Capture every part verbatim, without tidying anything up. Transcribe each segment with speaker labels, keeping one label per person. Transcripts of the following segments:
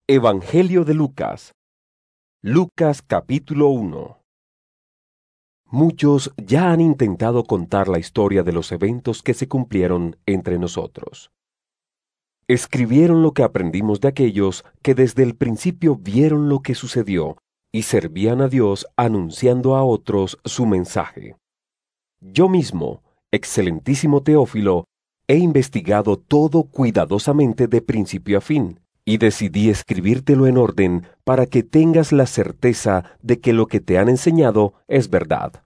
Speaker 1: Evangelio de Lucas. Lucas capítulo uno. Muchos ya han intentado contar la historia de los eventos que se cumplieron entre nosotros. Escribieron lo que aprendimos de aquellos que desde el principio vieron lo que sucedió y servían a Dios anunciando a otros su mensaje. Yo mismo, excelentísimo Teófilo, he investigado todo cuidadosamente de principio a fin, y decidí escribírtelo en orden para que tengas la certeza de que lo que te han enseñado es verdad.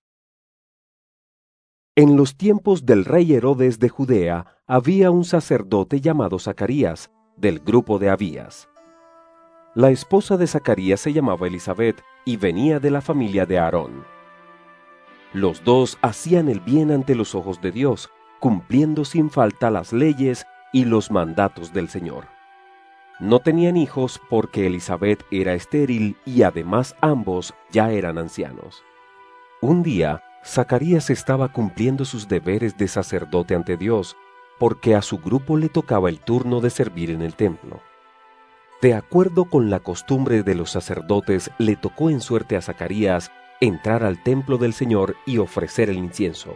Speaker 1: En los tiempos del rey Herodes de Judea había un sacerdote llamado Zacarías, del grupo de Abías. La esposa de Zacarías se llamaba Elisabet y venía de la familia de Aarón. Los dos hacían el bien ante los ojos de Dios, cumpliendo sin falta las leyes y los mandatos del Señor. No tenían hijos porque Elisabet era estéril y además ambos ya eran ancianos. Un día, Zacarías estaba cumpliendo sus deberes de sacerdote ante Dios, porque a su grupo le tocaba el turno de servir en el templo. De acuerdo con la costumbre de los sacerdotes, le tocó en suerte a Zacarías entrar al templo del Señor y ofrecer el incienso.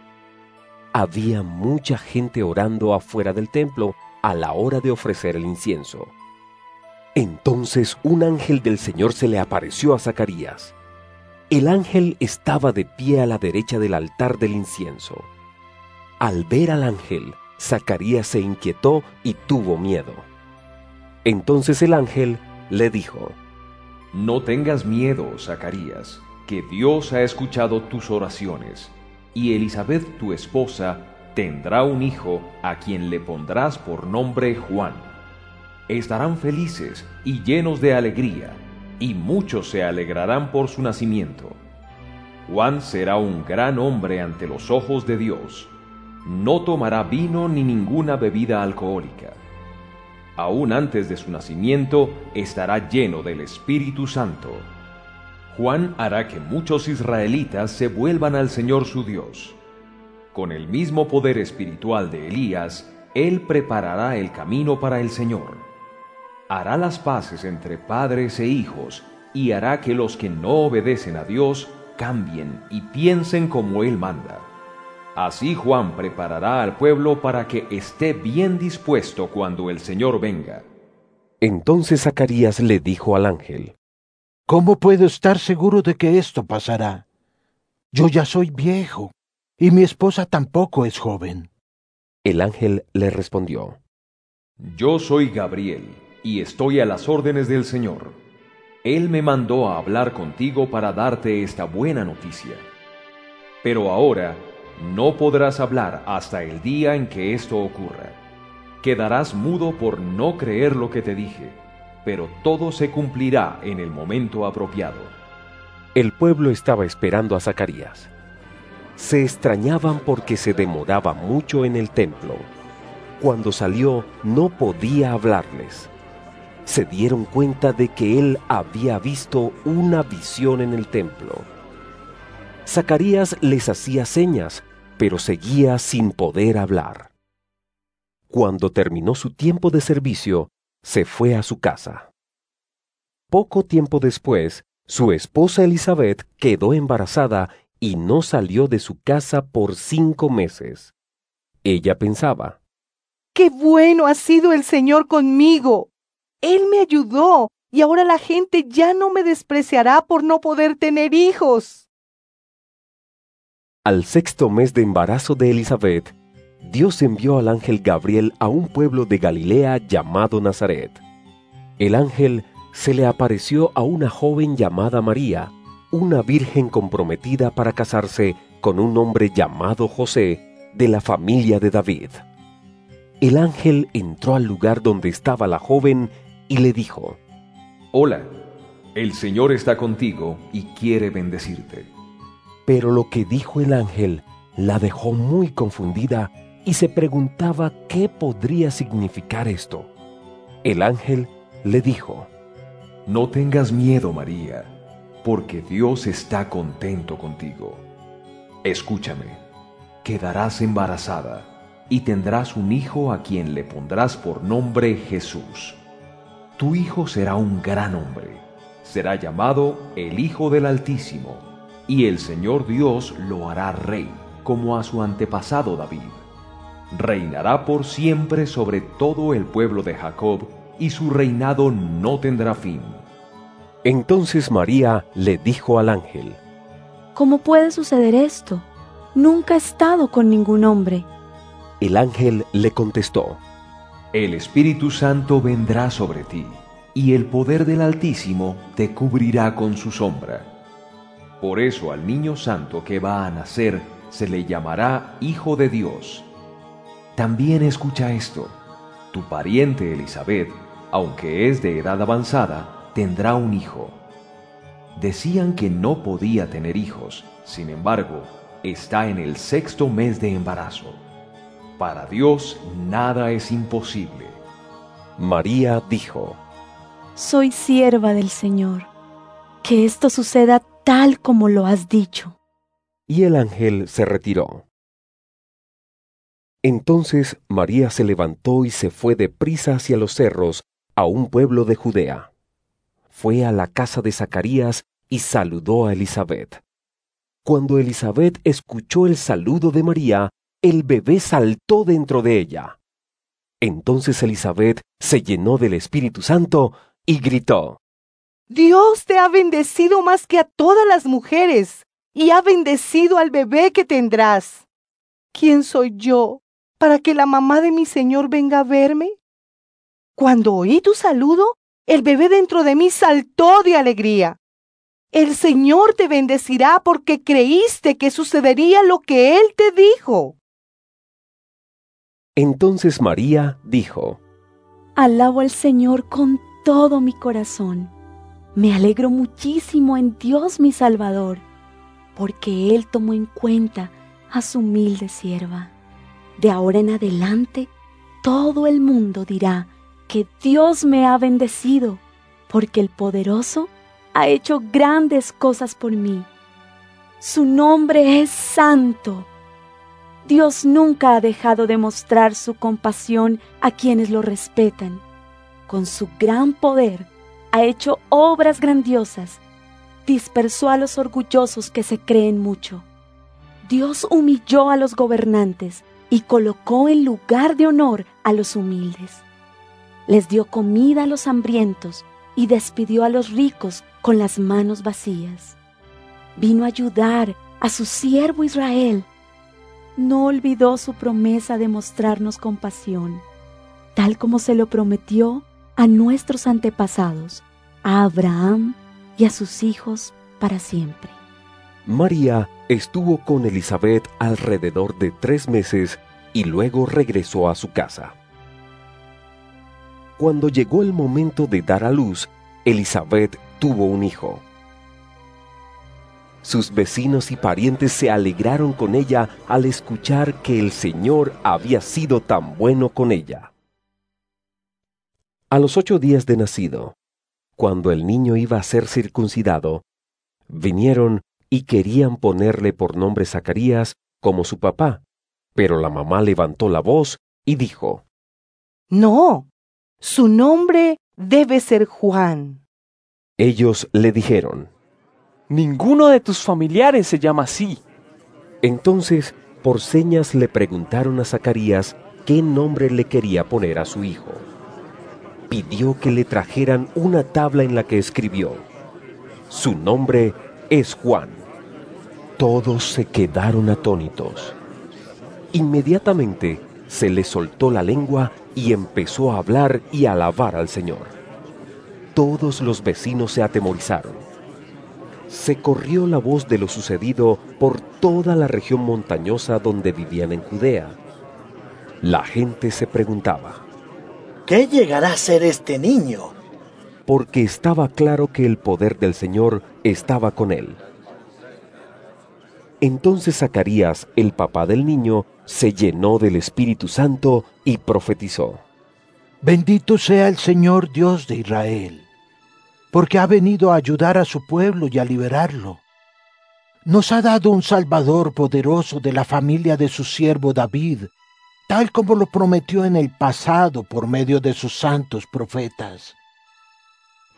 Speaker 1: Había mucha gente orando afuera del templo a la hora de ofrecer el incienso. Entonces un ángel del Señor se le apareció a Zacarías. El ángel estaba de pie a la derecha del altar del incienso. Al ver al ángel, Zacarías se inquietó y tuvo miedo. Entonces el ángel le dijo:
Speaker 2: No tengas miedo, Zacarías, que Dios ha escuchado tus oraciones, y Elisabet, tu esposa, tendrá un hijo a quien le pondrás por nombre Juan. Estarán felices y llenos de alegría, y muchos se alegrarán por su nacimiento. Juan será un gran hombre ante los ojos de Dios. No tomará vino ni ninguna bebida alcohólica. Aún antes de su nacimiento estará lleno del Espíritu Santo. Juan hará que muchos israelitas se vuelvan al Señor su Dios. Con el mismo poder espiritual de Elías, él preparará el camino para el Señor. Hará las paces entre padres e hijos, y hará que los que no obedecen a Dios cambien y piensen como Él manda. Así Juan preparará al pueblo para que esté bien dispuesto cuando el Señor venga.
Speaker 1: Entonces Zacarías le dijo al ángel:
Speaker 3: ¿Cómo puedo estar seguro de que esto pasará? Yo ya soy viejo, y mi esposa tampoco es joven.
Speaker 1: El ángel le respondió:
Speaker 2: Yo soy Gabriel, y estoy a las órdenes del Señor. Él me mandó a hablar contigo para darte esta buena noticia. Pero ahora no podrás hablar hasta el día en que esto ocurra. Quedarás mudo por no creer lo que te dije, pero todo se cumplirá en el momento apropiado.
Speaker 1: El pueblo estaba esperando a Zacarías. Se extrañaban porque se demoraba mucho en el templo. Cuando salió, no podía hablarles. Se dieron cuenta de que él había visto una visión en el templo. Zacarías les hacía señas, pero seguía sin poder hablar. Cuando terminó su tiempo de servicio, se fue a su casa. Poco tiempo después, su esposa Elisabet quedó embarazada y no salió de su casa por cinco meses. Ella pensaba:
Speaker 4: ¡Qué bueno ha sido el Señor conmigo! Él me ayudó, y ahora la gente ya no me despreciará por no poder tener hijos.
Speaker 1: Al sexto mes de embarazo de Elisabet, Dios envió al ángel Gabriel a un pueblo de Galilea llamado Nazaret. El ángel se le apareció a una joven llamada María, una virgen comprometida para casarse con un hombre llamado José, de la familia de David. El ángel entró al lugar donde estaba la joven y le dijo:
Speaker 2: Hola, el Señor está contigo y quiere bendecirte.
Speaker 1: Pero lo que dijo el ángel la dejó muy confundida y se preguntaba qué podría significar esto. El ángel le dijo:
Speaker 2: No tengas miedo, María, porque Dios está contento contigo. Escúchame, quedarás embarazada y tendrás un hijo a quien le pondrás por nombre Jesús. Tu hijo será un gran hombre, será llamado el Hijo del Altísimo, y el Señor Dios lo hará rey, como a su antepasado David. Reinará por siempre sobre todo el pueblo de Jacob, y su reinado no tendrá fin.
Speaker 1: Entonces María le dijo al ángel:
Speaker 5: ¿Cómo puede suceder esto? Nunca he estado con ningún hombre.
Speaker 1: El ángel le contestó:
Speaker 2: El Espíritu Santo vendrá sobre ti, y el poder del Altísimo te cubrirá con su sombra. Por eso al niño santo que va a nacer se le llamará Hijo de Dios. También escucha esto: tu pariente Elisabet, aunque es de edad avanzada, tendrá un hijo. Decían que no podía tener hijos, sin embargo, está en el sexto mes de embarazo. Para Dios nada es imposible.
Speaker 1: María dijo:
Speaker 5: Soy sierva del Señor. Que esto suceda tal como lo has dicho.
Speaker 1: Y el ángel se retiró. Entonces María se levantó y se fue deprisa hacia los cerros, a un pueblo de Judea. Fue a la casa de Zacarías y saludó a Elisabet. Cuando Elisabet escuchó el saludo de María, el bebé saltó dentro de ella. Entonces Elisabet se llenó del Espíritu Santo y gritó:
Speaker 4: Dios te ha bendecido más que a todas las mujeres, y ha bendecido al bebé que tendrás. ¿Quién soy yo para que la mamá de mi Señor venga a verme? Cuando oí tu saludo, el bebé dentro de mí saltó de alegría. El Señor te bendecirá porque creíste que sucedería lo que Él te dijo.
Speaker 1: Entonces María dijo:
Speaker 5: Alabo al Señor con todo mi corazón. Me alegro muchísimo en Dios mi Salvador, porque Él tomó en cuenta a su humilde sierva. De ahora en adelante, todo el mundo dirá que Dios me ha bendecido, porque el Poderoso ha hecho grandes cosas por mí. Su nombre es santo. Dios nunca ha dejado de mostrar su compasión a quienes lo respetan. Con su gran poder ha hecho obras grandiosas. Dispersó a los orgullosos que se creen mucho. Dios humilló a los gobernantes y colocó en lugar de honor a los humildes. Les dio comida a los hambrientos y despidió a los ricos con las manos vacías. Vino a ayudar a su siervo Israel. No olvidó su promesa de mostrarnos compasión, tal como se lo prometió a nuestros antepasados, a Abraham y a sus hijos para siempre.
Speaker 1: María estuvo con Elisabet alrededor de tres meses y luego regresó a su casa. Cuando llegó el momento de dar a luz, Elisabet tuvo un hijo. Sus vecinos y parientes se alegraron con ella al escuchar que el Señor había sido tan bueno con ella. A los ocho días de nacido, cuando el niño iba a ser circuncidado, vinieron y querían ponerle por nombre Zacarías como su papá, pero la mamá levantó la voz y dijo:
Speaker 4: No, su nombre debe ser Juan.
Speaker 1: Ellos le dijeron:
Speaker 6: Ninguno de tus familiares se llama así.
Speaker 1: Entonces, por señas le preguntaron a Zacarías qué nombre le quería poner a su hijo. Pidió que le trajeran una tabla en la que escribió: Su nombre es Juan. Todos se quedaron atónitos. Inmediatamente se le soltó la lengua y empezó a hablar y a alabar al Señor. Todos los vecinos se atemorizaron. Se corrió la voz de lo sucedido por toda la región montañosa donde vivían en Judea. La gente se preguntaba:
Speaker 7: ¿qué llegará a ser este niño?
Speaker 1: Porque estaba claro que el poder del Señor estaba con él. Entonces Zacarías, el papá del niño, se llenó del Espíritu Santo y profetizó:
Speaker 3: Bendito sea el Señor Dios de Israel, porque ha venido a ayudar a su pueblo y a liberarlo. Nos ha dado un Salvador poderoso de la familia de su siervo David, tal como lo prometió en el pasado por medio de sus santos profetas.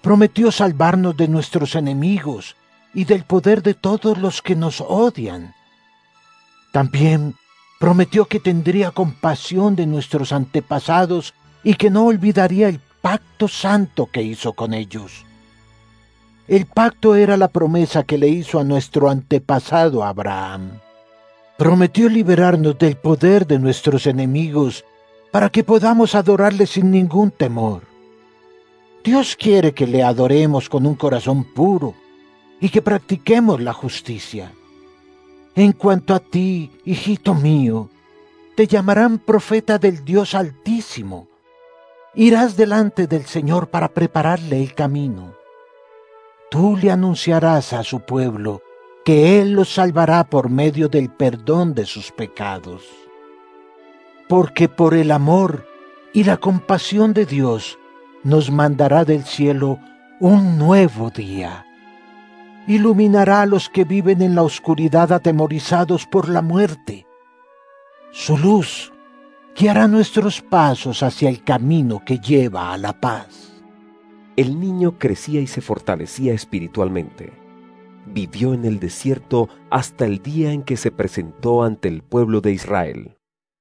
Speaker 3: Prometió salvarnos de nuestros enemigos y del poder de todos los que nos odian. También prometió que tendría compasión de nuestros antepasados y que no olvidaría el pacto santo que hizo con ellos. El pacto era la promesa que le hizo a nuestro antepasado Abraham. Prometió liberarnos del poder de nuestros enemigos para que podamos adorarle sin ningún temor. Dios quiere que le adoremos con un corazón puro y que practiquemos la justicia. En cuanto a ti, hijito mío, te llamarán profeta del Dios Altísimo. Irás delante del Señor para prepararle el camino. Tú le anunciarás a su pueblo que Él los salvará por medio del perdón de sus pecados. Porque por el amor y la compasión de Dios nos mandará del cielo un nuevo día. Iluminará a los que viven en la oscuridad atemorizados por la muerte. Su luz guiará nuestros pasos hacia el camino que lleva a la paz.
Speaker 1: El niño crecía y se fortalecía espiritualmente. Vivió en el desierto hasta el día en que se presentó ante el pueblo de Israel.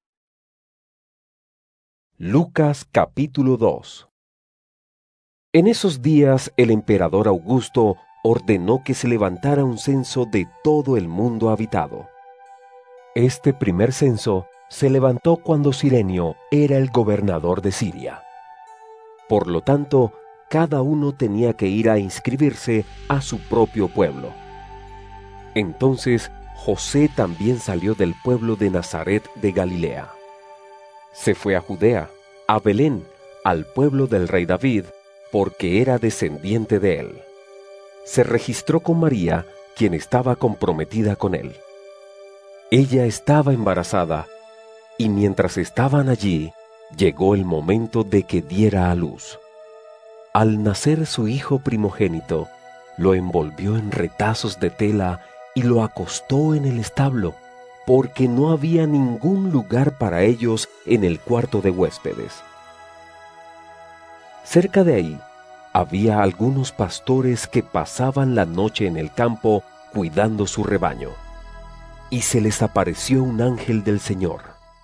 Speaker 1: Lucas capítulo dos. En esos días el emperador Augusto ordenó que se levantara un censo de todo el mundo habitado. Este primer censo se levantó cuando Cirenio era el gobernador de Siria. Por lo tanto, cada uno tenía que ir a inscribirse a su propio pueblo. Entonces José también salió del pueblo de Nazaret de Galilea. Se fue a Judea, a Belén, al pueblo del rey David, porque era descendiente de él. Se registró con María, quien estaba comprometida con él. Ella estaba embarazada, y mientras estaban allí, llegó el momento de que diera a luz. Al nacer su hijo primogénito, lo envolvió en retazos de tela y lo acostó en el establo, porque no había ningún lugar para ellos en el cuarto de huéspedes. Cerca de ahí, había algunos pastores que pasaban la noche en el campo cuidando su rebaño. Y se les apareció un ángel del Señor.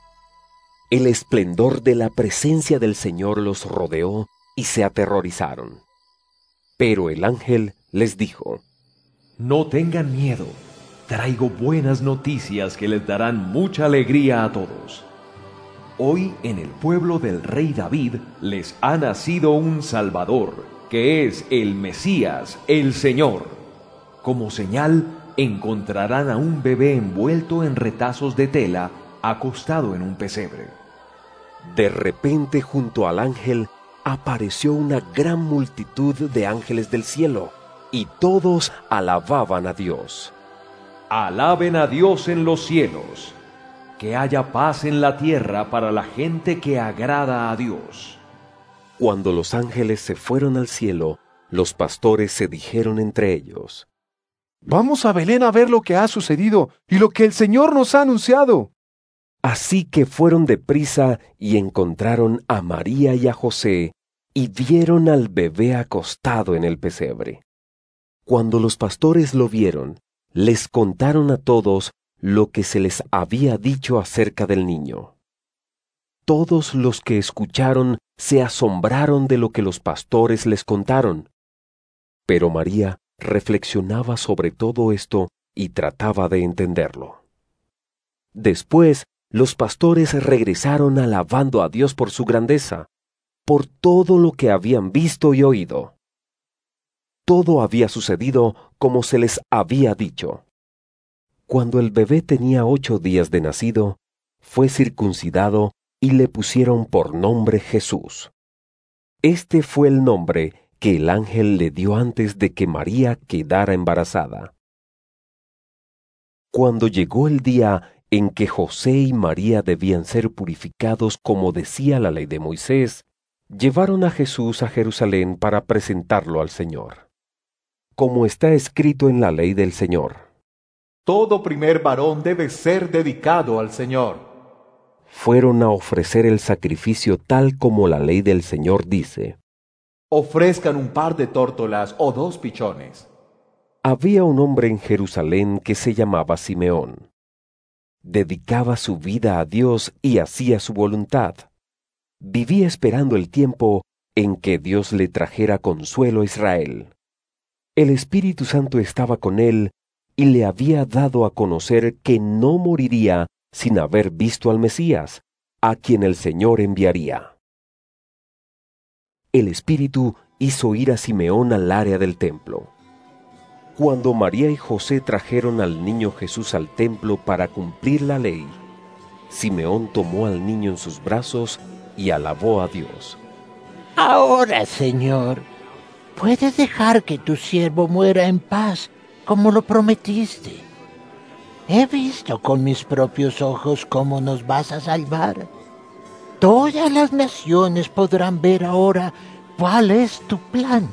Speaker 1: El esplendor de la presencia del Señor los rodeó y se aterrorizaron. Pero el ángel les dijo:
Speaker 2: No tengan miedo, traigo buenas noticias que les darán mucha alegría a todos. Hoy en el pueblo del rey David les ha nacido un Salvador, que es el Mesías, el Señor. Como señal, encontrarán a un bebé envuelto en retazos de tela, acostado en un pesebre.
Speaker 1: De repente, junto al ángel, apareció una gran multitud de ángeles del cielo, y todos alababan a Dios.
Speaker 2: Alaben a Dios en los cielos, que haya paz en la tierra para la gente que agrada a Dios.
Speaker 1: Cuando los ángeles se fueron al cielo, los pastores se dijeron entre ellos:
Speaker 8: Vamos a Belén a ver lo que ha sucedido y lo que el Señor nos ha anunciado.
Speaker 1: Así que fueron deprisa y encontraron a María y a José, y vieron al bebé acostado en el pesebre. Cuando los pastores lo vieron, les contaron a todos lo que se les había dicho acerca del niño. Todos los que escucharon se asombraron de lo que los pastores les contaron. Pero María reflexionaba sobre todo esto y trataba de entenderlo. Después, los pastores regresaron alabando a Dios por su grandeza, por todo lo que habían visto y oído. Todo había sucedido como se les había dicho. Cuando el bebé tenía ocho días de nacido, fue circuncidado y le pusieron por nombre Jesús. Este fue el nombre que el ángel le dio antes de que María quedara embarazada. Cuando llegó el día en que José y María debían ser purificados como decía la ley de Moisés, llevaron a Jesús a Jerusalén para presentarlo al Señor. Como está escrito en la ley del Señor:
Speaker 9: Todo primer varón debe ser dedicado al Señor.
Speaker 1: Fueron a ofrecer el sacrificio tal como la ley del Señor dice.
Speaker 9: Ofrezcan un par de tórtolas o dos pichones.
Speaker 1: Había un hombre en Jerusalén que se llamaba Simeón. Dedicaba su vida a Dios y hacía su voluntad. Vivía esperando el tiempo en que Dios le trajera consuelo a Israel. El Espíritu Santo estaba con él y le había dado a conocer que no moriría sin haber visto al Mesías, a quien el Señor enviaría. El Espíritu hizo ir a Simeón al área del templo. Cuando María y José trajeron al niño Jesús al templo para cumplir la ley, Simeón tomó al niño en sus brazos y alabó a Dios.
Speaker 3: Ahora, Señor, puedes dejar que tu siervo muera en paz, como lo prometiste. He visto con mis propios ojos cómo nos vas a salvar. Todas las naciones podrán ver ahora cuál es tu plan.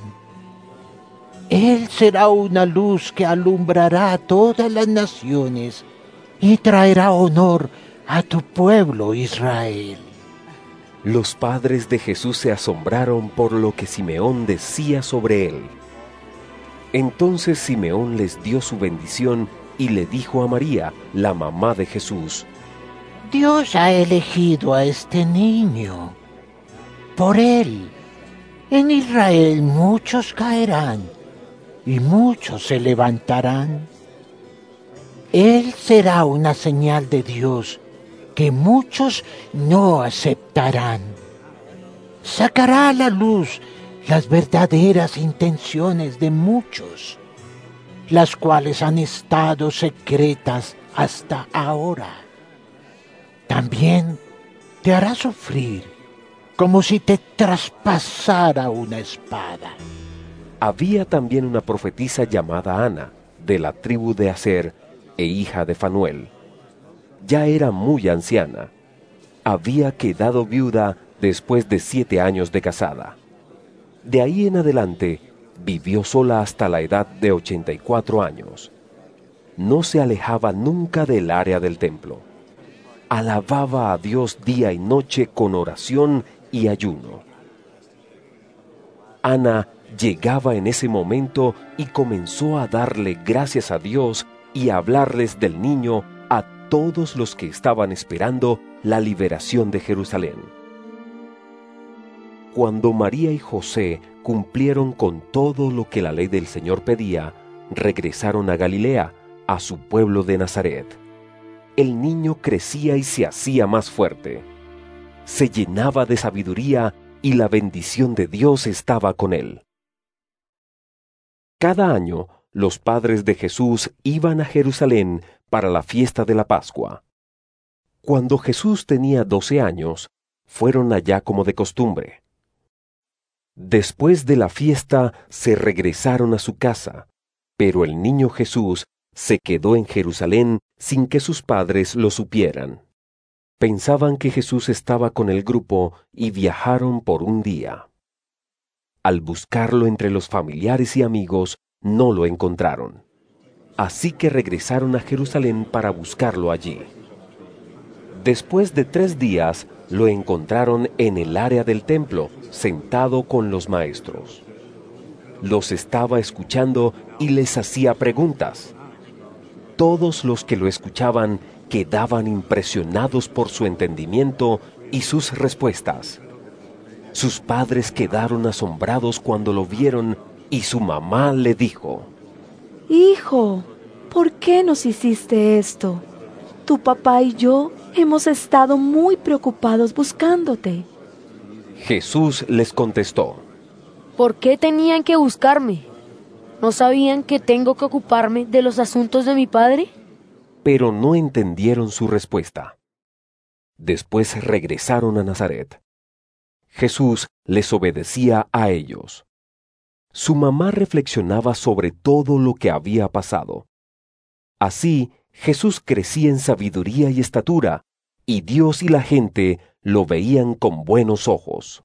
Speaker 3: Él será una luz que alumbrará a todas las naciones y traerá honor a tu pueblo Israel.
Speaker 1: Los padres de Jesús se asombraron por lo que Simeón decía sobre él. Entonces Simeón les dio su bendición y le dijo a María, la mamá de Jesús:
Speaker 3: Dios ha elegido a este niño. Por él, en Israel muchos caerán y muchos se levantarán. Él será una señal de Dios que muchos no aceptarán. Sacará a la luz las verdaderas intenciones de muchos, las cuales han estado secretas hasta ahora. También te hará sufrir como si te traspasara una espada.
Speaker 1: Había también una profetisa llamada Ana, de la tribu de Aser, e hija de Fanuel. Ya era muy anciana. Había quedado viuda después de siete años de casada. De ahí en adelante, vivió sola hasta la edad de ochenta y cuatro años. No se alejaba nunca del área del templo. Alababa a Dios día y noche con oración y ayuno. Ana llegaba en ese momento y comenzó a darle gracias a Dios y a hablarles del niño a todos los que estaban esperando la liberación de Jerusalén. Cuando María y José cumplieron con todo lo que la ley del Señor pedía, regresaron a Galilea, a su pueblo de Nazaret. El niño crecía y se hacía más fuerte. Se llenaba de sabiduría y la bendición de Dios estaba con él. Cada año, los padres de Jesús iban a Jerusalén para la fiesta de la Pascua. Cuando Jesús tenía doce años, fueron allá como de costumbre. Después de la fiesta se regresaron a su casa, pero el niño Jesús se quedó en Jerusalén sin que sus padres lo supieran. Pensaban que Jesús estaba con el grupo y viajaron por un día. Al buscarlo entre los familiares y amigos, no lo encontraron. Así que regresaron a Jerusalén para buscarlo allí. Después de tres días, lo encontraron en el área del templo, sentado con los maestros. Los estaba escuchando y les hacía preguntas. Todos los que lo escuchaban quedaban impresionados por su entendimiento y sus respuestas. Sus padres quedaron asombrados cuando lo vieron y su mamá le dijo:
Speaker 5: Hijo, ¿por qué nos hiciste esto? Tu papá y yo hemos estado muy preocupados buscándote.
Speaker 1: Jesús les contestó:
Speaker 10: ¿Por qué tenían que buscarme? ¿No sabían que tengo que ocuparme de los asuntos de mi padre?
Speaker 1: Pero no entendieron su respuesta. Después regresaron a Nazaret. Jesús les obedecía a ellos. Su mamá reflexionaba sobre todo lo que había pasado. Así, Jesús crecía en sabiduría y estatura, y Dios y la gente lo veían con buenos ojos.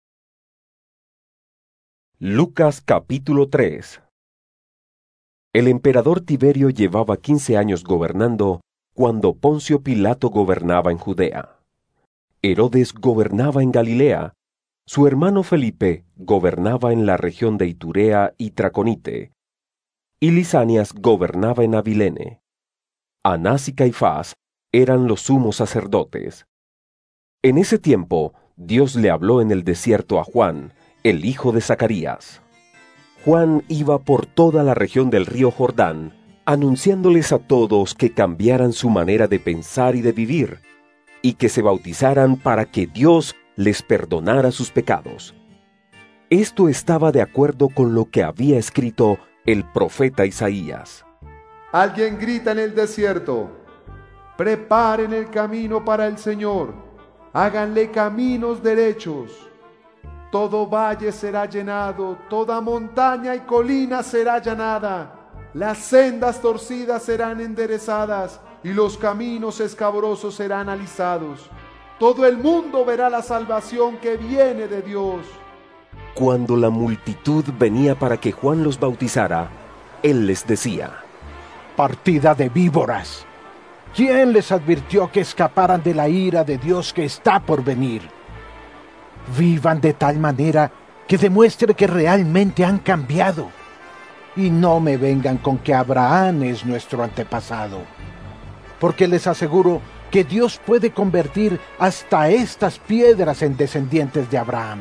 Speaker 1: Lucas capítulo tres. El emperador Tiberio llevaba quince años gobernando cuando Poncio Pilato gobernaba en Judea. Herodes gobernaba en Galilea, Su hermano Felipe gobernaba en la región de Iturea y Traconite, y Lisanias gobernaba en Abilene. Anás y Caifás eran los sumos sacerdotes. En ese tiempo, Dios le habló en el desierto a Juan, el hijo de Zacarías. Juan iba por toda la región del río Jordán, anunciándoles a todos que cambiaran su manera de pensar y de vivir, y que se bautizaran para que Dios les perdonara sus pecados. Esto estaba de acuerdo con lo que había escrito el profeta Isaías.
Speaker 8: Alguien grita en el desierto: preparen el camino para el Señor, háganle caminos derechos. Todo valle será llenado, toda montaña y colina será allanada. Las sendas torcidas serán enderezadas y los caminos escabrosos serán alisados. Todo el mundo verá la salvación que viene de Dios.
Speaker 1: Cuando la multitud venía para que Juan los bautizara, él les decía:
Speaker 3: partida de víboras. ¿Quién les advirtió que escaparan de la ira de Dios que está por venir? Vivan de tal manera que demuestre que realmente han cambiado. Y no me vengan con que Abraham es nuestro antepasado. Porque les aseguro que Dios puede convertir hasta estas piedras en descendientes de Abraham.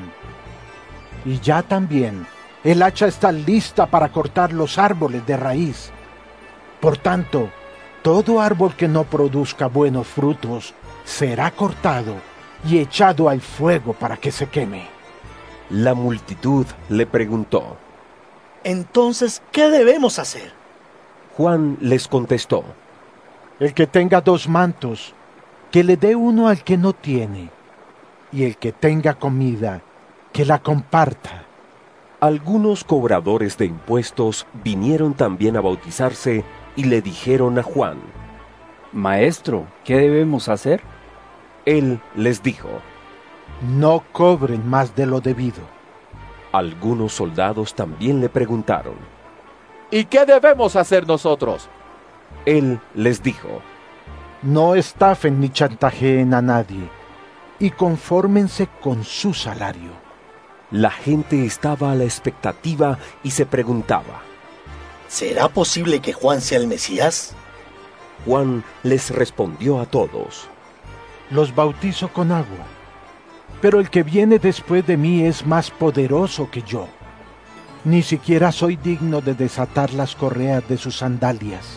Speaker 3: Y ya también el hacha está lista para cortar los árboles de raíz. Por tanto, todo árbol que no produzca buenos frutos será cortado y echado al fuego para que se queme.
Speaker 1: La multitud le preguntó:
Speaker 7: entonces, ¿qué debemos hacer?
Speaker 1: Juan les contestó:
Speaker 3: el que tenga dos mantos, que le dé uno al que no tiene, y el que tenga comida, que la comparta.
Speaker 1: Algunos cobradores de impuestos vinieron también a bautizarse y le dijeron a Juan:
Speaker 6: Maestro, ¿qué debemos hacer?
Speaker 1: Él les dijo:
Speaker 3: no cobren más de lo debido.
Speaker 1: Algunos soldados también le preguntaron:
Speaker 11: ¿y qué debemos hacer nosotros?
Speaker 1: Él les dijo:
Speaker 3: no estafen ni chantajeen a nadie, y confórmense con su salario.
Speaker 1: La gente estaba a la expectativa y se preguntaba:
Speaker 7: ¿será posible que Juan sea el Mesías?
Speaker 1: Juan les respondió a todos:
Speaker 3: los bautizo con agua, pero el que viene después de mí es más poderoso que yo. Ni siquiera soy digno de desatar las correas de sus sandalias.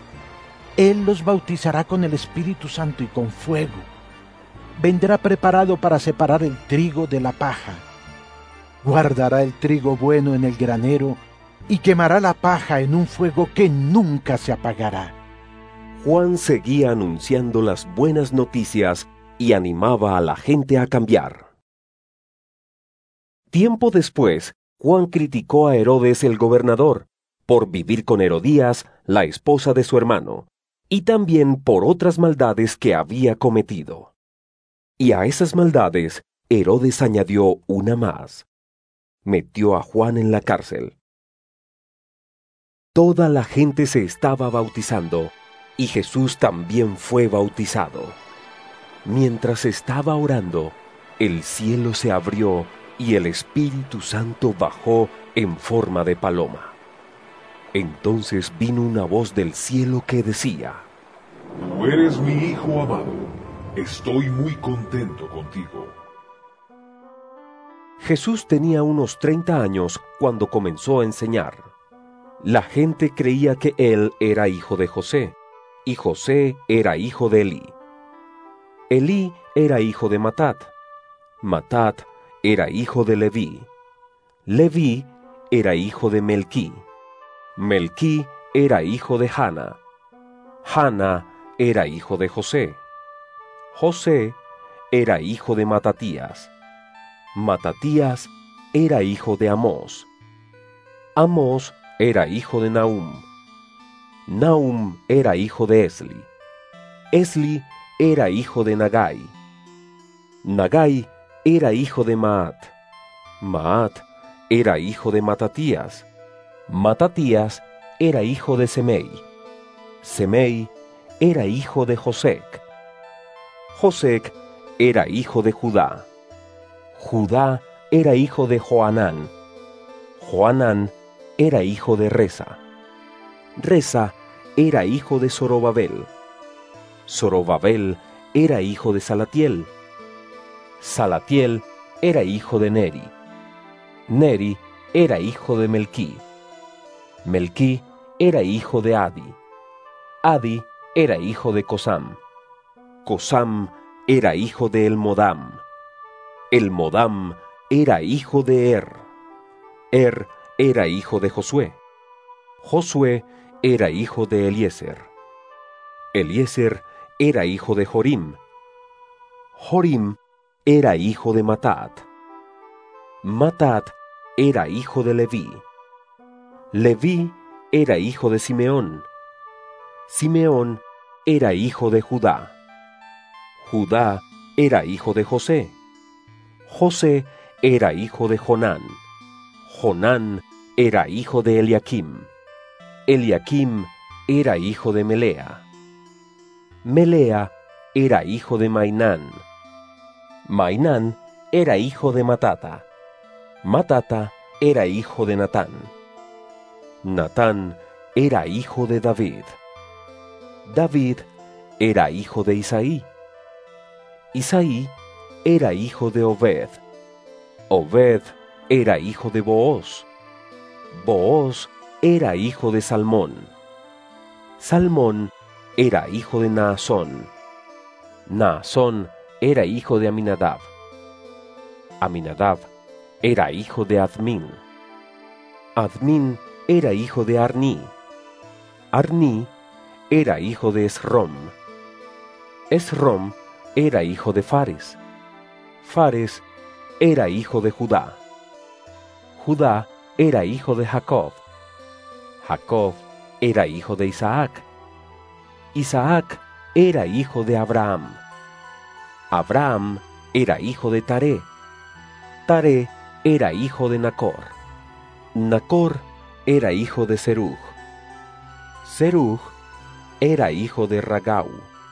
Speaker 3: Él los bautizará con el Espíritu Santo y con fuego. Vendrá preparado para separar el trigo de la paja. Guardará el trigo bueno en el granero y quemará la paja en un fuego que nunca se apagará.
Speaker 1: Juan seguía anunciando las buenas noticias y animaba a la gente a cambiar. Tiempo después, Juan criticó a Herodes el gobernador por vivir con Herodías, la esposa de su hermano, y también por otras maldades que había cometido. Y a esas maldades, Herodes añadió una más: metió a Juan en la cárcel. Toda la gente se estaba bautizando, y Jesús también fue bautizado. Mientras estaba orando, el cielo se abrió y el Espíritu Santo bajó en forma de paloma. Entonces vino una voz del cielo que decía:
Speaker 12: tú eres mi Hijo amado, estoy muy contento contigo.
Speaker 1: Jesús tenía unos treinta años cuando comenzó a enseñar. La gente creía que él era hijo de José, y José era hijo de Elí. Elí era hijo de Matat. Matat era hijo de Leví. Leví era hijo de Melquí. Melquí era hijo de Jana. Jana era hijo de José. José era hijo de Matatías. Matatías era hijo de Amós. Amós era hijo de Nahum. Nahum era hijo de Esli. Esli era hijo de Nagai. Nagai era hijo de Maat. Maat era hijo de Matatías. Matatías era hijo de Semei. Semei era hijo de Josec. Josec era hijo de Judá. Judá era hijo de Joanán. Joanán era hijo de Resa. Resa era hijo de Zorobabel. Zorobabel era hijo de Salatiel. Salatiel era hijo de Neri. Neri era hijo de Melquí. Melquí era hijo de Adi. Adi era hijo de Cosam. Cosam era hijo de Elmodam. Elmodam era hijo de Er. Er era hijo de Josué. Josué era hijo de Eliezer. Eliezer era hijo de Jorim. Jorim era hijo de Matat. Matat era hijo de Leví. Leví era hijo de Simeón. Simeón era hijo de Judá. Judá era hijo de José. José era hijo de Jonán. Jonán era hijo de Eliakim. Eliakim era hijo de Melea. Melea era hijo de Mainán. Mainán era hijo de Matata. Matata era hijo de Natán. Natán era hijo de David. David era hijo de Isaí. Isaí era hijo de Obed. Obed era hijo de Booz. Booz era hijo de Salmón. Salmón era hijo de Naasón. Naasón era hijo de Aminadab. Aminadab era hijo de Admín. Admín era hijo de Arní. Arní era hijo de Esrom. Esrom era hijo de Fares. Fares era hijo de Judá. Judá era hijo de Jacob. Jacob era hijo de Isaac. Isaac era hijo de Abraham. Abraham era hijo de Taré. Taré era hijo de Nacor. Nacor era hijo de Serug. Serug era hijo de Ragau.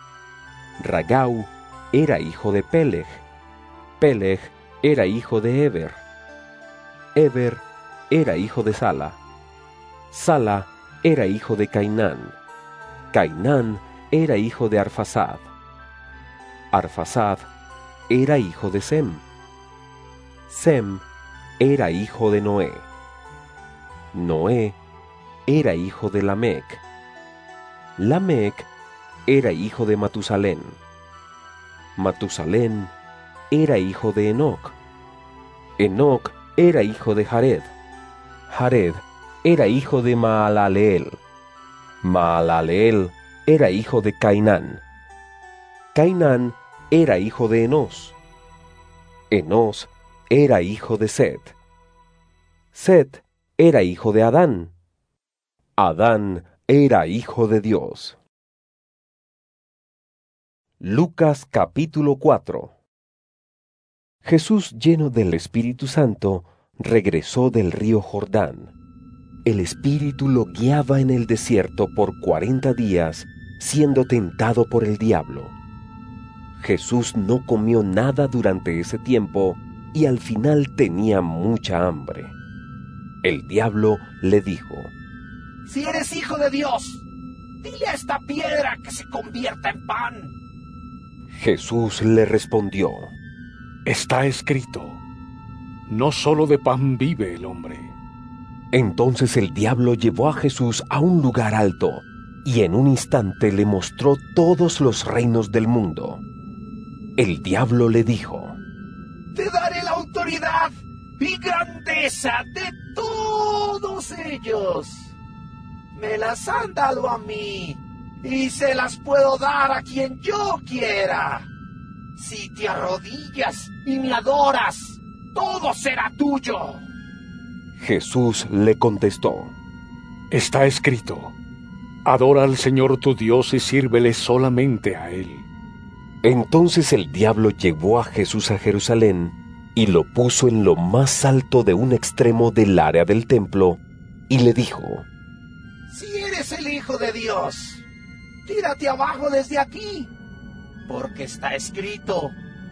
Speaker 1: Ragau era hijo de Peleg. Peleg era hijo de Eber. Eber era hijo de Sala. Sala era hijo de Cainán. Cainán era hijo de Arfasad. Arfasad era hijo de Sem. Sem era hijo de Noé. Noé era hijo de Lamec. Lamec era hijo de Matusalén. Matusalén era hijo de Enoc. Enoc era hijo de Jared. Jared era hijo de Maalaleel. Maalaleel era hijo de Cainán. Cainán era hijo de Enós. Enós era hijo de Set. Set era hijo de Adán. Adán era hijo de Dios. Lucas capítulo cuatro. Jesús, lleno del Espíritu Santo, regresó del río Jordán. El Espíritu lo guiaba en el desierto por cuarenta días, siendo tentado por el diablo. Jesús no comió nada durante ese tiempo y al final tenía mucha hambre. El diablo le dijo:
Speaker 13: Si eres hijo de Dios, dile a esta piedra que se convierta en pan.
Speaker 1: Jesús le respondió:
Speaker 14: Está escrito, no solo de pan vive el hombre.
Speaker 1: Entonces el diablo llevó a Jesús a un lugar alto y en un instante le mostró todos los reinos del mundo. El diablo le dijo:
Speaker 13: Te daré la autoridad y grandeza de todos ellos. Me las han dado a mí y se las puedo dar a quien yo quiera. Si te arrodillas y me adoras, todo será tuyo.
Speaker 1: Jesús le contestó:
Speaker 14: Está escrito, adora al Señor tu Dios y sírvele solamente a Él.
Speaker 1: Entonces el diablo llevó a Jesús a Jerusalén y lo puso en lo más alto de un extremo del área del templo y le dijo:
Speaker 13: Si eres el Hijo de Dios, tírate abajo desde aquí, porque está escrito,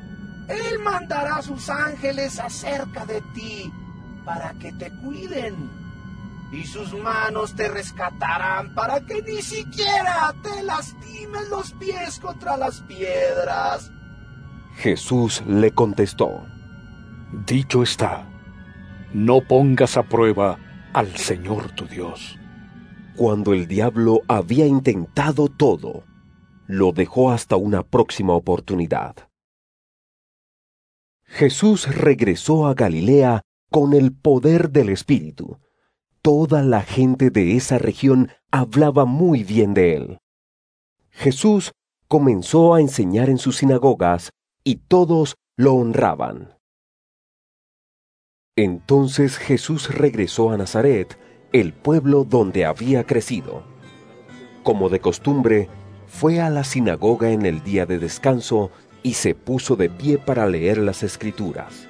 Speaker 13: Él mandará a sus ángeles acerca de ti para que te cuiden, y sus manos te rescatarán para que ni siquiera te lastimes los pies contra las piedras.
Speaker 1: Jesús le contestó:
Speaker 14: Dicho está, no pongas a prueba al Señor tu Dios.
Speaker 1: Cuando el diablo había intentado todo, lo dejó hasta una próxima oportunidad. Jesús regresó a Galilea con el poder del Espíritu. Toda la gente de esa región hablaba muy bien de él. Jesús comenzó a enseñar en sus sinagogas y todos lo honraban. Entonces Jesús regresó a Nazaret, el pueblo donde había crecido. Como de costumbre, fue a la sinagoga en el día de descanso y se puso de pie para leer las Escrituras.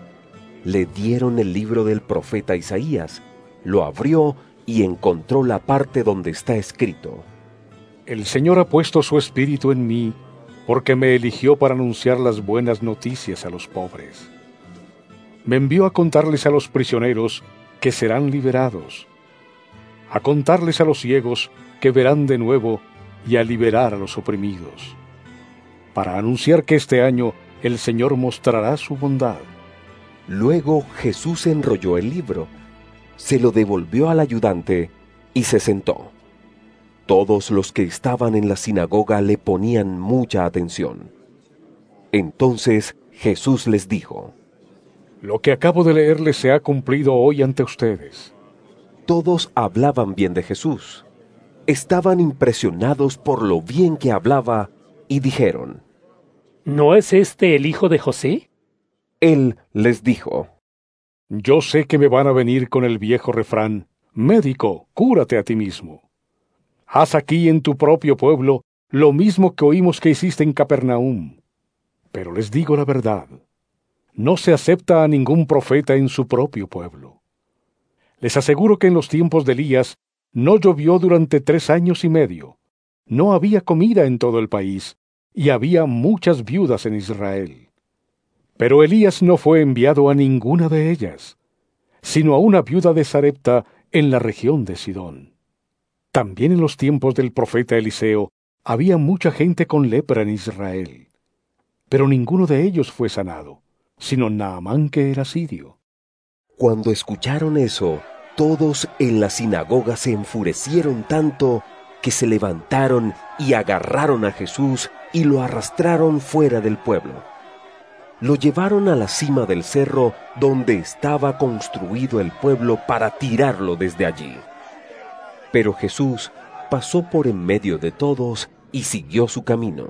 Speaker 1: Le dieron el libro del profeta Isaías, lo abrió y encontró la parte donde está escrito:
Speaker 14: El Señor ha puesto su espíritu en mí, porque me eligió para anunciar las buenas noticias a los pobres. Me envió a contarles a los prisioneros que serán liberados, a contarles a los ciegos que verán de nuevo y a liberar a los oprimidos, para anunciar que este año el Señor mostrará su bondad.
Speaker 1: Luego Jesús enrolló el libro, se lo devolvió al ayudante y se sentó. Todos los que estaban en la sinagoga le ponían mucha atención. Entonces Jesús les dijo:
Speaker 14: Lo que acabo de leerles se ha cumplido hoy ante ustedes.
Speaker 1: Todos hablaban bien de Jesús. Estaban impresionados por lo bien que hablaba y dijeron:
Speaker 15: ¿No es este el hijo de José?
Speaker 1: Él les dijo:
Speaker 14: Yo sé que me van a venir con el viejo refrán: Médico, cúrate a ti mismo. Haz aquí en tu propio pueblo lo mismo que oímos que hiciste en Capernaum. Pero les digo la verdad, no se acepta a ningún profeta en su propio pueblo. Les aseguro que en los tiempos de Elías no llovió durante tres años y medio, no había comida en todo el país, y había muchas viudas en Israel. Pero Elías no fue enviado a ninguna de ellas, sino a una viuda de Sarepta en la región de Sidón. También en los tiempos del profeta Eliseo había mucha gente con lepra en Israel, pero ninguno de ellos fue sanado, sino Naamán, que era sirio.
Speaker 1: Cuando escucharon eso, todos en la sinagoga se enfurecieron tanto que se levantaron y agarraron a Jesús y lo arrastraron fuera del pueblo. Lo llevaron a la cima del cerro donde estaba construido el pueblo para tirarlo desde allí. Pero Jesús pasó por en medio de todos y siguió su camino.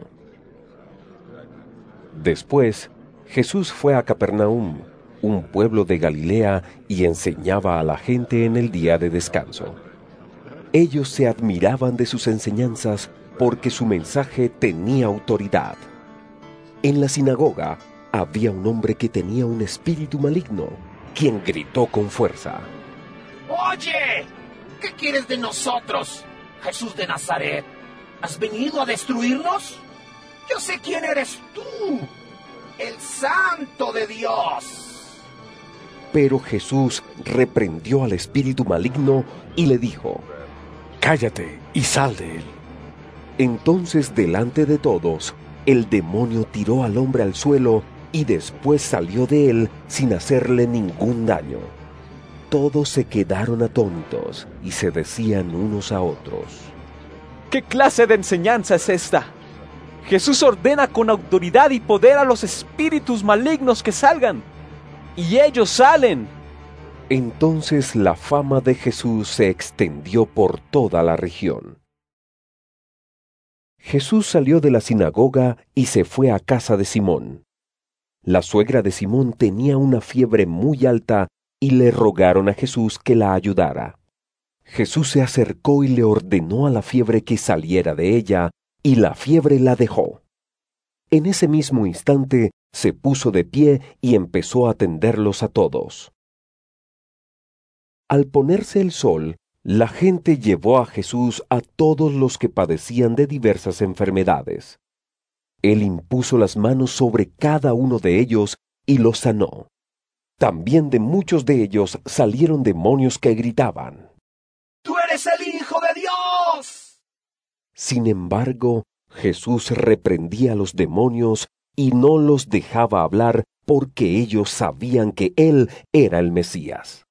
Speaker 1: Después, Jesús fue a Capernaum, un pueblo de Galilea, y enseñaba a la gente en el día de descanso. Ellos se admiraban de sus enseñanzas porque su mensaje tenía autoridad. En la sinagoga había un hombre que tenía un espíritu maligno, quien gritó con fuerza:
Speaker 13: ¡Oye! ¿Qué quieres de nosotros, Jesús de Nazaret? ¿Has venido a destruirnos? Yo sé quién eres tú, el Santo de Dios.
Speaker 1: Pero Jesús reprendió al espíritu maligno y le dijo:
Speaker 14: Cállate y sal de él.
Speaker 1: Entonces, delante de todos, el demonio tiró al hombre al suelo y después salió de él sin hacerle ningún daño. Todos se quedaron atónitos y se decían unos a otros:
Speaker 6: ¿Qué clase de enseñanza es esta? Jesús ordena con autoridad y poder a los espíritus malignos que salgan, y ellos salen.
Speaker 1: Entonces la fama de Jesús se extendió por toda la región. Jesús salió de la sinagoga y se fue a casa de Simón. La suegra de Simón tenía una fiebre muy alta y le rogaron a Jesús que la ayudara. Jesús se acercó y le ordenó a la fiebre que saliera de ella, y la fiebre la dejó. En ese mismo instante se puso de pie y empezó a atenderlos a todos. Al ponerse el sol, la gente llevó a Jesús a todos los que padecían de diversas enfermedades. Él impuso las manos sobre cada uno de ellos y los sanó. También de muchos de ellos salieron demonios que gritaban:
Speaker 13: ¡Tú eres el Hijo de Dios!
Speaker 1: Sin embargo, Jesús reprendía a los demonios y no los dejaba hablar porque ellos sabían que Él era el Mesías.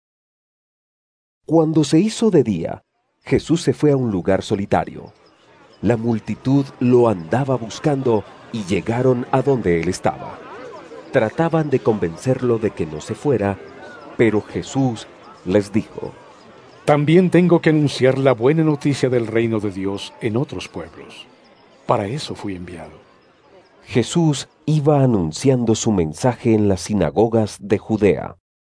Speaker 1: Cuando se hizo de día, Jesús se fue a un lugar solitario. La multitud lo andaba buscando y llegaron a donde Él estaba. Trataban de convencerlo de que no se fuera, pero Jesús les dijo:
Speaker 14: También tengo que anunciar la buena noticia del reino de Dios en otros pueblos. Para eso fui enviado.
Speaker 1: Jesús iba anunciando su mensaje en las sinagogas de Judea.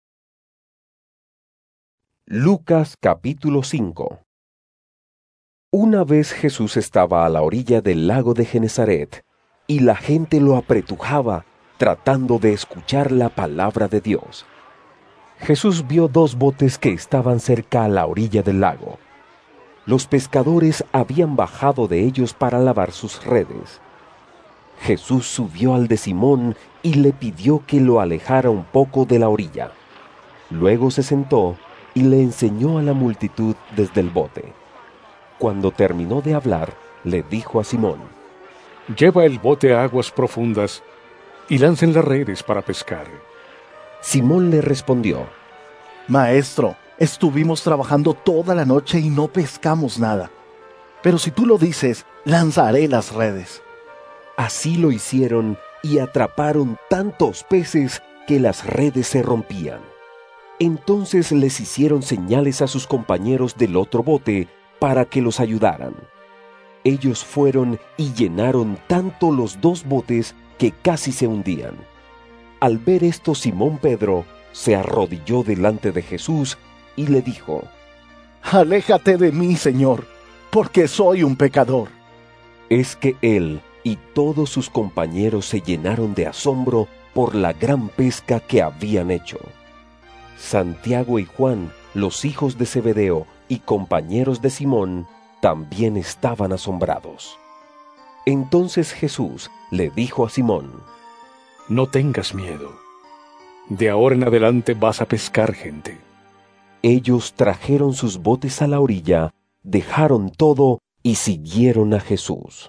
Speaker 1: Lucas capítulo cinco. Una vez Jesús estaba a la orilla del lago de Genesaret, y la gente lo apretujaba, tratando de escuchar la palabra de Dios. Jesús vio dos botes que estaban cerca a la orilla del lago. Los pescadores habían bajado de ellos para lavar sus redes. Jesús subió al de Simón y le pidió que lo alejara un poco de la orilla. Luego se sentó y le enseñó a la multitud desde el bote. Cuando terminó de hablar, le dijo a Simón:
Speaker 14: Lleva el bote a aguas profundas y lancen las redes para pescar.
Speaker 1: Simón le respondió:
Speaker 16: Maestro, estuvimos trabajando toda la noche y no pescamos nada. Pero si tú lo dices, lanzaré las redes.
Speaker 1: Así lo hicieron y atraparon tantos peces que las redes se rompían. Entonces les hicieron señales a sus compañeros del otro bote para que los ayudaran. Ellos fueron y llenaron tanto los dos botes que casi se hundían. Al ver esto, Simón Pedro se arrodilló delante de Jesús y le dijo:
Speaker 16: Aléjate de mí, Señor, porque soy un pecador.
Speaker 1: Es que él y todos sus compañeros se llenaron de asombro por la gran pesca que habían hecho. Santiago y Juan, los hijos de Zebedeo y compañeros de Simón, también estaban asombrados. Entonces Jesús le dijo a Simón:
Speaker 14: No tengas miedo. De ahora en adelante vas a pescar gente.
Speaker 1: Ellos trajeron sus botes a la orilla, dejaron todo y siguieron a Jesús.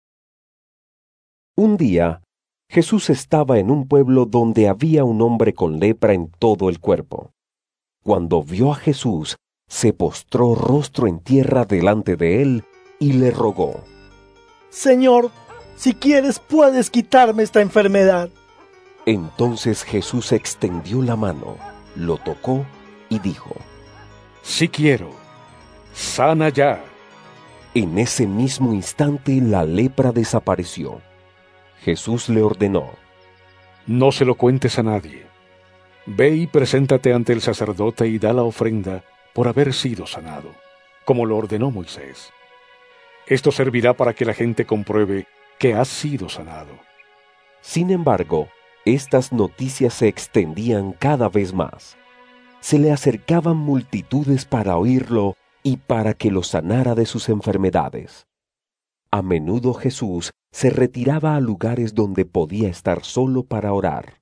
Speaker 1: Un día, Jesús estaba en un pueblo donde había un hombre con lepra en todo el cuerpo. Cuando vio a Jesús, se postró rostro en tierra delante de él y le rogó:
Speaker 17: Señor, si quieres puedes quitarme esta enfermedad.
Speaker 1: Entonces Jesús extendió la mano, lo tocó y dijo:
Speaker 14: Sí quiero, sana ya.
Speaker 1: En ese mismo instante la lepra desapareció. Jesús le ordenó:
Speaker 14: No se lo cuentes a nadie. Ve y preséntate ante el sacerdote y da la ofrenda por haber sido sanado, como lo ordenó Moisés. Esto servirá para que la gente compruebe que has sido sanado.
Speaker 1: Sin embargo, estas noticias se extendían cada vez más. Se le acercaban multitudes para oírlo y para que lo sanara de sus enfermedades. A menudo Jesús se retiraba a lugares donde podía estar solo para orar.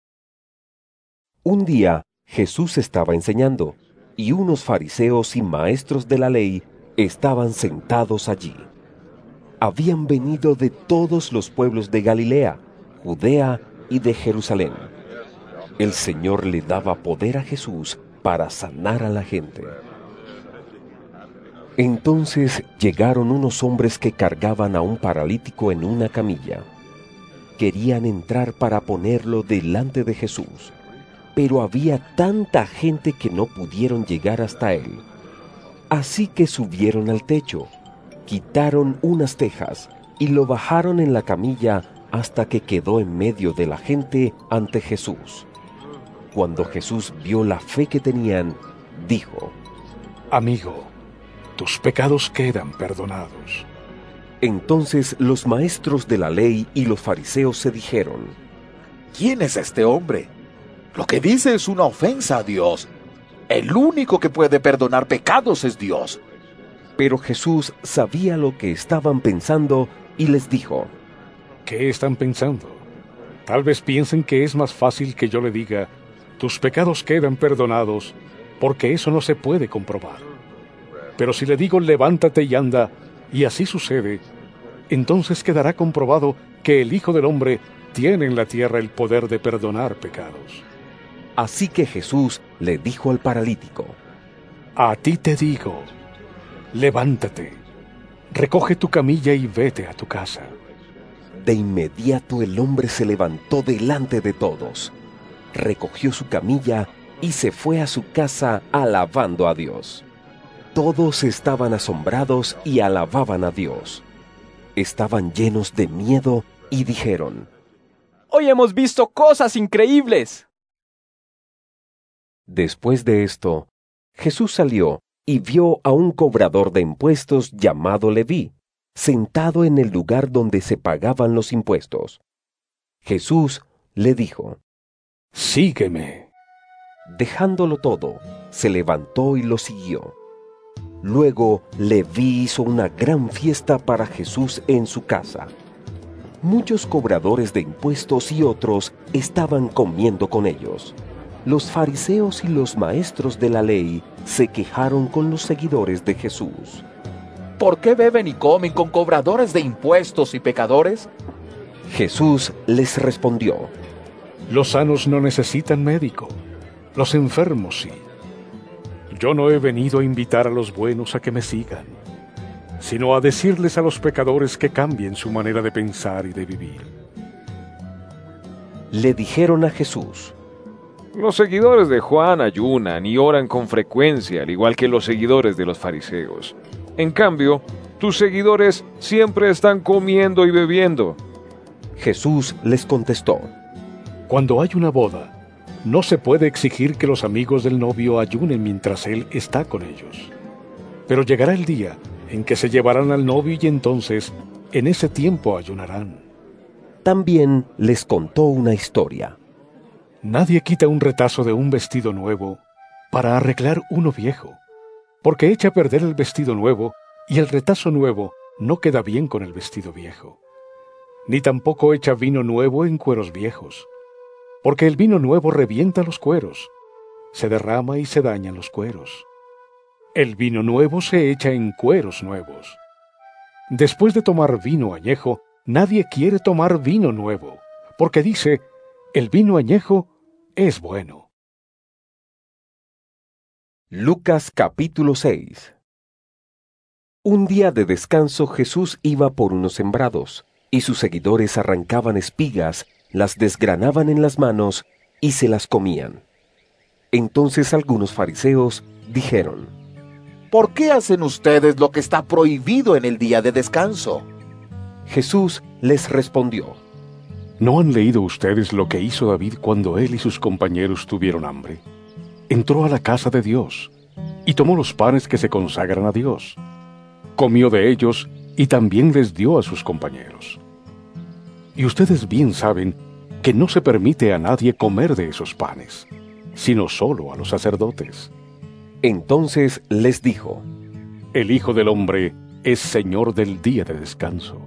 Speaker 1: Un día, Jesús estaba enseñando, y unos fariseos y maestros de la ley estaban sentados allí. Habían venido de todos los pueblos de Galilea, Judea y de Jerusalén. El Señor le daba poder a Jesús para sanar a la gente. Entonces llegaron unos hombres que cargaban a un paralítico en una camilla. Querían entrar para ponerlo delante de Jesús, pero había tanta gente que no pudieron llegar hasta él. Así que subieron al techo, quitaron unas tejas y lo bajaron en la camilla hasta que quedó en medio de la gente ante Jesús. Cuando Jesús vio la fe que tenían, dijo:
Speaker 14: Amigo, tus pecados quedan perdonados.
Speaker 1: Entonces los maestros de la ley y los fariseos se dijeron:
Speaker 13: ¿Quién es este hombre? Lo que dice es una ofensa a Dios. El único que puede perdonar pecados es Dios.
Speaker 1: Pero Jesús sabía lo que estaban pensando y les dijo:
Speaker 14: ¿Qué están pensando? Tal vez piensen que es más fácil que yo le diga, tus pecados quedan perdonados, porque eso no se puede comprobar. Pero si le digo, levántate y anda, y así sucede, entonces quedará comprobado que el Hijo del Hombre tiene en la tierra el poder de perdonar pecados.
Speaker 1: Así que Jesús le dijo al paralítico,
Speaker 14: a ti te digo, levántate, recoge tu camilla y vete a tu casa.
Speaker 1: De inmediato el hombre se levantó delante de todos, recogió su camilla y se fue a su casa alabando a Dios. Todos estaban asombrados y alababan a Dios. Estaban llenos de miedo y dijeron,
Speaker 6: ¡hoy hemos visto cosas increíbles!
Speaker 1: Después de esto, Jesús salió y vio a un cobrador de impuestos llamado Leví, sentado en el lugar donde se pagaban los impuestos. Jesús le dijo,
Speaker 14: sígueme.
Speaker 1: Dejándolo todo, se levantó y lo siguió. Luego Leví hizo una gran fiesta para Jesús en su casa. Muchos cobradores de impuestos y otros estaban comiendo con ellos. Los fariseos y los maestros de la ley se quejaron con los seguidores de Jesús.
Speaker 11: ¿Por qué beben y comen con cobradores de impuestos y pecadores?
Speaker 1: Jesús les respondió,
Speaker 14: los sanos no necesitan médico, los enfermos sí. Yo no he venido a invitar a los buenos a que me sigan, sino a decirles a los pecadores que cambien su manera de pensar y de vivir.
Speaker 1: Le dijeron a Jesús,
Speaker 2: los seguidores de Juan ayunan y oran con frecuencia, al igual que los seguidores de los fariseos. En cambio, tus seguidores siempre están comiendo y bebiendo.
Speaker 1: Jesús les contestó,
Speaker 14: cuando hay una boda, no se puede exigir que los amigos del novio ayunen mientras él está con ellos. Pero llegará el día en que se llevarán al novio y entonces, en ese tiempo ayunarán.
Speaker 1: También les contó una historia.
Speaker 14: Nadie quita un retazo de un vestido nuevo para arreglar uno viejo, porque echa a perder el vestido nuevo y el retazo nuevo no queda bien con el vestido viejo. Ni tampoco echa vino nuevo en cueros viejos, porque el vino nuevo revienta los cueros, se derrama y se dañan los cueros. El vino nuevo se echa en cueros nuevos. Después de tomar vino añejo, nadie quiere tomar vino nuevo, porque dice, el vino añejo es bueno.
Speaker 1: Lucas capítulo seis. Un día de descanso Jesús iba por unos sembrados, y sus seguidores arrancaban espigas, las desgranaban en las manos y se las comían. Entonces algunos fariseos dijeron,
Speaker 11: ¿por qué hacen ustedes lo que está prohibido en el día de descanso?
Speaker 1: Jesús les respondió,
Speaker 14: ¿no han leído ustedes lo que hizo David cuando él y sus compañeros tuvieron hambre? Entró a la casa de Dios y tomó los panes que se consagran a Dios. Comió de ellos y también les dio a sus compañeros. Y ustedes bien saben que no se permite a nadie comer de esos panes, sino solo a los sacerdotes.
Speaker 1: Entonces les dijo,
Speaker 14: el Hijo del Hombre es Señor del día de descanso.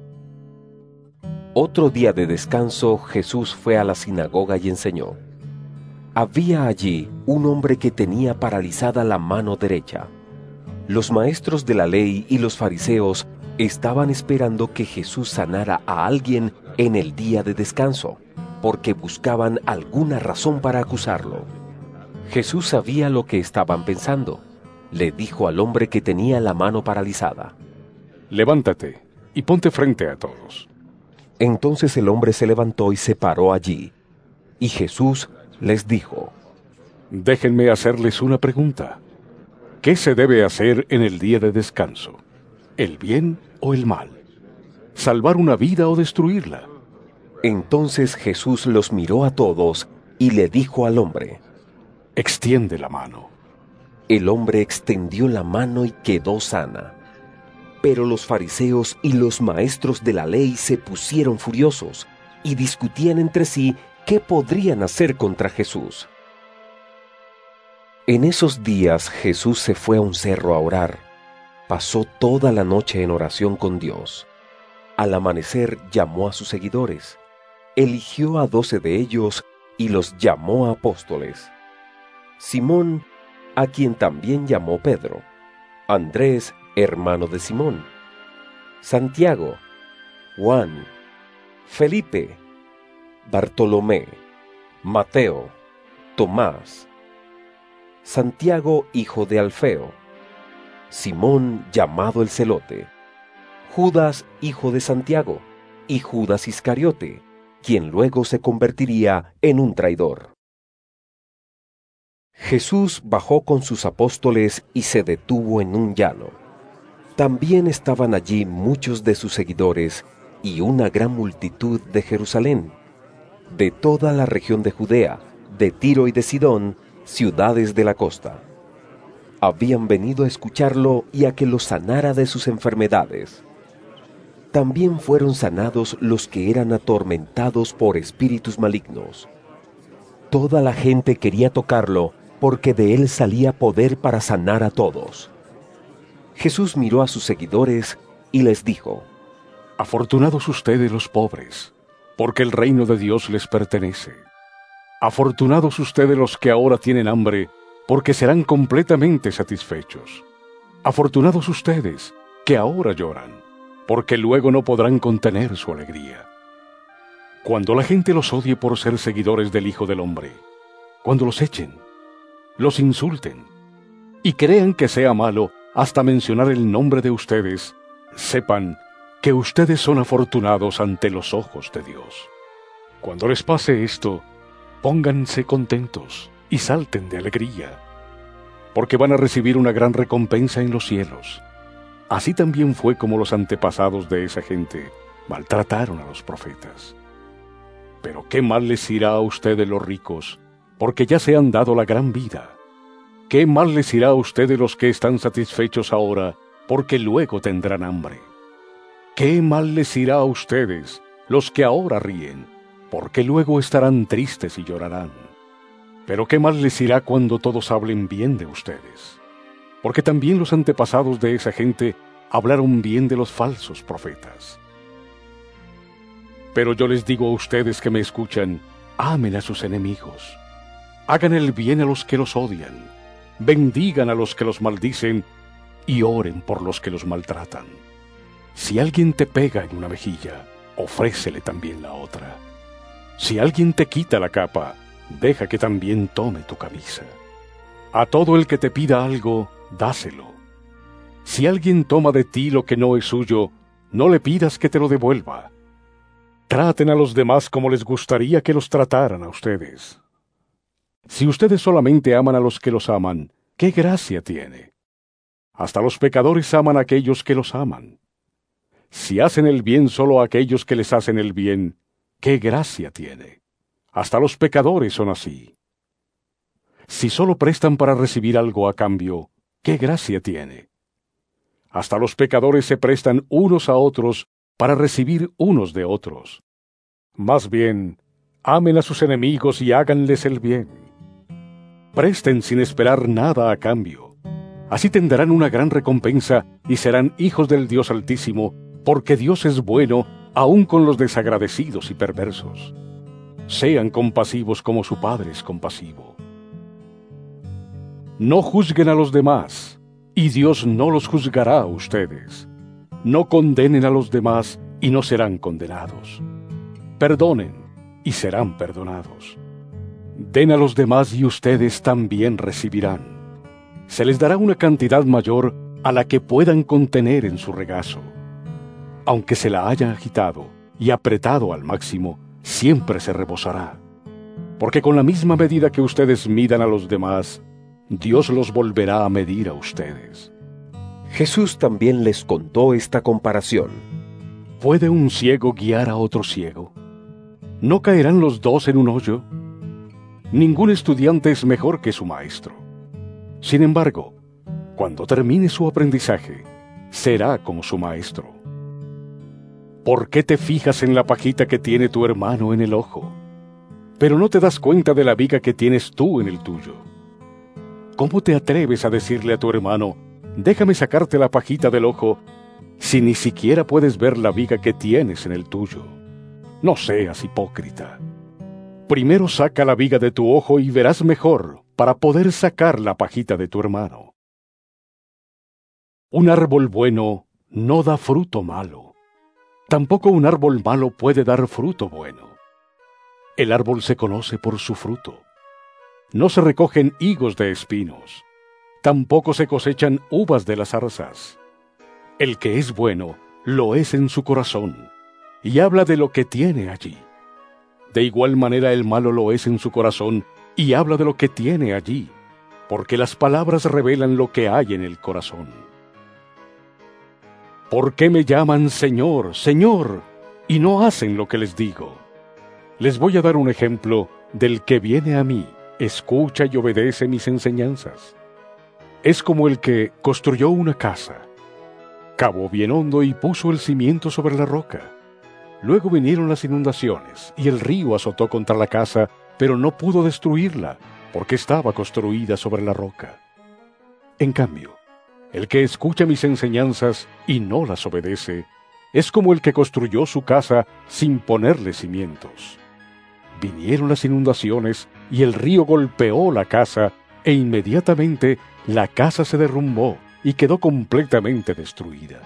Speaker 1: Otro día de descanso Jesús fue a la sinagoga y enseñó. Había allí un hombre que tenía paralizada la mano derecha. Los maestros de la ley y los fariseos estaban esperando que Jesús sanara a alguien en el día de descanso, porque buscaban alguna razón para acusarlo. Jesús sabía lo que estaban pensando. Le dijo al hombre que tenía la mano paralizada,
Speaker 14: levántate y ponte frente a todos.
Speaker 1: Entonces el hombre se levantó y se paró allí. Y Jesús les dijo,
Speaker 14: déjenme hacerles una pregunta. ¿Qué se debe hacer en el día de descanso? ¿El bien o el mal? ¿Salvar una vida o destruirla?
Speaker 1: Entonces Jesús los miró a todos y le dijo al hombre,
Speaker 14: extiende la mano.
Speaker 1: El hombre extendió la mano y quedó sana. Pero los fariseos y los maestros de la ley se pusieron furiosos y discutían entre sí qué podrían hacer contra Jesús. En esos días Jesús se fue a un cerro a orar. Pasó toda la noche en oración con Dios. Al amanecer llamó a sus seguidores, eligió a doce de ellos y los llamó apóstoles. Simón, a quien también llamó Pedro, Andrés, hermano de Simón, Santiago, Juan, Felipe, Bartolomé, Mateo, Tomás, Santiago, hijo de Alfeo, Simón, llamado el Celote, Judas, hijo de Santiago, y Judas Iscariote, quien luego se convertiría en un traidor. Jesús bajó con sus apóstoles y se detuvo en un llano. También estaban allí muchos de sus seguidores y una gran multitud de Jerusalén, de toda la región de Judea, de Tiro y de Sidón, ciudades de la costa. Habían venido a escucharlo y a que los sanara de sus enfermedades. También fueron sanados los que eran atormentados por espíritus malignos. Toda la gente quería tocarlo porque de él salía poder para sanar a todos. Jesús miró a sus seguidores y les dijo:
Speaker 14: Afortunados ustedes los pobres, porque el reino de Dios les pertenece. Afortunados ustedes los que ahora tienen hambre, porque serán completamente satisfechos. Afortunados ustedes que ahora lloran, porque luego no podrán contener su alegría. Cuando la gente los odie por ser seguidores del Hijo del Hombre, cuando los echen, los insulten y crean que sea malo hasta mencionar el nombre de ustedes, sepan que ustedes son afortunados ante los ojos de Dios. Cuando les pase esto, pónganse contentos y salten de alegría, porque van a recibir una gran recompensa en los cielos. Así también fue como los antepasados de esa gente maltrataron a los profetas. Pero qué mal les irá a ustedes los ricos, porque ya se han dado la gran vida. Qué mal les irá a ustedes los que están satisfechos ahora, porque luego tendrán hambre. Qué mal les irá a ustedes los que ahora ríen, porque luego estarán tristes y llorarán. Pero qué mal les irá cuando todos hablen bien de ustedes, porque también los antepasados de esa gente hablaron bien de los falsos profetas. Pero yo les digo a ustedes que me escuchan, amen a sus enemigos, hagan el bien a los que los odian, bendigan a los que los maldicen y oren por los que los maltratan. Si alguien te pega en una mejilla, ofrécele también la otra. Si alguien te quita la capa, deja que también tome tu camisa. A todo el que te pida algo, dáselo. Si alguien toma de ti lo que no es suyo, no le pidas que te lo devuelva. Traten a los demás como les gustaría que los trataran a ustedes. Si ustedes solamente aman a los que los aman, ¿qué gracia tiene? Hasta los pecadores aman a aquellos que los aman. Si hacen el bien solo a aquellos que les hacen el bien, ¿qué gracia tiene? Hasta los pecadores son así. Si solo prestan para recibir algo a cambio, ¿qué gracia tiene? Hasta los pecadores se prestan unos a otros para recibir unos de otros. Más bien, amen a sus enemigos y háganles el bien. Presten sin esperar nada a cambio. Así tendrán una gran recompensa y serán hijos del Dios Altísimo, porque Dios es bueno aun con los desagradecidos y perversos. Sean compasivos como su Padre es compasivo. No juzguen a los demás, y Dios no los juzgará a ustedes. No condenen a los demás, y no serán condenados. Perdonen, y serán perdonados. Den a los demás, y ustedes también recibirán. Se les dará una cantidad mayor a la que puedan contener en su regazo. Aunque se la hayan agitado y apretado al máximo, siempre se rebosará. Porque con la misma medida que ustedes midan a los demás, Dios los volverá a medir a ustedes.
Speaker 1: Jesús también les contó esta comparación.
Speaker 14: ¿Puede un ciego guiar a otro ciego? ¿No caerán los dos en un hoyo? Ningún estudiante es mejor que su maestro. Sin embargo, cuando termine su aprendizaje, será como su maestro. ¿Por qué te fijas en la pajita que tiene tu hermano en el ojo, pero no te das cuenta de la viga que tienes tú en el tuyo? ¿Cómo te atreves a decirle a tu hermano, déjame sacarte la pajita del ojo, si ni siquiera puedes ver la viga que tienes en el tuyo? No seas hipócrita. Primero saca la viga de tu ojo y verás mejor para poder sacar la pajita de tu hermano. Un árbol bueno no da fruto malo. Tampoco un árbol malo puede dar fruto bueno. El árbol se conoce por su fruto. No se recogen higos de espinos. Tampoco se cosechan uvas de las zarzas. El que es bueno, lo es en su corazón, y habla de lo que tiene allí. De igual manera el malo lo es en su corazón, y habla de lo que tiene allí, porque las palabras revelan lo que hay en el corazón. ¿Por qué me llaman Señor, Señor, y no hacen lo que les digo? Les voy a dar un ejemplo del que viene a mí, escucha y obedece mis enseñanzas. Es como el que construyó una casa. Cavó bien hondo y puso el cimiento sobre la roca. Luego vinieron las inundaciones, y el río azotó contra la casa, pero no pudo destruirla, porque estaba construida sobre la roca. En cambio, el que escucha mis enseñanzas y no las obedece, es como el que construyó su casa sin ponerle cimientos. Vinieron las inundaciones, y el río golpeó la casa, e inmediatamente la casa se derrumbó y quedó completamente destruida.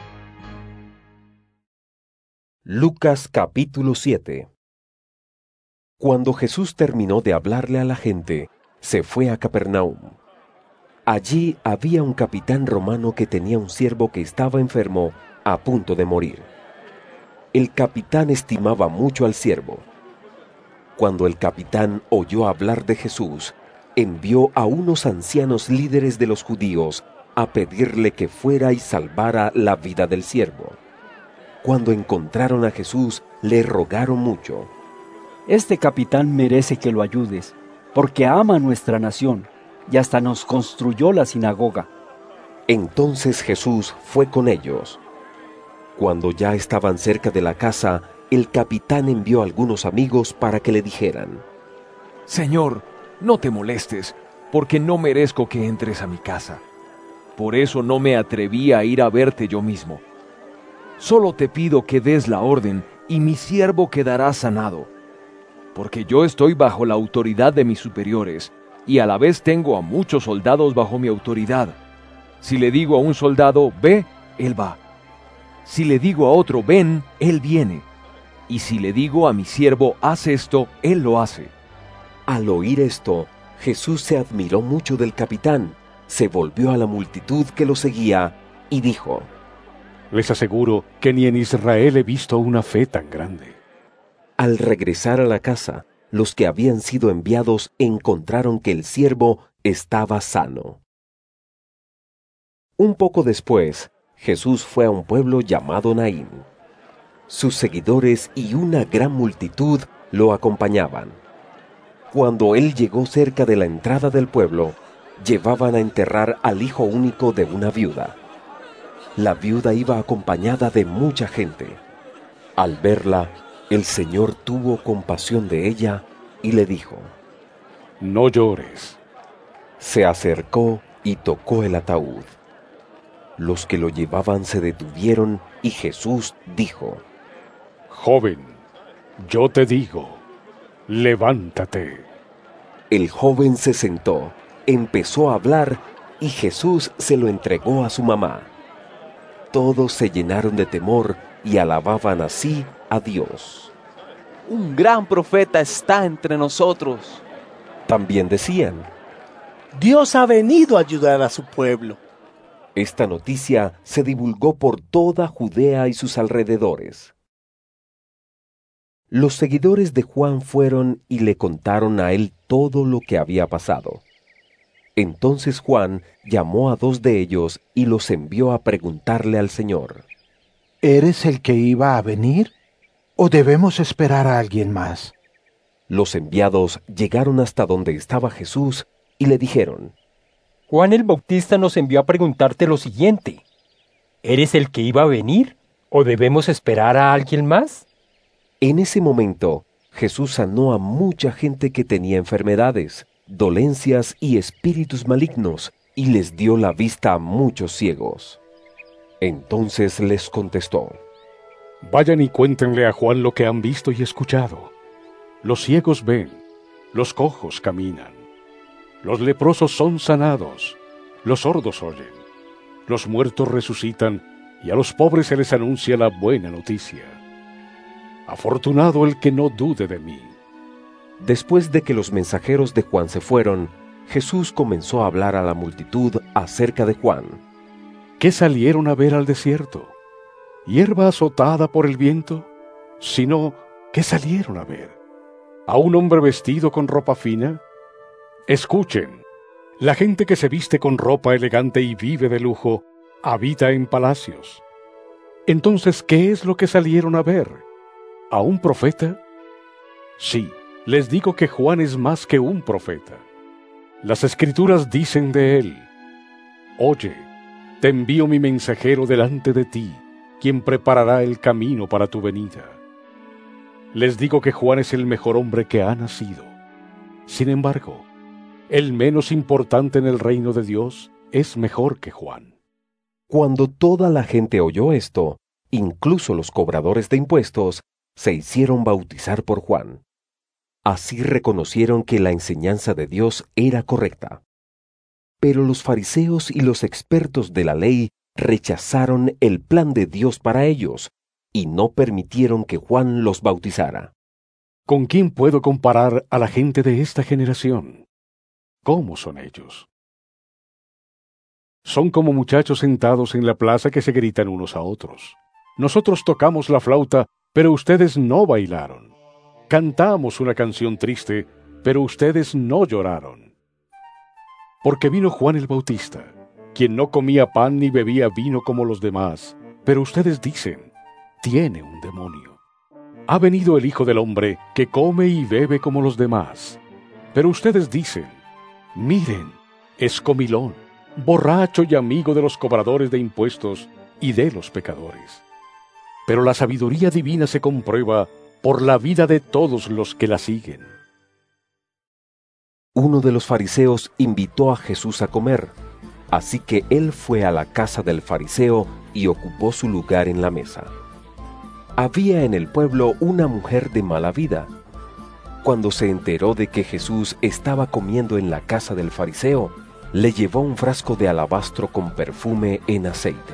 Speaker 1: Lucas capítulo siete. Cuando Jesús terminó de hablarle a la gente, se fue a Capernaum. Allí había un capitán romano que tenía un siervo que estaba enfermo, a punto de morir. El capitán estimaba mucho al siervo. Cuando el capitán oyó hablar de Jesús, envió a unos ancianos líderes de los judíos a pedirle que fuera y salvara la vida del siervo. Cuando encontraron a Jesús, le rogaron mucho.
Speaker 18: Este capitán merece que lo ayudes, porque ama a nuestra nación, y hasta nos construyó la sinagoga.
Speaker 1: Entonces Jesús fue con ellos. Cuando ya estaban cerca de la casa, el capitán envió a algunos amigos para que le dijeran:
Speaker 2: Señor, no te molestes, porque no merezco que entres a mi casa. Por eso no me atreví a ir a verte yo mismo. Solo te pido que des la orden, y mi siervo quedará sanado. Porque yo estoy bajo la autoridad de mis superiores, y a la vez tengo a muchos soldados bajo mi autoridad. Si le digo a un soldado, ve, él va. Si le digo a otro, ven, él viene. Y si le digo a mi siervo, haz esto, él lo hace.
Speaker 1: Al oír esto, Jesús se admiró mucho del capitán, se volvió a la multitud que lo seguía y dijo:
Speaker 14: Les aseguro que ni en Israel he visto una fe tan grande.
Speaker 1: Al regresar a la casa, los que habían sido enviados encontraron que el siervo estaba sano. Un poco después, Jesús fue a un pueblo llamado Naín. Sus seguidores y una gran multitud lo acompañaban. Cuando él llegó cerca de la entrada del pueblo, llevaban a enterrar al hijo único de una viuda. La viuda iba acompañada de mucha gente. Al verla, el Señor tuvo compasión de ella y le dijo:
Speaker 14: No llores.
Speaker 1: Se acercó y tocó el ataúd. Los que lo llevaban se detuvieron y Jesús dijo:
Speaker 14: Joven, yo te digo, levántate.
Speaker 1: El joven se sentó, empezó a hablar y Jesús se lo entregó a su mamá. Todos se llenaron de temor y alababan así a Dios.
Speaker 6: Un gran profeta está entre nosotros.
Speaker 1: También decían:
Speaker 17: Dios ha venido a ayudar a su pueblo.
Speaker 1: Esta noticia se divulgó por toda Judea y sus alrededores. Los seguidores de Juan fueron y le contaron a él todo lo que había pasado. Entonces Juan llamó a dos de ellos y los envió a preguntarle al Señor:
Speaker 3: ¿Eres el que iba a venir? ¿O debemos esperar a alguien más?
Speaker 1: Los enviados llegaron hasta donde estaba Jesús y le dijeron:
Speaker 19: Juan el Bautista nos envió a preguntarte lo siguiente: ¿eres el que iba a venir? ¿O debemos esperar a alguien más?
Speaker 1: En ese momento, Jesús sanó a mucha gente que tenía enfermedades, dolencias y espíritus malignos, y les dio la vista a muchos ciegos. Entonces les contestó:
Speaker 14: Vayan y cuéntenle a Juan lo que han visto y escuchado. Los ciegos ven, los cojos caminan, los leprosos son sanados, los sordos oyen, los muertos resucitan y a los pobres se les anuncia la buena noticia. Afortunado el que no dude de mí.
Speaker 1: Después de que los mensajeros de Juan se fueron, Jesús comenzó a hablar a la multitud acerca de Juan.
Speaker 14: ¿Qué salieron a ver al desierto? ¿Hierba azotada por el viento? Sino, ¿qué salieron a ver? ¿A un hombre vestido con ropa fina? Escuchen, la gente que se viste con ropa elegante y vive de lujo, habita en palacios. Entonces, ¿qué es lo que salieron a ver? ¿A un profeta? Sí, les digo que Juan es más que un profeta. Las Escrituras dicen de él: Oye, te envío mi mensajero delante de ti, quien preparará el camino para tu venida. Les digo que Juan es el mejor hombre que ha nacido. Sin embargo, el menos importante en el reino de Dios es mejor que Juan.
Speaker 1: Cuando toda la gente oyó esto, incluso los cobradores de impuestos, se hicieron bautizar por Juan. Así reconocieron que la enseñanza de Dios era correcta. Pero los fariseos y los expertos de la ley rechazaron el plan de Dios para ellos y no permitieron que Juan los bautizara.
Speaker 14: ¿Con quién puedo comparar a la gente de esta generación? ¿Cómo son ellos? Son como muchachos sentados en la plaza que se gritan unos a otros. Nosotros tocamos la flauta, pero ustedes no bailaron. Cantamos una canción triste, pero ustedes no lloraron. Porque vino Juan el Bautista, quien no comía pan ni bebía vino como los demás, pero ustedes dicen: tiene un demonio. Ha venido el Hijo del Hombre, que come y bebe como los demás, pero ustedes dicen: miren, es comilón, borracho y amigo de los cobradores de impuestos y de los pecadores. Pero la sabiduría divina se comprueba por la vida de todos los que la siguen.
Speaker 1: Uno de los fariseos invitó a Jesús a comer, así que él fue a la casa del fariseo y ocupó su lugar en la mesa. Había en el pueblo una mujer de mala vida. Cuando se enteró de que Jesús estaba comiendo en la casa del fariseo, le llevó un frasco de alabastro con perfume en aceite.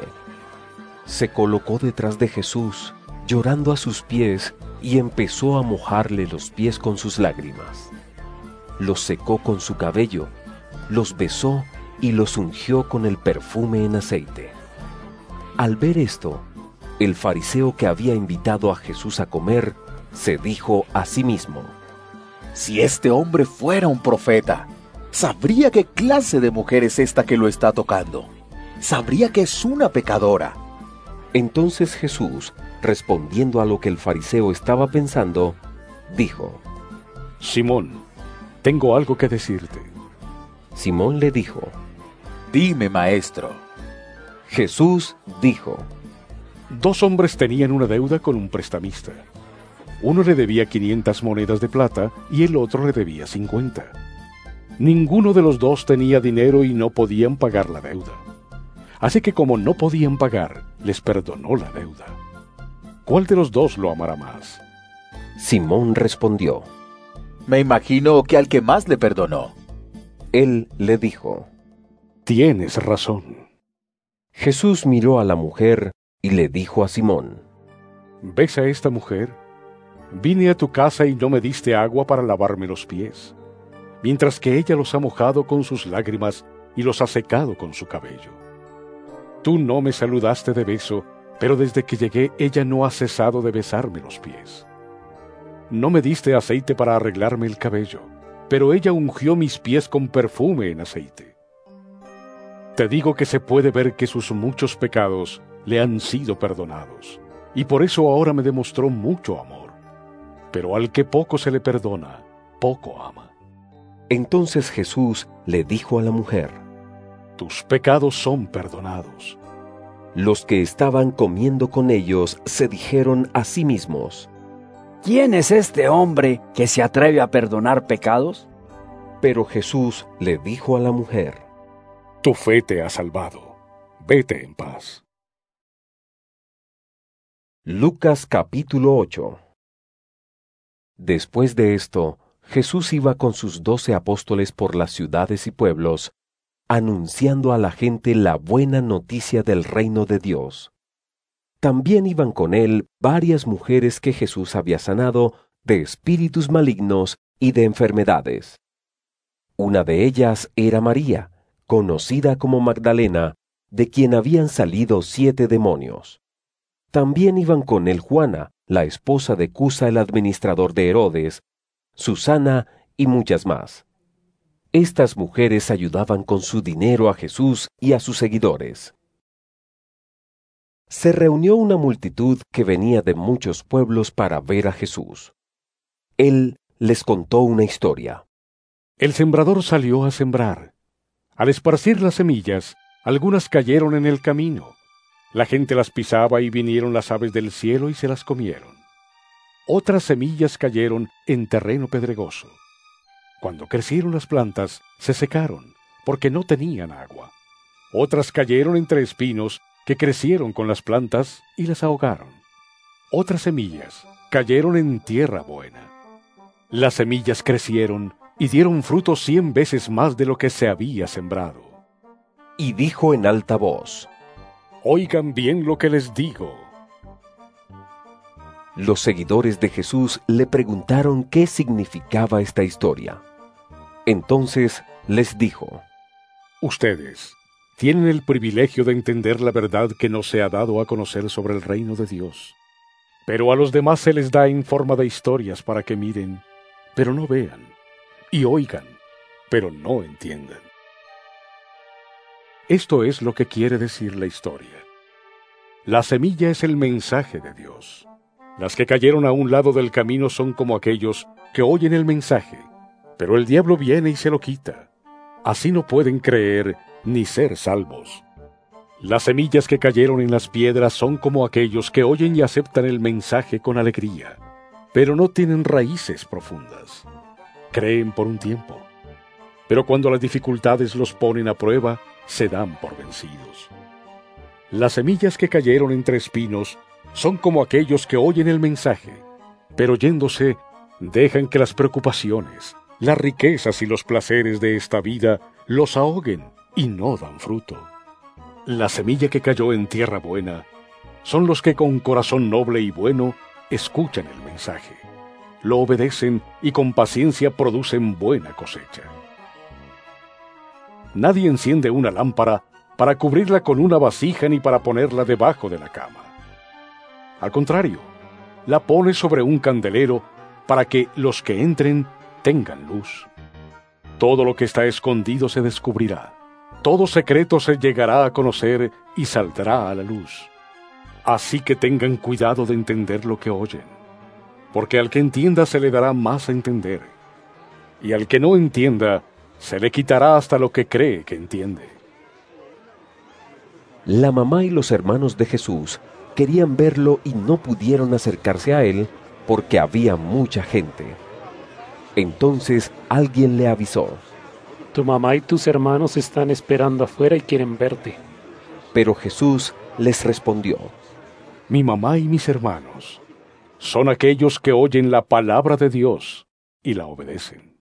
Speaker 1: Se colocó detrás de Jesús, llorando a sus pies, y empezó a mojarle los pies con sus lágrimas. Los secó con su cabello, los besó y los ungió con el perfume en aceite. Al ver esto, el fariseo que había invitado a Jesús a comer, se dijo a sí mismo:
Speaker 11: si este hombre fuera un profeta, sabría qué clase de mujer es esta que lo está tocando. Sabría que es una pecadora.
Speaker 1: Entonces Jesús, respondiendo a lo que el fariseo estaba pensando, dijo:
Speaker 14: Simón, tengo algo que decirte.
Speaker 1: Simón le dijo:
Speaker 11: dime, maestro.
Speaker 1: Jesús dijo:
Speaker 14: dos hombres tenían una deuda con un prestamista. Uno le debía quinientas monedas de plata y el otro le debía cincuenta. Ninguno de los dos tenía dinero y no podían pagar la deuda. Así que como no podían pagar, les perdonó la deuda. ¿Cuál de los dos lo amará más?
Speaker 1: Simón respondió:
Speaker 11: me imagino que al que más le perdonó.
Speaker 1: Él le dijo:
Speaker 14: tienes razón.
Speaker 1: Jesús miró a la mujer y le dijo a Simón:
Speaker 14: ¿ves a esta mujer? Vine a tu casa y no me diste agua para lavarme los pies, mientras que ella los ha mojado con sus lágrimas y los ha secado con su cabello. Tú no me saludaste de beso, pero desde que llegué ella no ha cesado de besarme los pies. No me diste aceite para arreglarme el cabello, pero ella ungió mis pies con perfume en aceite. Te digo que se puede ver que sus muchos pecados le han sido perdonados, y por eso ahora me demostró mucho amor. Pero al que poco se le perdona, poco ama.
Speaker 1: Entonces Jesús le dijo a la mujer:
Speaker 14: tus pecados son perdonados.
Speaker 1: Los que estaban comiendo con ellos se dijeron a sí mismos:
Speaker 18: ¿quién es este hombre que se atreve a perdonar pecados?
Speaker 1: Pero Jesús le dijo a la mujer:
Speaker 14: tu fe te ha salvado. Vete en paz.
Speaker 1: Lucas capítulo ocho. Después de esto, Jesús iba con sus doce apóstoles por las ciudades y pueblos, anunciando a la gente la buena noticia del reino de Dios. También iban con él varias mujeres que Jesús había sanado de espíritus malignos y de enfermedades. Una de ellas era María, conocida como Magdalena, de quien habían salido siete demonios. También iban con él Juana, la esposa de Cusa el administrador de Herodes, Susana y muchas más. Estas mujeres ayudaban con su dinero a Jesús y a sus seguidores. Se reunió una multitud que venía de muchos pueblos para ver a Jesús. Él les contó una historia.
Speaker 14: El sembrador salió a sembrar. Al esparcir las semillas, algunas cayeron en el camino. La gente las pisaba y vinieron las aves del cielo y se las comieron. Otras semillas cayeron en terreno pedregoso. Cuando crecieron las plantas, se secaron, porque no tenían agua. Otras cayeron entre espinos que crecieron con las plantas y las ahogaron. Otras semillas cayeron en tierra buena. Las semillas crecieron y dieron fruto cien veces más de lo que se había sembrado.
Speaker 1: Y dijo en alta voz:
Speaker 14: Oigan bien lo que les digo.
Speaker 1: Los seguidores de Jesús le preguntaron qué significaba esta historia. Entonces les dijo:
Speaker 14: Ustedes tienen el privilegio de entender la verdad que no se ha dado a conocer sobre el reino de Dios. Pero a los demás se les da en forma de historias para que miren, pero no vean, y oigan, pero no entiendan. Esto es lo que quiere decir la historia. La semilla es el mensaje de Dios. Las que cayeron a un lado del camino son como aquellos que oyen el mensaje, pero el diablo viene y se lo quita. Así no pueden creer ni ser salvos. Las semillas que cayeron en las piedras son como aquellos que oyen y aceptan el mensaje con alegría, pero no tienen raíces profundas. Creen por un tiempo, pero cuando las dificultades los ponen a prueba, se dan por vencidos. Las semillas que cayeron entre espinos son como aquellos que oyen el mensaje, pero yéndose, dejan que las preocupaciones, las riquezas y los placeres de esta vida los ahoguen y no dan fruto. La semilla que cayó en tierra buena son los que con corazón noble y bueno escuchan el mensaje, lo obedecen y con paciencia producen buena cosecha. Nadie enciende una lámpara para cubrirla con una vasija ni para ponerla debajo de la cama. Al contrario, la pone sobre un candelero para que los que entren tengan luz. Todo lo que está escondido se descubrirá. Todo secreto se llegará a conocer y saldrá a la luz. Así que tengan cuidado de entender lo que oyen, porque al que entienda se le dará más a entender, y al que no entienda se le quitará hasta lo que cree que entiende.
Speaker 1: La mamá y los hermanos de Jesús querían verlo y no pudieron acercarse a él porque había mucha gente. Entonces alguien le avisó:
Speaker 15: Tu mamá y tus hermanos están esperando afuera y quieren verte.
Speaker 1: Pero Jesús les respondió:
Speaker 14: Mi mamá y mis hermanos son aquellos que oyen la palabra de Dios y la obedecen.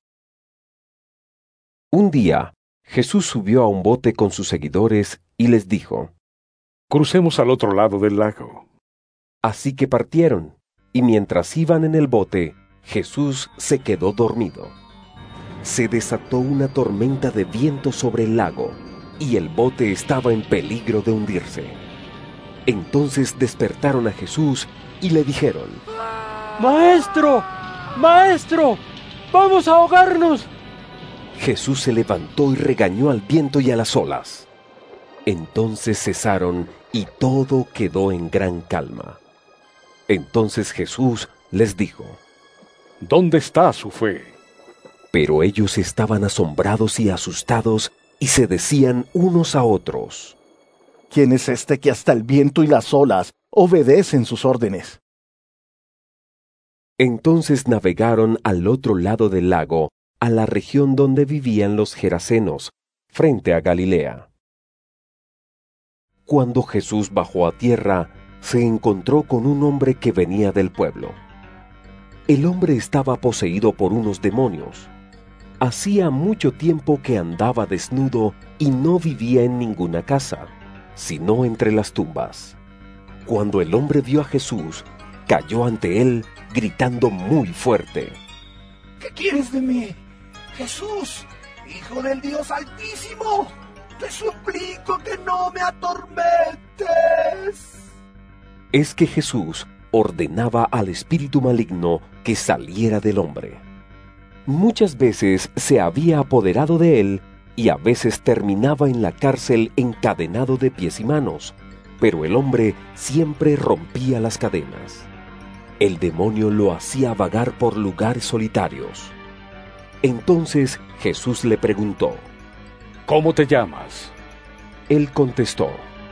Speaker 1: Un día, Jesús subió a un bote con sus seguidores y les dijo:
Speaker 14: Crucemos al otro lado del lago.
Speaker 1: Así que partieron, y mientras iban en el bote, Jesús se quedó dormido. Se desató una tormenta de viento sobre el lago, y el bote estaba en peligro de hundirse. Entonces despertaron a Jesús y le dijeron:
Speaker 17: ¡Maestro! ¡Maestro! ¡Vamos a ahogarnos!
Speaker 1: Jesús se levantó y regañó al viento y a las olas. Entonces cesaron y todo quedó en gran calma. Entonces Jesús les dijo:
Speaker 14: ¿Dónde está su fe?
Speaker 1: Pero ellos estaban asombrados y asustados y se decían unos a otros:
Speaker 16: ¿Quién es este que hasta el viento y las olas obedecen sus órdenes?
Speaker 1: Entonces navegaron al otro lado del lago, a la región donde vivían los gerasenos, frente a Galilea. Cuando Jesús bajó a tierra, se encontró con un hombre que venía del pueblo. El hombre estaba poseído por unos demonios. Hacía mucho tiempo que andaba desnudo y no vivía en ninguna casa, sino entre las tumbas. Cuando el hombre vio a Jesús, cayó ante él, gritando muy fuerte:
Speaker 13: ¿Qué quieres de mí, Jesús, Hijo del Dios Altísimo? Te suplico que no me atormentes.
Speaker 1: Es que Jesús ordenaba al espíritu maligno que saliera del hombre. Muchas veces se había apoderado de él y a veces terminaba en la cárcel encadenado de pies y manos, pero el hombre siempre rompía las cadenas. El demonio lo hacía vagar por lugares solitarios. Entonces Jesús le preguntó:
Speaker 14: ¿Cómo te llamas?
Speaker 1: Él contestó: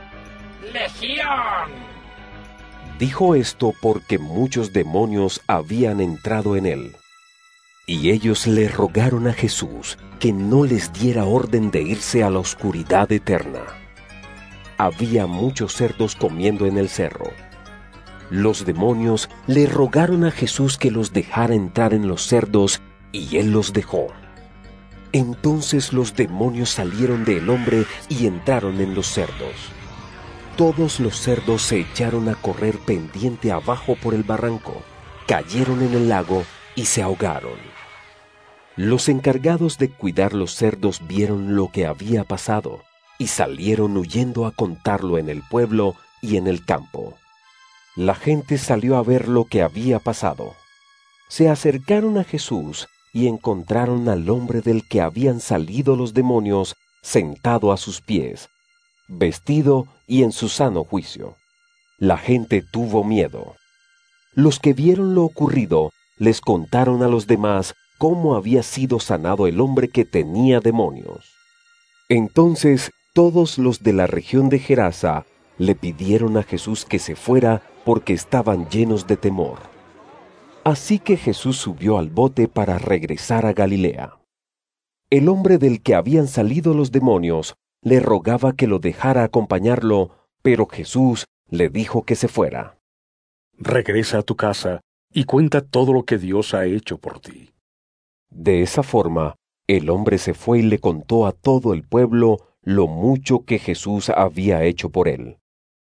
Speaker 13: ¡Legión!
Speaker 1: Dijo esto porque muchos demonios habían entrado en él. Y ellos le rogaron a Jesús que no les diera orden de irse a la oscuridad eterna. Había muchos cerdos comiendo en el cerro. Los demonios le rogaron a Jesús que los dejara entrar en los cerdos, y él los dejó. Entonces los demonios salieron del hombre y entraron en los cerdos. Todos los cerdos se echaron a correr pendiente abajo por el barranco, cayeron en el lago y se ahogaron. Los encargados de cuidar los cerdos vieron lo que había pasado y salieron huyendo a contarlo en el pueblo y en el campo. La gente salió a ver lo que había pasado. Se acercaron a Jesús y encontraron al hombre del que habían salido los demonios sentado a sus pies, vestido y en su sano juicio. La gente tuvo miedo. Los que vieron lo ocurrido les contaron a los demás cómo había sido sanado el hombre que tenía demonios. Entonces todos los de la región de Gerasa le pidieron a Jesús que se fuera porque estaban llenos de temor. Así que Jesús subió al bote para regresar a Galilea. El hombre del que habían salido los demonios le rogaba que lo dejara acompañarlo, pero Jesús le dijo que se fuera.
Speaker 14: Regresa a tu casa y cuenta todo lo que Dios ha hecho por ti.
Speaker 1: De esa forma, el hombre se fue y le contó a todo el pueblo lo mucho que Jesús había hecho por él.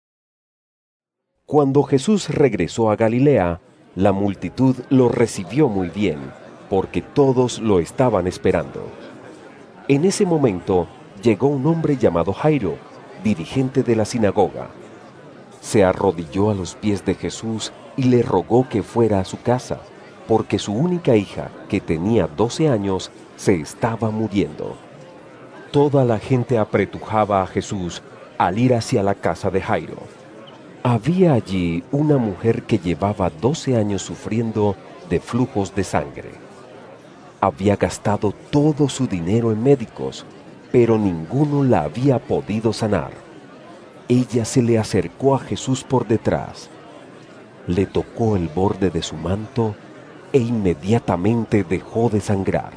Speaker 1: Cuando Jesús regresó a Galilea, la multitud lo recibió muy bien, porque todos lo estaban esperando. En ese momento llegó un hombre llamado Jairo, dirigente de la sinagoga. Se arrodilló a los pies de Jesús y le rogó que fuera a su casa, porque su única hija, que tenía doce años, se estaba muriendo. Toda la gente apretujaba a Jesús al ir hacia la casa de Jairo. Había allí una mujer que llevaba doce años sufriendo de flujos de sangre. Había gastado todo su dinero en médicos, pero ninguno la había podido sanar. Ella se le acercó a Jesús por detrás, le tocó el borde de su manto e inmediatamente dejó de sangrar.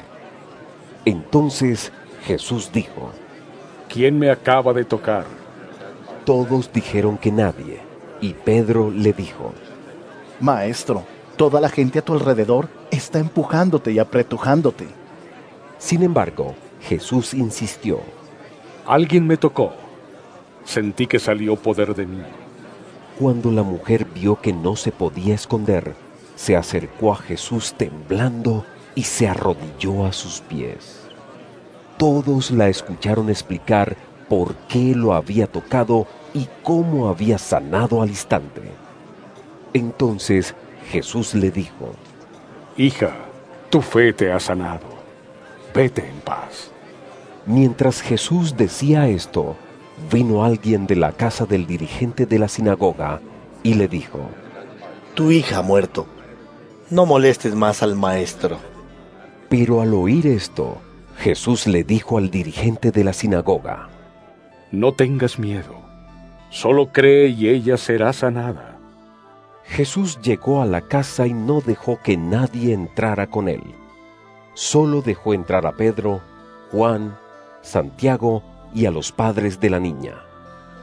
Speaker 1: Entonces Jesús dijo:
Speaker 14: ¿Quién me acaba de tocar?
Speaker 1: Todos dijeron que nadie, y Pedro le dijo:
Speaker 16: Maestro, toda la gente a tu alrededor está empujándote y apretujándote.
Speaker 1: Sin embargo, Jesús insistió:
Speaker 14: Alguien me tocó. Sentí que salió poder de mí.
Speaker 1: Cuando la mujer vio que no se podía esconder, se acercó a Jesús temblando y se arrodilló a sus pies. Todos la escucharon explicar por qué lo había tocado y cómo había sanado al instante. Entonces Jesús le dijo:
Speaker 14: Hija, tu fe te ha sanado. Vete en paz.
Speaker 1: Mientras Jesús decía esto, vino alguien de la casa del dirigente de la sinagoga y le dijo:
Speaker 7: Tu hija ha muerto. No molestes más al maestro.
Speaker 1: Pero al oír esto, Jesús le dijo al dirigente de la sinagoga:
Speaker 14: No tengas miedo. Solo cree y ella será sanada.
Speaker 1: Jesús llegó a la casa y no dejó que nadie entrara con él. Solo dejó entrar a Pedro, Juan, Santiago y a los padres de la niña.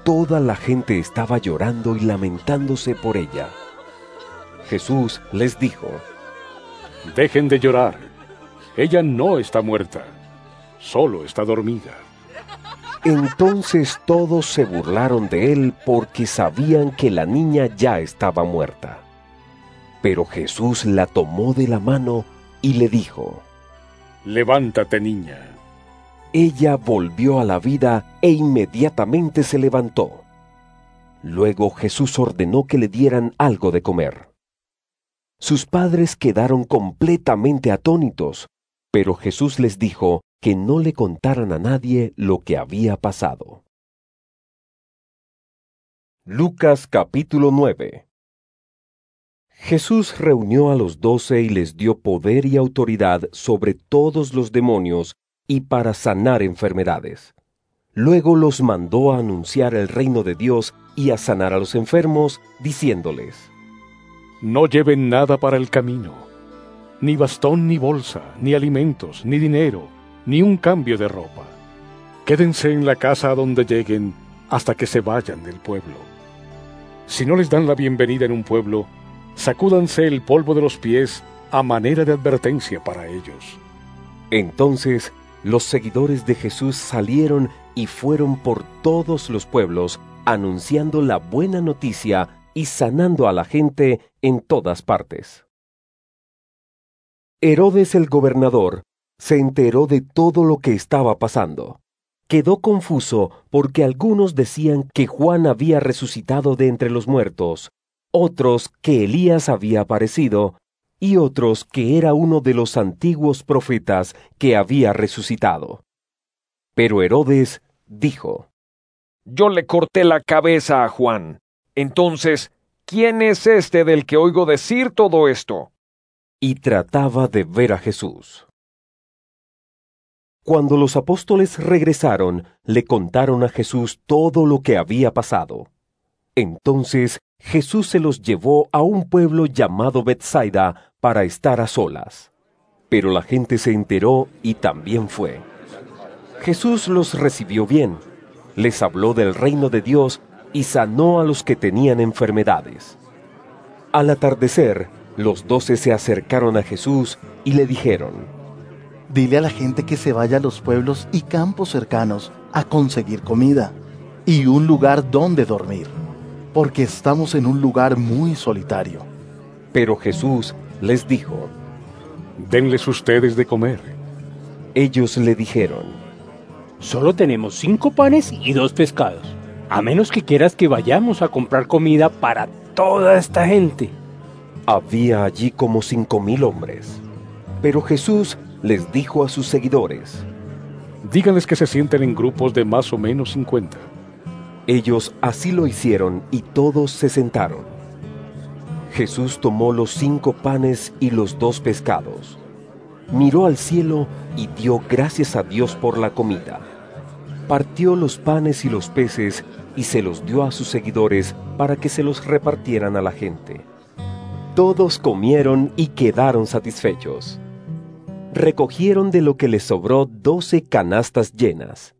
Speaker 1: toda la gente estaba llorando y lamentándose por ella. Jesús les dijo:
Speaker 14: Dejen de llorar. Ella no está muerta, solo está dormida.
Speaker 1: Entonces todos se burlaron de él porque sabían que la niña ya estaba muerta. Pero Jesús la tomó de la mano y le dijo:
Speaker 14: Levántate, niña.
Speaker 1: Ella volvió a la vida e inmediatamente se levantó. Luego Jesús ordenó que le dieran algo de comer. Sus padres quedaron completamente atónitos, pero Jesús les dijo que no le contaran a nadie lo que había pasado. Lucas capítulo nueve. Jesús reunió a los doce y les dio poder y autoridad sobre todos los demonios y para sanar enfermedades. Luego los mandó a anunciar el reino de Dios y a sanar a los enfermos, diciéndoles:
Speaker 14: No lleven nada para el camino, ni bastón ni bolsa, ni alimentos, ni dinero, ni un cambio de ropa. Quédense en la casa a donde lleguen hasta que se vayan del pueblo. Si no les dan la bienvenida en un pueblo, sacúdanse el polvo de los pies a manera de advertencia para ellos.
Speaker 1: Entonces los seguidores de Jesús salieron y fueron por todos los pueblos, anunciando la buena noticia y sanando a la gente en todas partes. Herodes el gobernador se enteró de todo lo que estaba pasando. Quedó confuso porque algunos decían que Juan había resucitado de entre los muertos, otros que Elías había aparecido, y otros que era uno de los antiguos profetas que había resucitado. Pero Herodes dijo:
Speaker 2: Yo le corté la cabeza a Juan. Entonces, ¿quién es este del que oigo decir todo esto?
Speaker 1: Y trataba de ver a Jesús. Cuando los apóstoles regresaron, le contaron a Jesús todo lo que había pasado. Entonces Jesús se los llevó a un pueblo llamado Betsaida para estar a solas. Pero la gente se enteró y también fue. Jesús los recibió bien, les habló del reino de Dios y sanó a los que tenían enfermedades. Al atardecer, los doce se acercaron a Jesús y le dijeron:
Speaker 16: Dile a la gente que se vaya a los pueblos y campos cercanos a conseguir comida y un lugar donde dormir, porque estamos en un lugar muy solitario.
Speaker 1: Pero Jesús les dijo:
Speaker 14: Denles ustedes de comer.
Speaker 1: Ellos le dijeron:
Speaker 19: Solo tenemos cinco panes y dos pescados, a menos que quieras que vayamos a comprar comida para toda esta gente.
Speaker 1: Había allí como cinco mil hombres. Pero Jesús les dijo a sus seguidores:
Speaker 14: Díganles que se sienten en grupos de más o menos cincuenta.
Speaker 1: Ellos así lo hicieron y todos se sentaron. Jesús tomó los cinco panes y los dos pescados, miró al cielo y dio gracias a Dios por la comida. Partió los panes y los peces y se los dio a sus seguidores para que se los repartieran a la gente. Todos comieron y quedaron satisfechos. Recogieron de lo que les sobró doce canastas llenas.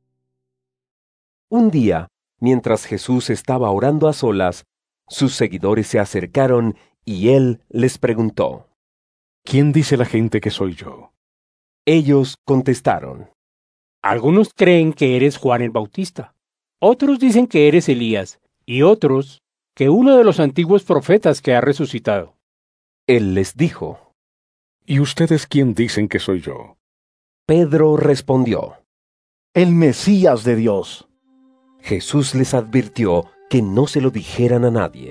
Speaker 1: Un día, mientras Jesús estaba orando a solas, sus seguidores se acercaron y él les preguntó:
Speaker 14: ¿Quién dice la gente que soy yo?
Speaker 1: Ellos contestaron:
Speaker 19: Algunos creen que eres Juan el Bautista, otros dicen que eres Elías, y otros que uno de los antiguos profetas que ha resucitado.
Speaker 1: Él les dijo:
Speaker 14: ¿Y ustedes quién dicen que soy yo?
Speaker 1: Pedro respondió:
Speaker 16: El Mesías de Dios.
Speaker 1: Jesús les advirtió que no se lo dijeran a nadie.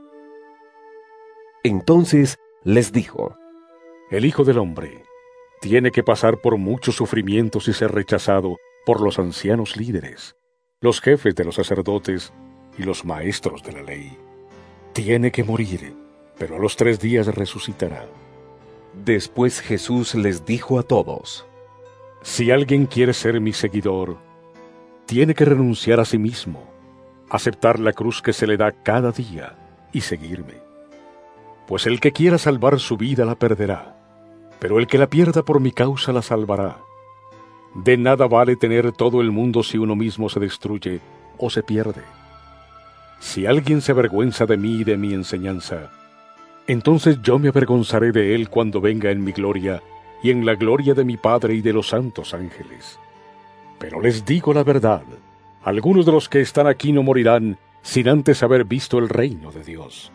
Speaker 1: Entonces les dijo:
Speaker 14: El Hijo del Hombre tiene que pasar por muchos sufrimientos y ser rechazado por los ancianos líderes, los jefes de los sacerdotes y los maestros de la ley. Tiene que morir, pero a los tres días resucitará.
Speaker 1: Después Jesús les dijo a todos:
Speaker 14: Si alguien quiere ser mi seguidor, tiene que renunciar a sí mismo, aceptar la cruz que se le da cada día y seguirme. Pues el que quiera salvar su vida la perderá, pero el que la pierda por mi causa la salvará. De nada vale tener todo el mundo si uno mismo se destruye o se pierde. Si alguien se avergüenza de mí y de mi enseñanza, entonces yo me avergonzaré de él cuando venga en mi gloria y en la gloria de mi Padre y de los santos ángeles. Pero les digo la verdad, algunos de los que están aquí no morirán sin antes haber visto el reino de Dios.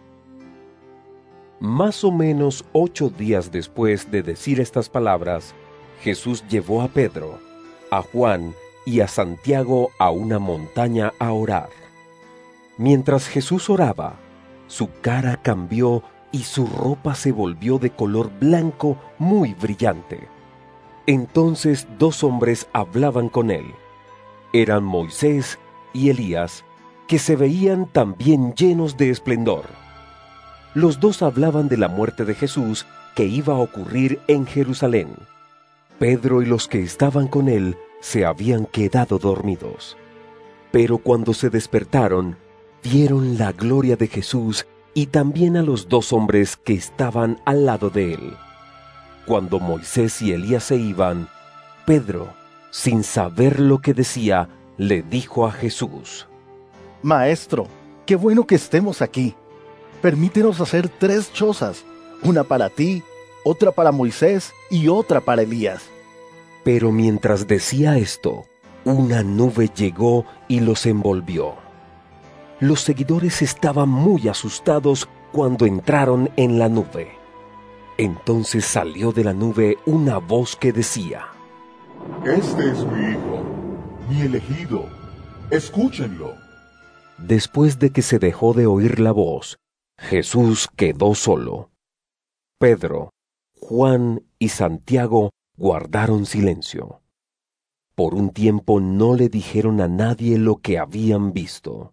Speaker 1: Más o menos ocho días después de decir estas palabras, Jesús llevó a Pedro, a Juan y a Santiago a una montaña a orar. Mientras Jesús oraba, su cara cambió y su ropa se volvió de color blanco muy brillante. Entonces dos hombres hablaban con él. Eran Moisés y Elías, que se veían también llenos de esplendor. Los dos hablaban de la muerte de Jesús que iba a ocurrir en Jerusalén. Pedro y los que estaban con él se habían quedado dormidos. Pero cuando se despertaron, vieron la gloria de Jesús y también a los dos hombres que estaban al lado de él. Cuando Moisés y Elías se iban, Pedro, sin saber lo que decía, le dijo a Jesús:
Speaker 16: Maestro, qué bueno que estemos aquí. Permítenos hacer tres chozas, una para ti, otra para Moisés y otra para Elías.
Speaker 1: Pero mientras decía esto, una nube llegó y los envolvió. Los seguidores estaban muy asustados cuando entraron en la nube. Entonces salió de la nube una voz que decía:
Speaker 12: Este es mi hijo, mi elegido. Escúchenlo.
Speaker 1: Después de que se dejó de oír la voz, Jesús quedó solo. Pedro, Juan y Santiago guardaron silencio. Por un tiempo no le dijeron a nadie lo que habían visto.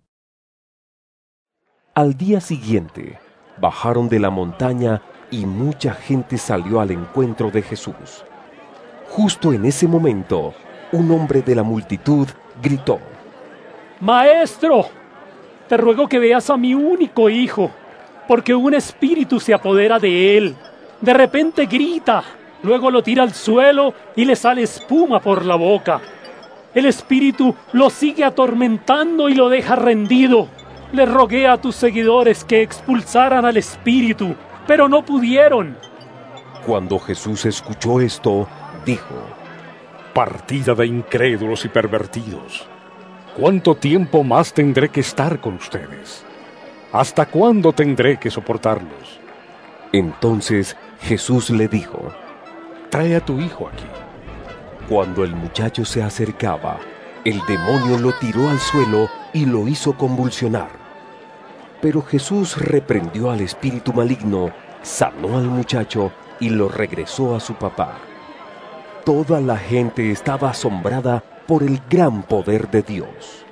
Speaker 1: Al día siguiente, bajaron de la montaña y mucha gente salió al encuentro de Jesús. Justo en ese momento, un hombre de la multitud gritó:
Speaker 15: Maestro, te ruego que veas a mi único hijo, porque un espíritu se apodera de él. De repente grita, luego lo tira al suelo y le sale espuma por la boca. El espíritu lo sigue atormentando y lo deja rendido. Le rogué a tus seguidores que expulsaran al espíritu, pero no pudieron.
Speaker 1: Cuando Jesús escuchó esto, dijo:
Speaker 14: Partida de incrédulos y pervertidos. ¿Cuánto tiempo más tendré que estar con ustedes? ¿Hasta cuándo tendré que soportarlos?
Speaker 1: Entonces Jesús le dijo:
Speaker 14: Trae a tu hijo aquí.
Speaker 1: Cuando el muchacho se acercaba, el demonio lo tiró al suelo y lo hizo convulsionar. Pero Jesús reprendió al espíritu maligno, sanó al muchacho y lo regresó a su papá. Toda la gente estaba asombrada por el gran poder de Dios.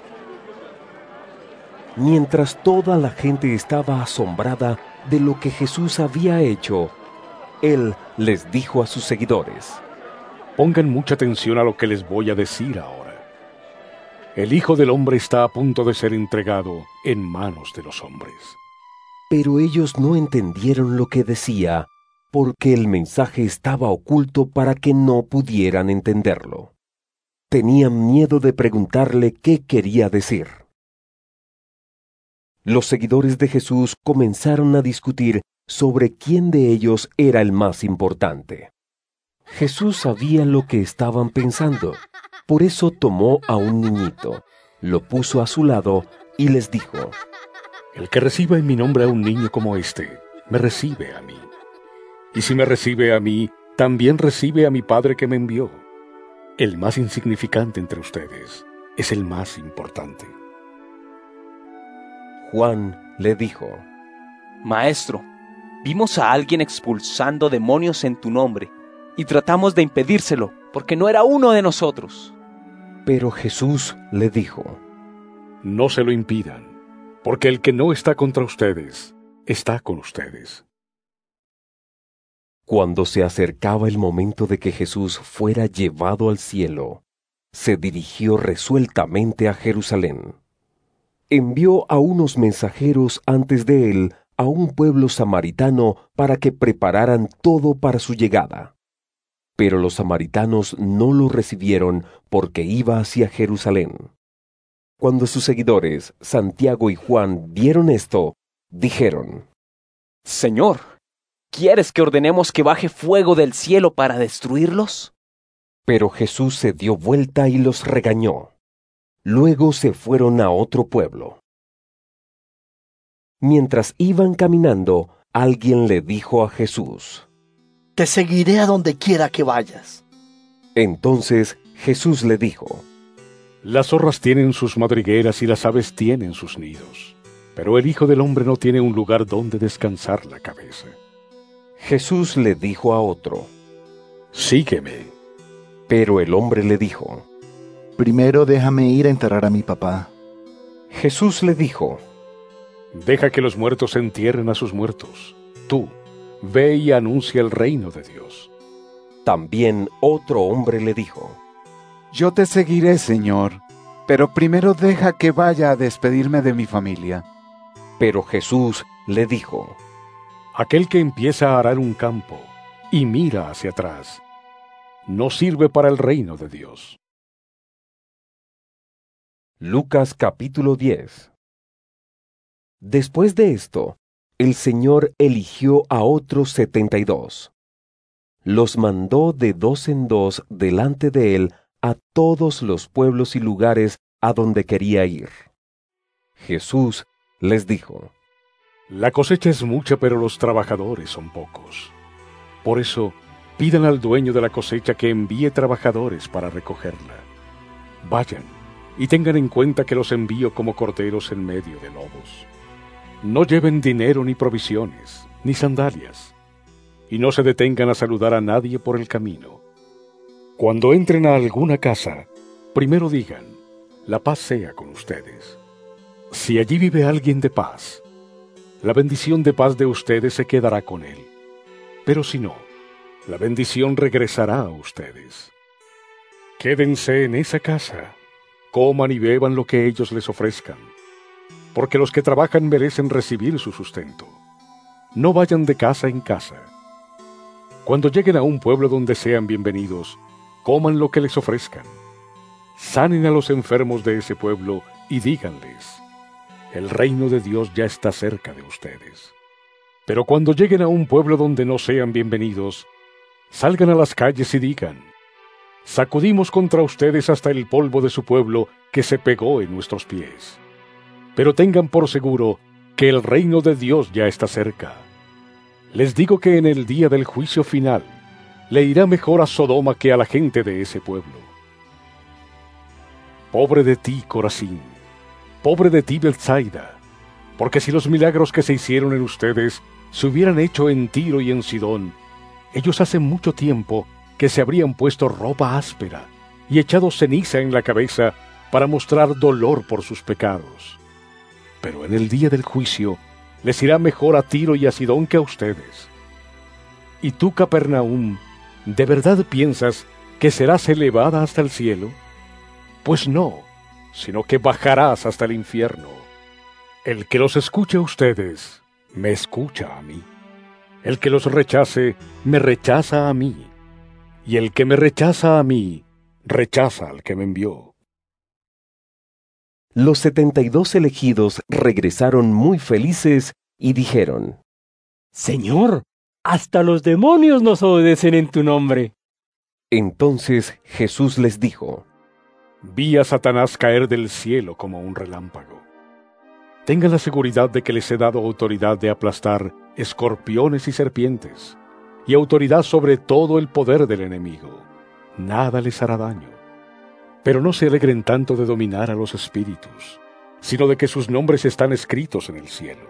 Speaker 1: Mientras toda la gente estaba asombrada de lo que Jesús había hecho, Él les dijo a sus seguidores:
Speaker 14: Pongan mucha atención a lo que les voy a decir ahora. El Hijo del Hombre está a punto de ser entregado en manos de los hombres.
Speaker 1: Pero ellos no entendieron lo que decía, porque el mensaje estaba oculto para que no pudieran entenderlo. Tenían miedo de preguntarle qué quería decir. Los seguidores de Jesús comenzaron a discutir sobre quién de ellos era el más importante. Jesús sabía lo que estaban pensando, por eso tomó a un niñito, lo puso a su lado y les dijo:
Speaker 14: El que reciba en mi nombre a un niño como este, me recibe a mí. Y si me recibe a mí, también recibe a mi Padre que me envió. El más insignificante entre ustedes es el más importante.
Speaker 1: Juan le dijo:
Speaker 6: Maestro, vimos a alguien expulsando demonios en tu nombre, y tratamos de impedírselo, porque no era uno de nosotros.
Speaker 1: Pero Jesús le dijo:
Speaker 14: No se lo impidan, porque el que no está contra ustedes, está con ustedes.
Speaker 1: Cuando se acercaba el momento de que Jesús fuera llevado al cielo, se dirigió resueltamente a Jerusalén. Envió a unos mensajeros antes de él a un pueblo samaritano para que prepararan todo para su llegada. Pero los samaritanos no lo recibieron porque iba hacia Jerusalén. Cuando sus seguidores, Santiago y Juan, vieron esto, dijeron:
Speaker 6: Señor, ¿quieres que ordenemos que baje fuego del cielo para destruirlos?
Speaker 1: Pero Jesús se dio vuelta y los regañó. Luego se fueron a otro pueblo. Mientras iban caminando, alguien le dijo a Jesús:
Speaker 17: Te seguiré a donde quiera que vayas.
Speaker 1: Entonces Jesús le dijo:
Speaker 14: Las zorras tienen sus madrigueras y las aves tienen sus nidos, pero el Hijo del Hombre no tiene un lugar donde descansar la cabeza.
Speaker 1: Jesús le dijo a otro:
Speaker 14: Sígueme.
Speaker 1: Pero el hombre le dijo:
Speaker 16: Primero déjame ir a enterrar a mi papá.
Speaker 1: Jesús le dijo:
Speaker 14: Deja que los muertos entierren a sus muertos. Tú, ve y anuncia el reino de Dios.
Speaker 1: También otro hombre le dijo:
Speaker 20: Yo te seguiré, Señor, pero primero deja que vaya a despedirme de mi familia.
Speaker 1: Pero Jesús le dijo:
Speaker 14: Aquel que empieza a arar un campo y mira hacia atrás, no sirve para el reino de Dios.
Speaker 1: Lucas capítulo diez. Después de esto, el Señor eligió a otros setenta y dos. Los mandó de dos en dos delante de él a todos los pueblos y lugares a donde quería ir. Jesús les dijo:
Speaker 14: La cosecha es mucha, pero los trabajadores son pocos. Por eso, pidan al dueño de la cosecha que envíe trabajadores para recogerla. Vayan y tengan en cuenta que los envío como corderos en medio de lobos. No lleven dinero ni provisiones, ni sandalias, y no se detengan a saludar a nadie por el camino. Cuando entren a alguna casa, primero digan: la paz sea con ustedes. Si allí vive alguien de paz, la bendición de paz de ustedes se quedará con él. Pero si no, la bendición regresará a ustedes. Quédense en esa casa, coman y beban lo que ellos les ofrezcan, porque los que trabajan merecen recibir su sustento. No vayan de casa en casa. Cuando lleguen a un pueblo donde sean bienvenidos, coman lo que les ofrezcan. Sanen a los enfermos de ese pueblo y díganles: el reino de Dios ya está cerca de ustedes. Pero cuando lleguen a un pueblo donde no sean bienvenidos, salgan a las calles y digan: sacudimos contra ustedes hasta el polvo de su pueblo que se pegó en nuestros pies. Pero tengan por seguro que el reino de Dios ya está cerca. Les digo que en el día del juicio final le irá mejor a Sodoma que a la gente de ese pueblo. Pobre de ti, Corazín, pobre de ti, Betsaida, porque si los milagros que se hicieron en ustedes se hubieran hecho en Tiro y en Sidón, ellos hace mucho tiempo que se habrían puesto ropa áspera y echado ceniza en la cabeza para mostrar dolor por sus pecados. Pero en el día del juicio les irá mejor a Tiro y a Sidón que a ustedes. ¿Y tú, Capernaum, de verdad piensas que serás elevada hasta el cielo? Pues no, sino que bajarás hasta el infierno. El que los escuche a ustedes, me escucha a mí. El que los rechace, me rechaza a mí. Y el que me rechaza a mí, rechaza al que me envió.
Speaker 1: Los setenta y dos elegidos regresaron muy felices y dijeron:
Speaker 19: Señor, hasta los demonios nos obedecen en tu nombre.
Speaker 1: Entonces Jesús les dijo:
Speaker 14: Vi a Satanás caer del cielo como un relámpago. Tengan la seguridad de que les he dado autoridad de aplastar escorpiones y serpientes, y autoridad sobre todo el poder del enemigo. Nada les hará daño. Pero no se alegren tanto de dominar a los espíritus, sino de que sus nombres están escritos en el cielo.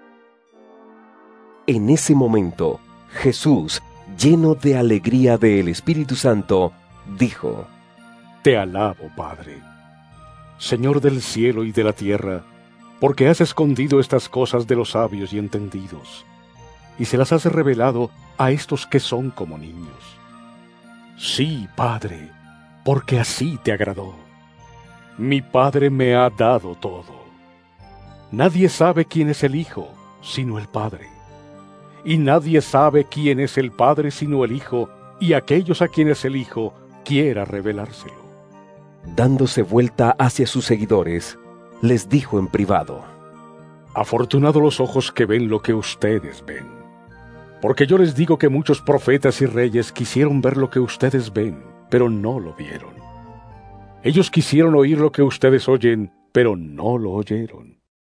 Speaker 1: En ese momento, Jesús, lleno de alegría del Espíritu Santo, dijo:
Speaker 14: Te alabo, Padre, Señor del cielo y de la tierra, porque has escondido estas cosas de los sabios y entendidos, y se las has revelado a estos que son como niños. Sí, Padre, porque así te agradó. Mi Padre me ha dado todo. Nadie sabe quién es el Hijo, sino el Padre. Y nadie sabe quién es el Padre, sino el Hijo, y aquellos a quienes el Hijo quiera revelárselo.
Speaker 1: Dándose vuelta hacia sus seguidores, les dijo en privado:
Speaker 14: Afortunados los ojos que ven lo que ustedes ven. Porque yo les digo que muchos profetas y reyes quisieron ver lo que ustedes ven, pero no lo vieron. Ellos quisieron oír lo que ustedes oyen, pero no lo oyeron.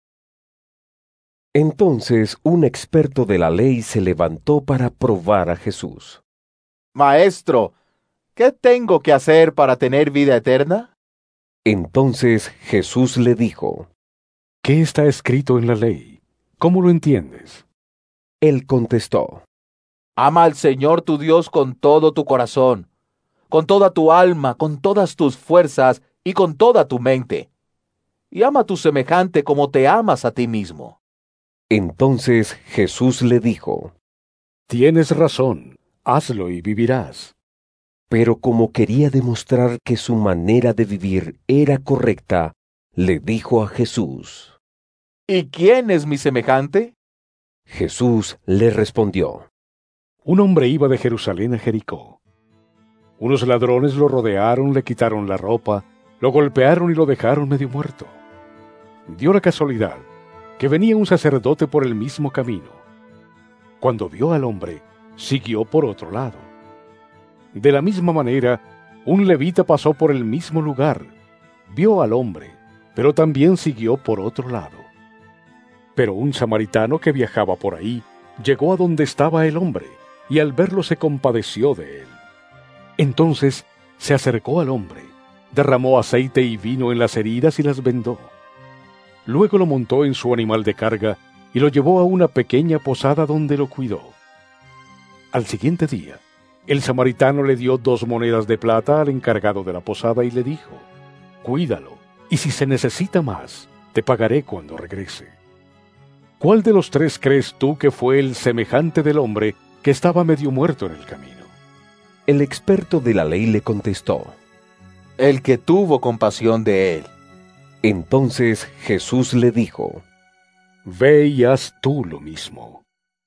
Speaker 1: Entonces un experto de la ley se levantó para probar a Jesús.
Speaker 11: Maestro, ¿qué tengo que hacer para tener vida eterna?
Speaker 1: Entonces Jesús le dijo:
Speaker 14: ¿Qué está escrito en la ley? ¿Cómo lo entiendes?
Speaker 1: Él contestó:
Speaker 11: Ama al Señor tu Dios con todo tu corazón, con toda tu alma, con todas tus fuerzas y con toda tu mente. Y ama a tu semejante como te amas a ti mismo.
Speaker 1: Entonces Jesús le dijo:
Speaker 14: Tienes razón, hazlo y vivirás.
Speaker 1: Pero como quería demostrar que su manera de vivir era correcta, le dijo a Jesús:
Speaker 11: ¿Y quién es mi semejante?
Speaker 1: Jesús le respondió:
Speaker 14: Un hombre iba de Jerusalén a Jericó. Unos ladrones lo rodearon, le quitaron la ropa, lo golpearon y lo dejaron medio muerto. Dio la casualidad que venía un sacerdote por el mismo camino. Cuando vio al hombre, siguió por otro lado. De la misma manera, un levita pasó por el mismo lugar, vio al hombre, pero también siguió por otro lado. Pero un samaritano que viajaba por ahí llegó a donde estaba el hombre, y al verlo se compadeció de él. Entonces se acercó al hombre, derramó aceite y vino en las heridas y las vendó. Luego lo montó en su animal de carga y lo llevó a una pequeña posada donde lo cuidó. Al siguiente día, el samaritano le dio dos monedas de plata al encargado de la posada y le dijo: Cuídalo, y si se necesita más, te pagaré cuando regrese. ¿Cuál de los tres crees tú que fue el semejante del hombre que estaba medio muerto en el camino?
Speaker 1: El experto de la ley le contestó:
Speaker 11: El que tuvo compasión de él.
Speaker 1: Entonces Jesús le dijo:
Speaker 14: Ve y haz tú lo mismo.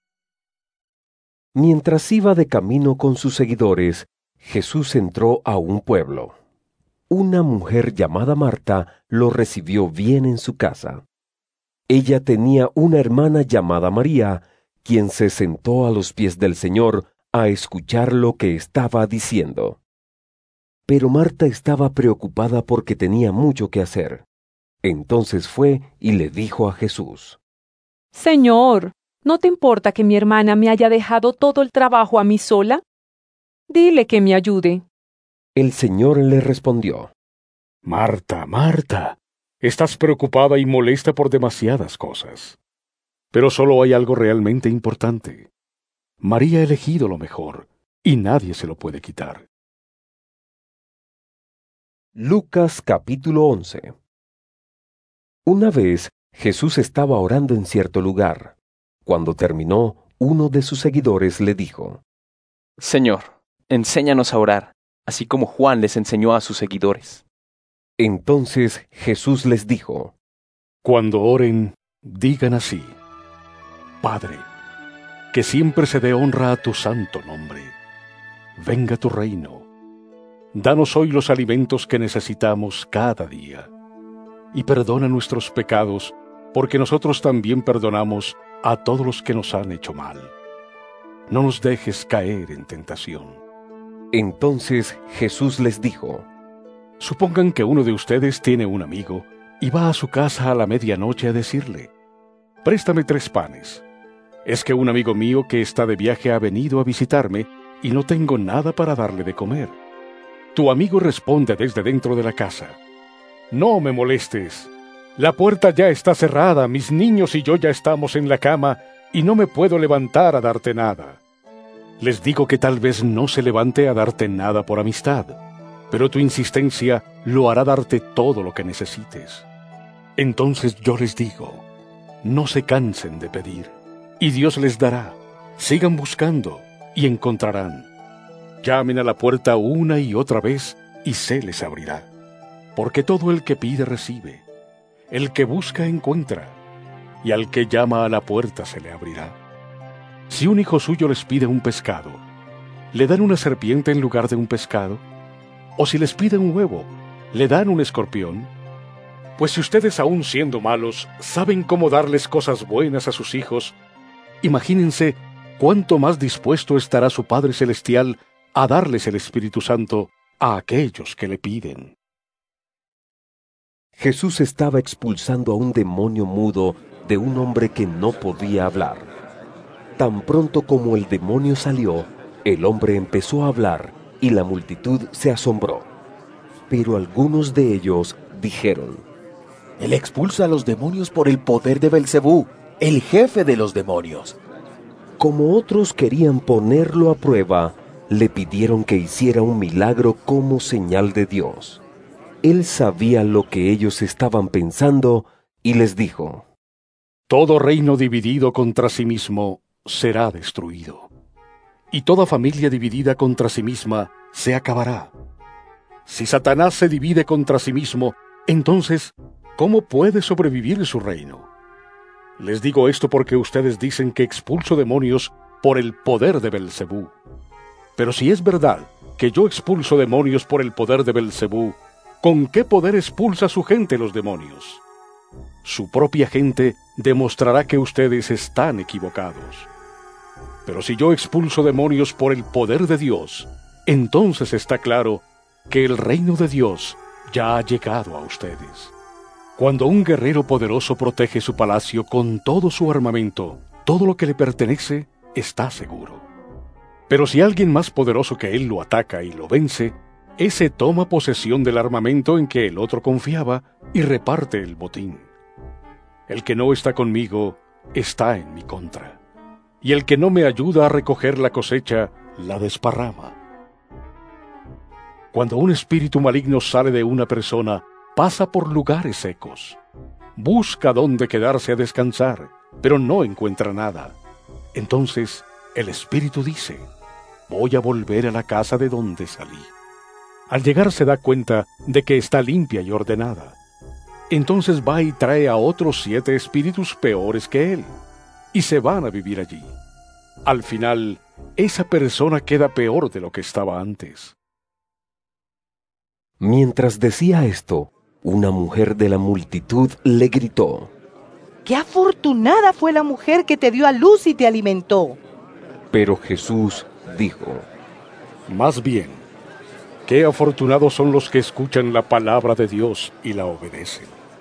Speaker 1: Mientras iba de camino con sus seguidores, Jesús entró a un pueblo. Una mujer llamada Marta lo recibió bien en su casa. Ella tenía una hermana llamada María, quien se sentó a los pies del Señor a escuchar lo que estaba diciendo. Pero Marta estaba preocupada porque tenía mucho que hacer. Entonces fue y le dijo a Jesús:
Speaker 4: Señor, ¿no te importa que mi hermana me haya dejado todo el trabajo a mí sola? Dile que me ayude.
Speaker 1: El Señor le respondió:
Speaker 14: Marta, Marta, estás preocupada y molesta por demasiadas cosas. Pero solo hay algo realmente importante. María ha elegido lo mejor, y nadie se lo puede quitar.
Speaker 1: Lucas capítulo once. Una vez Jesús estaba orando en cierto lugar. Cuando terminó, uno de sus seguidores le dijo:
Speaker 6: Señor, enséñanos a orar, así como Juan les enseñó a sus seguidores.
Speaker 1: Entonces Jesús les dijo:
Speaker 14: Cuando oren, digan así: Padre, que siempre se dé honra a tu santo nombre. Venga tu reino. Danos hoy los alimentos que necesitamos cada día. Y perdona nuestros pecados, porque nosotros también perdonamos a todos los que nos han hecho mal. No nos dejes caer en tentación.
Speaker 1: Entonces Jesús les dijo:
Speaker 14: Supongan que uno de ustedes tiene un amigo y va a su casa a la medianoche a decirle: Préstame tres panes. Es que un amigo mío que está de viaje ha venido a visitarme y no tengo nada para darle de comer. Tu amigo responde desde dentro de la casa: No me molestes. La puerta ya está cerrada, mis niños y yo ya estamos en la cama y no me puedo levantar a darte nada. Les digo que tal vez no se levante a darte nada por amistad, pero tu insistencia lo hará darte todo lo que necesites. Entonces yo les digo, no se cansen de pedir, y Dios les dará. Sigan buscando y encontrarán. Llamen a la puerta una y otra vez y se les abrirá. Porque todo el que pide recibe, el que busca encuentra, y al que llama a la puerta se le abrirá. Si un hijo suyo les pide un pescado, ¿le dan una serpiente en lugar de un pescado? ¿O si les pide un huevo, le dan un escorpión? Pues si ustedes, aun siendo malos, saben cómo darles cosas buenas a sus hijos, imagínense cuánto más dispuesto estará su Padre Celestial a darles el Espíritu Santo a aquellos que le piden.
Speaker 1: Jesús estaba expulsando a un demonio mudo de un hombre que no podía hablar. Tan pronto como el demonio salió, el hombre empezó a hablar y la multitud se asombró. Pero algunos de ellos dijeron:
Speaker 21: Él expulsa a los demonios por el poder de Belcebú, el jefe de los demonios.
Speaker 1: Como otros querían ponerlo a prueba, le pidieron que hiciera un milagro como señal de Dios. Él sabía lo que ellos estaban pensando y les dijo:
Speaker 14: Todo reino dividido contra sí mismo será destruido, y toda familia dividida contra sí misma se acabará. Si Satanás se divide contra sí mismo, entonces, ¿cómo puede sobrevivir su reino? Les digo esto porque ustedes dicen que expulso demonios por el poder de Belcebú. Pero si es verdad que yo expulso demonios por el poder de Belcebú, ¿con qué poder expulsa su gente los demonios? Su propia gente demostrará que ustedes están equivocados. Pero si yo expulso demonios por el poder de Dios, entonces está claro que el reino de Dios ya ha llegado a ustedes. Cuando un guerrero poderoso protege su palacio con todo su armamento, todo lo que le pertenece está seguro. Pero si alguien más poderoso que él lo ataca y lo vence, ese toma posesión del armamento en que el otro confiaba y reparte el botín. El que no está conmigo está en mi contra, y el que no me ayuda a recoger la cosecha la desparrama. Cuando un espíritu maligno sale de una persona, pasa por lugares secos. Busca dónde quedarse a descansar, pero no encuentra nada. Entonces el espíritu dice: voy a volver a la casa de donde salí. Al llegar se da cuenta de que está limpia y ordenada. Entonces va y trae a otros siete espíritus peores que él, y se van a vivir allí. Al final, esa persona queda peor de lo que estaba antes.
Speaker 1: Mientras decía esto, una mujer de la multitud le gritó:
Speaker 4: ¡Qué afortunada fue la mujer que te dio a luz y te alimentó!
Speaker 1: Pero Jesús dijo:
Speaker 14: Más bien, qué afortunados son los que escuchan la palabra de Dios y la obedecen.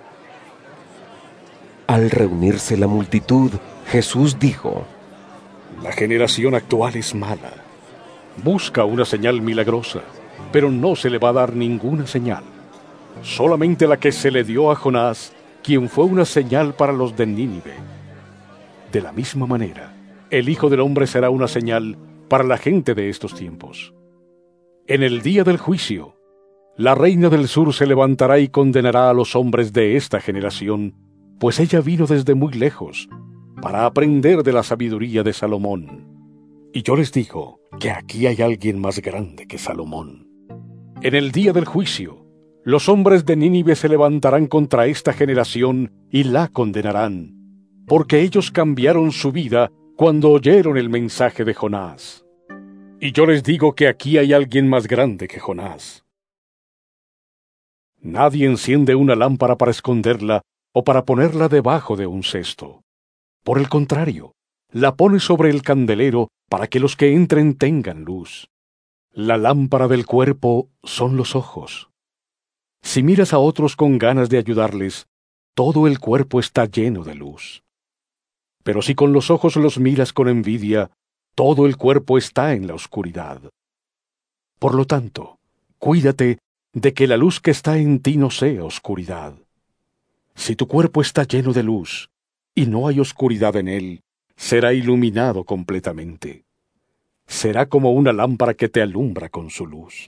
Speaker 1: Al reunirse la multitud, Jesús dijo:
Speaker 14: La generación actual es mala. Busca una señal milagrosa, pero no se le va a dar ninguna señal. Solamente la que se le dio a Jonás, quien fue una señal para los de Nínive. De la misma manera, el Hijo del Hombre será una señal para la gente de estos tiempos. En el día del juicio, la reina del sur se levantará y condenará a los hombres de esta generación, pues ella vino desde muy lejos para aprender de la sabiduría de Salomón. Y yo les digo que aquí hay alguien más grande que Salomón. En el día del juicio, los hombres de Nínive se levantarán contra esta generación y la condenarán, porque ellos cambiaron su vida cuando oyeron el mensaje de Jonás. Y yo les digo que aquí hay alguien más grande que Jonás. Nadie enciende una lámpara para esconderla o para ponerla debajo de un cesto. Por el contrario, la pone sobre el candelero para que los que entren tengan luz. La lámpara del cuerpo son los ojos. Si miras a otros con ganas de ayudarles, todo el cuerpo está lleno de luz. Pero si con los ojos los miras con envidia, todo el cuerpo está en la oscuridad. Por lo tanto, cuídate de que la luz que está en ti no sea oscuridad. Si tu cuerpo está lleno de luz, y no hay oscuridad en él, será iluminado completamente. Será como una lámpara que te alumbra con su luz.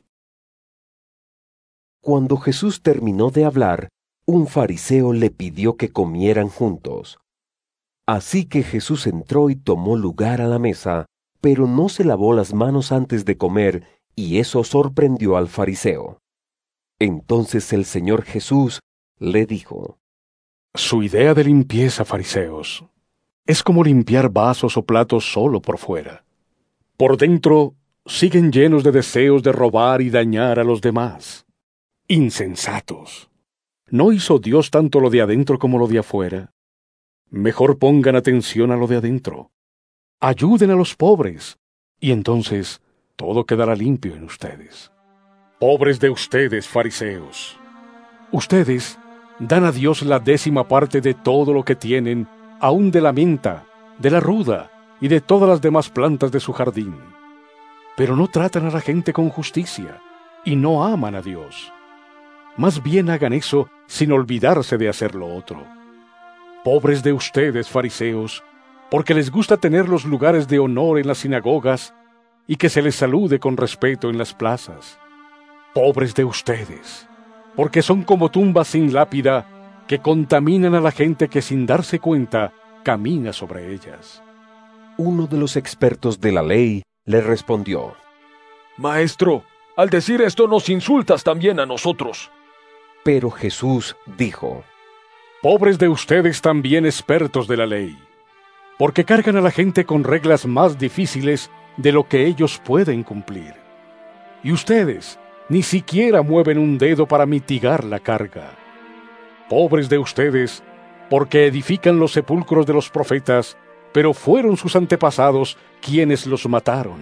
Speaker 1: Cuando Jesús terminó de hablar, un fariseo le pidió que comieran juntos. Así que Jesús entró y tomó lugar a la mesa, pero no se lavó las manos antes de comer, y eso sorprendió al fariseo. Entonces el Señor Jesús le dijo:
Speaker 14: Su idea de limpieza, fariseos, es como limpiar vasos o platos solo por fuera. Por dentro siguen llenos de deseos de robar y dañar a los demás. Insensatos. ¿no hizo Dios tanto lo de adentro como lo de afuera? Mejor pongan atención a lo de adentro. Ayuden a los pobres, y entonces todo quedará limpio en ustedes. Pobres de ustedes, fariseos. Ustedes dan a Dios la décima parte de todo lo que tienen, aun de la menta, de la ruda y de todas las demás plantas de su jardín. Pero no tratan a la gente con justicia, y no aman a Dios. Más bien hagan eso sin olvidarse de hacer lo otro. Pobres de ustedes, fariseos, porque les gusta tener los lugares de honor en las sinagogas y que se les salude con respeto en las plazas. Pobres de ustedes, porque son como tumbas sin lápida que contaminan a la gente que sin darse cuenta camina sobre ellas.
Speaker 1: Uno de los expertos de la ley le respondió:
Speaker 2: Maestro, al decir esto nos insultas también a nosotros.
Speaker 1: Pero Jesús dijo:
Speaker 14: Pobres de ustedes también, expertos de la ley, porque cargan a la gente con reglas más difíciles de lo que ellos pueden cumplir. Y ustedes ni siquiera mueven un dedo para mitigar la carga. Pobres de ustedes, porque edifican los sepulcros de los profetas, pero fueron sus antepasados quienes los mataron.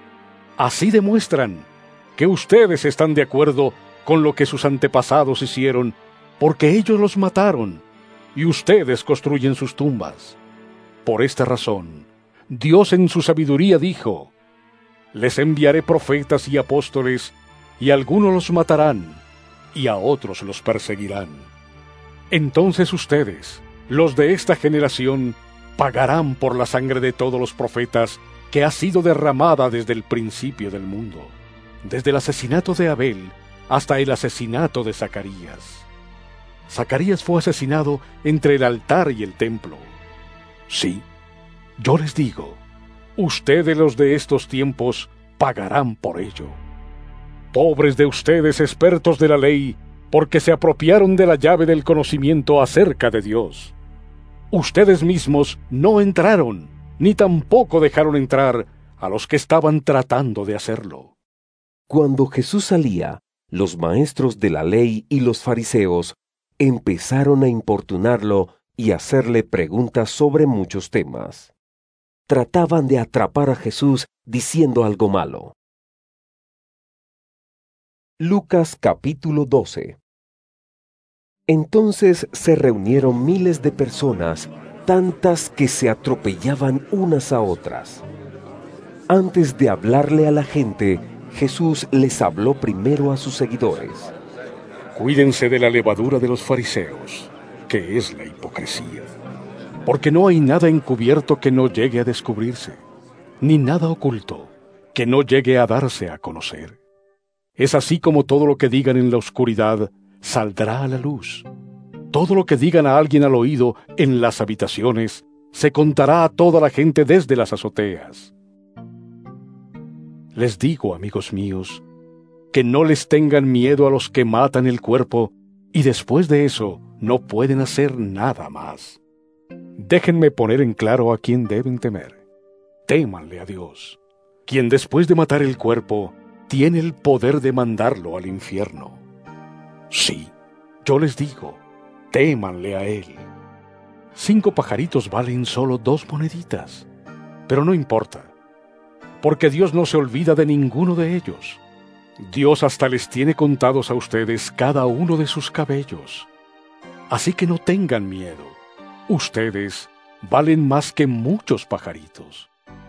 Speaker 14: Así demuestran que ustedes están de acuerdo con lo que sus antepasados hicieron, porque ellos los mataron, y ustedes construyen sus tumbas. Por esta razón, Dios en su sabiduría dijo: les enviaré profetas y apóstoles, y algunos los matarán, y a otros los perseguirán. Entonces ustedes, los de esta generación, pagarán por la sangre de todos los profetas que ha sido derramada desde el principio del mundo, desde el asesinato de Abel hasta el asesinato de Zacarías. Zacarías fue asesinado entre el altar y el templo. Sí, yo les digo, ustedes los de estos tiempos pagarán por ello. Pobres de ustedes, expertos de la ley, porque se apropiaron de la llave del conocimiento acerca de Dios. Ustedes mismos no entraron, ni tampoco dejaron entrar a los que estaban tratando de hacerlo.
Speaker 1: Cuando Jesús salía, los maestros de la ley y los fariseos empezaron a importunarlo y hacerle preguntas sobre muchos temas. Trataban de atrapar a Jesús diciendo algo malo. Lucas capítulo doce. Entonces se reunieron miles de personas, tantas que se atropellaban unas a otras. Antes de hablarle a la gente, Jesús les habló primero a sus seguidores.
Speaker 14: Cuídense de la levadura de los fariseos, que es la hipocresía, porque no hay nada encubierto que no llegue a descubrirse, ni nada oculto que no llegue a darse a conocer. Es así como todo lo que digan en la oscuridad saldrá a la luz. Todo lo que digan a alguien al oído en las habitaciones se contará a toda la gente desde las azoteas. Les digo, amigos míos, que no les tengan miedo a los que matan el cuerpo y después de eso no pueden hacer nada más. Déjenme poner en claro a quién deben temer. Témanle a Dios, quien después de matar el cuerpo tiene el poder de mandarlo al infierno. Sí, yo les digo, témanle a Él. Cinco pajaritos valen solo dos moneditas, pero no importa, porque Dios no se olvida de ninguno de ellos. Dios hasta les tiene contados a ustedes cada uno de sus cabellos. Así que no tengan miedo. Ustedes valen más que muchos pajaritos.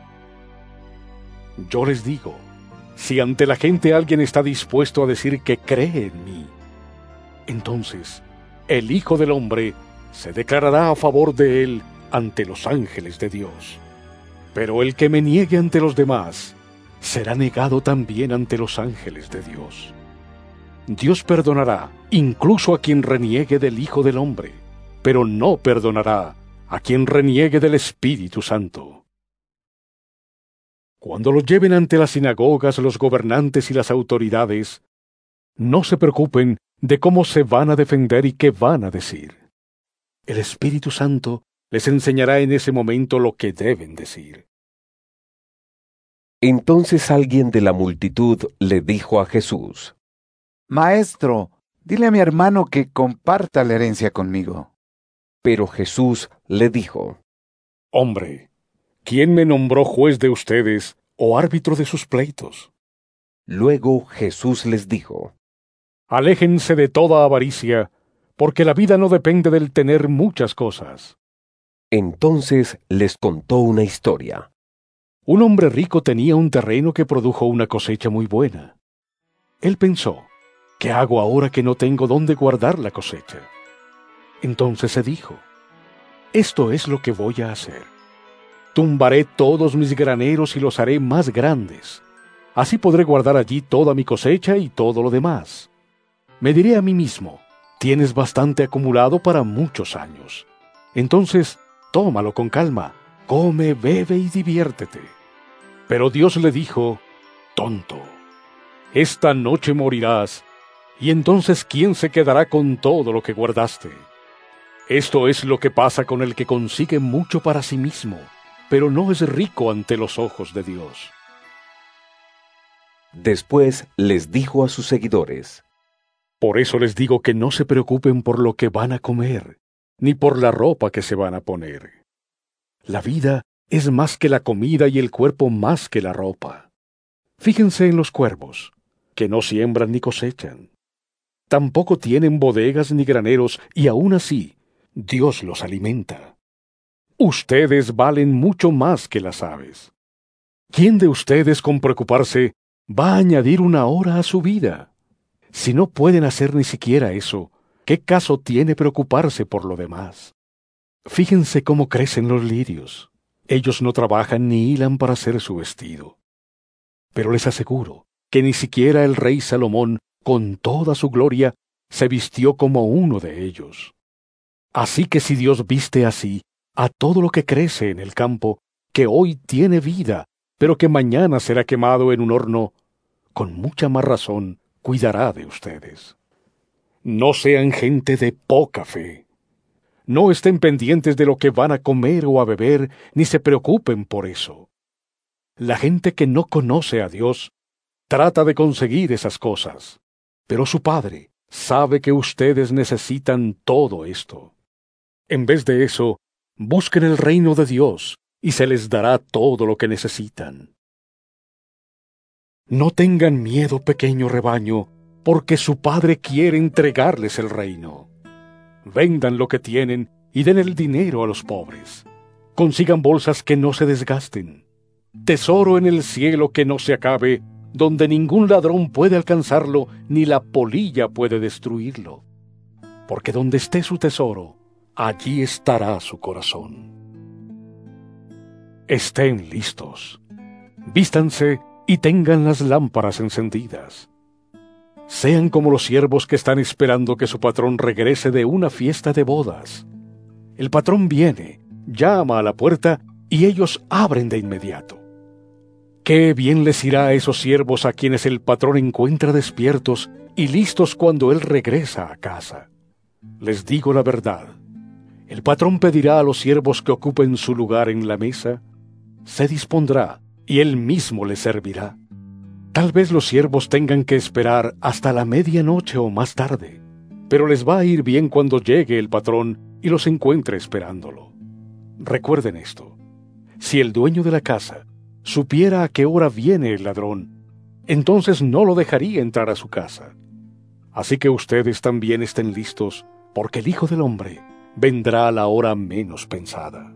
Speaker 14: Yo les digo, si ante la gente alguien está dispuesto a decir que cree en mí, entonces el Hijo del Hombre se declarará a favor de él ante los ángeles de Dios. Pero el que me niegue ante los demás será negado también ante los ángeles de Dios. Dios perdonará incluso a quien reniegue del Hijo del Hombre, pero no perdonará a quien reniegue del Espíritu Santo. Cuando los lleven ante las sinagogas los gobernantes y las autoridades, no se preocupen de cómo se van a defender y qué van a decir. El Espíritu Santo les enseñará en ese momento lo que deben decir.
Speaker 1: Entonces alguien de la multitud le dijo a Jesús:
Speaker 20: Maestro, Dile a mi hermano que comparta la herencia conmigo.
Speaker 1: Pero Jesús le dijo:
Speaker 14: Hombre, ¿quién me nombró juez de ustedes o árbitro de sus pleitos?
Speaker 1: Luego Jesús les dijo:
Speaker 14: Aléjense de toda avaricia, porque la vida no depende del tener muchas cosas.
Speaker 1: Entonces les contó una historia.
Speaker 14: Un hombre rico tenía un terreno que produjo una cosecha muy buena. Él pensó: ¿qué hago ahora que no tengo dónde guardar la cosecha? Entonces se dijo: esto es lo que voy a hacer. Tumbaré todos mis graneros y los haré más grandes. Así podré guardar allí toda mi cosecha y todo lo demás. Me diré a mí mismo: tienes bastante acumulado para muchos años. Entonces, tómalo con calma, come, bebe y diviértete. Pero Dios le dijo: tonto, esta noche morirás, y entonces ¿quién se quedará con todo lo que guardaste? Esto es lo que pasa con el que consigue mucho para sí mismo, pero no es rico ante los ojos de Dios.
Speaker 1: Después les dijo a sus seguidores:
Speaker 14: Por eso les digo que no se preocupen por lo que van a comer, ni por la ropa que se van a poner. La vida es más que la comida y el cuerpo más que la ropa. Fíjense en los cuervos, que no siembran ni cosechan. Tampoco tienen bodegas ni graneros, y aún así Dios los alimenta. Ustedes valen mucho más que las aves. ¿Quién de ustedes, con preocuparse, va a añadir una hora a su vida? Si no pueden hacer ni siquiera eso, ¿qué caso tiene preocuparse por lo demás? Fíjense cómo crecen los lirios. Ellos no trabajan ni hilan para hacer su vestido. Pero les aseguro que ni siquiera el rey Salomón, con toda su gloria, se vistió como uno de ellos. Así que si Dios viste así a todo lo que crece en el campo, que hoy tiene vida, pero que mañana será quemado en un horno, con mucha más razón cuidará de ustedes. No sean gente de poca fe. No estén pendientes de lo que van a comer o a beber, ni se preocupen por eso. La gente que no conoce a Dios trata de conseguir esas cosas, pero su Padre sabe que ustedes necesitan todo esto. En vez de eso, busquen el reino de Dios y se les dará todo lo que necesitan. No tengan miedo, pequeño rebaño, porque su Padre quiere entregarles el reino. Vendan lo que tienen y den el dinero a los pobres. Consigan bolsas que no se desgasten. Tesoro en el cielo que no se acabe, donde ningún ladrón puede alcanzarlo, ni la polilla puede destruirlo. Porque donde esté su tesoro, allí estará su corazón. Estén listos. Vístanse y tengan las lámparas encendidas. Sean como los siervos que están esperando que su patrón regrese de una fiesta de bodas. El patrón viene, llama a la puerta y ellos abren de inmediato. Qué bien les irá a esos siervos a quienes el patrón encuentra despiertos y listos cuando él regresa a casa. Les digo la verdad. El patrón pedirá a los siervos que ocupen su lugar en la mesa, se dispondrá y él mismo les servirá. Tal vez los siervos tengan que esperar hasta la medianoche o más tarde, pero les va a ir bien cuando llegue el patrón y los encuentre esperándolo. Recuerden esto: si el dueño de la casa supiera a qué hora viene el ladrón, entonces no lo dejaría entrar a su casa. Así que ustedes también estén listos, porque el Hijo del Hombre vendrá a la hora menos pensada.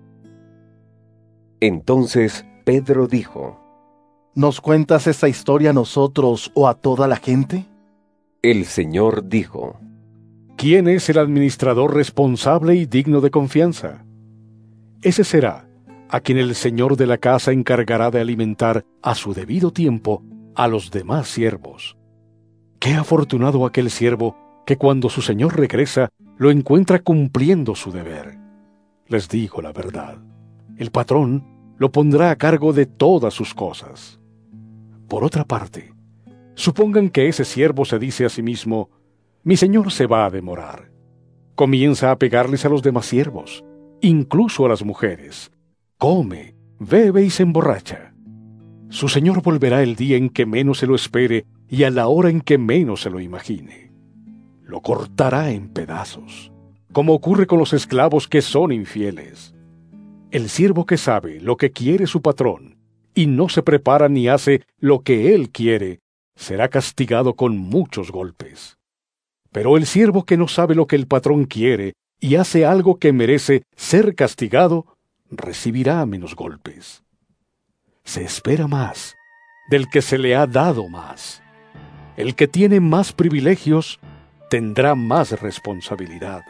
Speaker 1: Entonces Pedro dijo:
Speaker 16: ¿Nos cuentas esta historia a nosotros o a toda la gente?
Speaker 1: El Señor dijo:
Speaker 14: ¿Quién es el administrador responsable y digno de confianza? Ese será a quien el señor de la casa encargará de alimentar a su debido tiempo a los demás siervos. Qué afortunado aquel siervo que cuando su señor regresa lo encuentra cumpliendo su deber. Les digo la verdad: el patrón lo pondrá a cargo de todas sus cosas. Por otra parte, supongan que ese siervo se dice a sí mismo: mi señor se va a demorar. Comienza a pegarles a los demás siervos, incluso a las mujeres. Come, bebe y se emborracha. Su señor volverá el día en que menos se lo espere y a la hora en que menos se lo imagine. lo cortará en pedazos, como ocurre con los esclavos que son infieles. El siervo que sabe lo que quiere su patrón y no se prepara ni hace lo que él quiere, será castigado con muchos golpes. Pero el siervo que no sabe lo que el patrón quiere y hace algo que merece ser castigado, recibirá menos golpes. Se espera más del que se le ha dado más. El que tiene más privilegios tendrá más responsabilidad.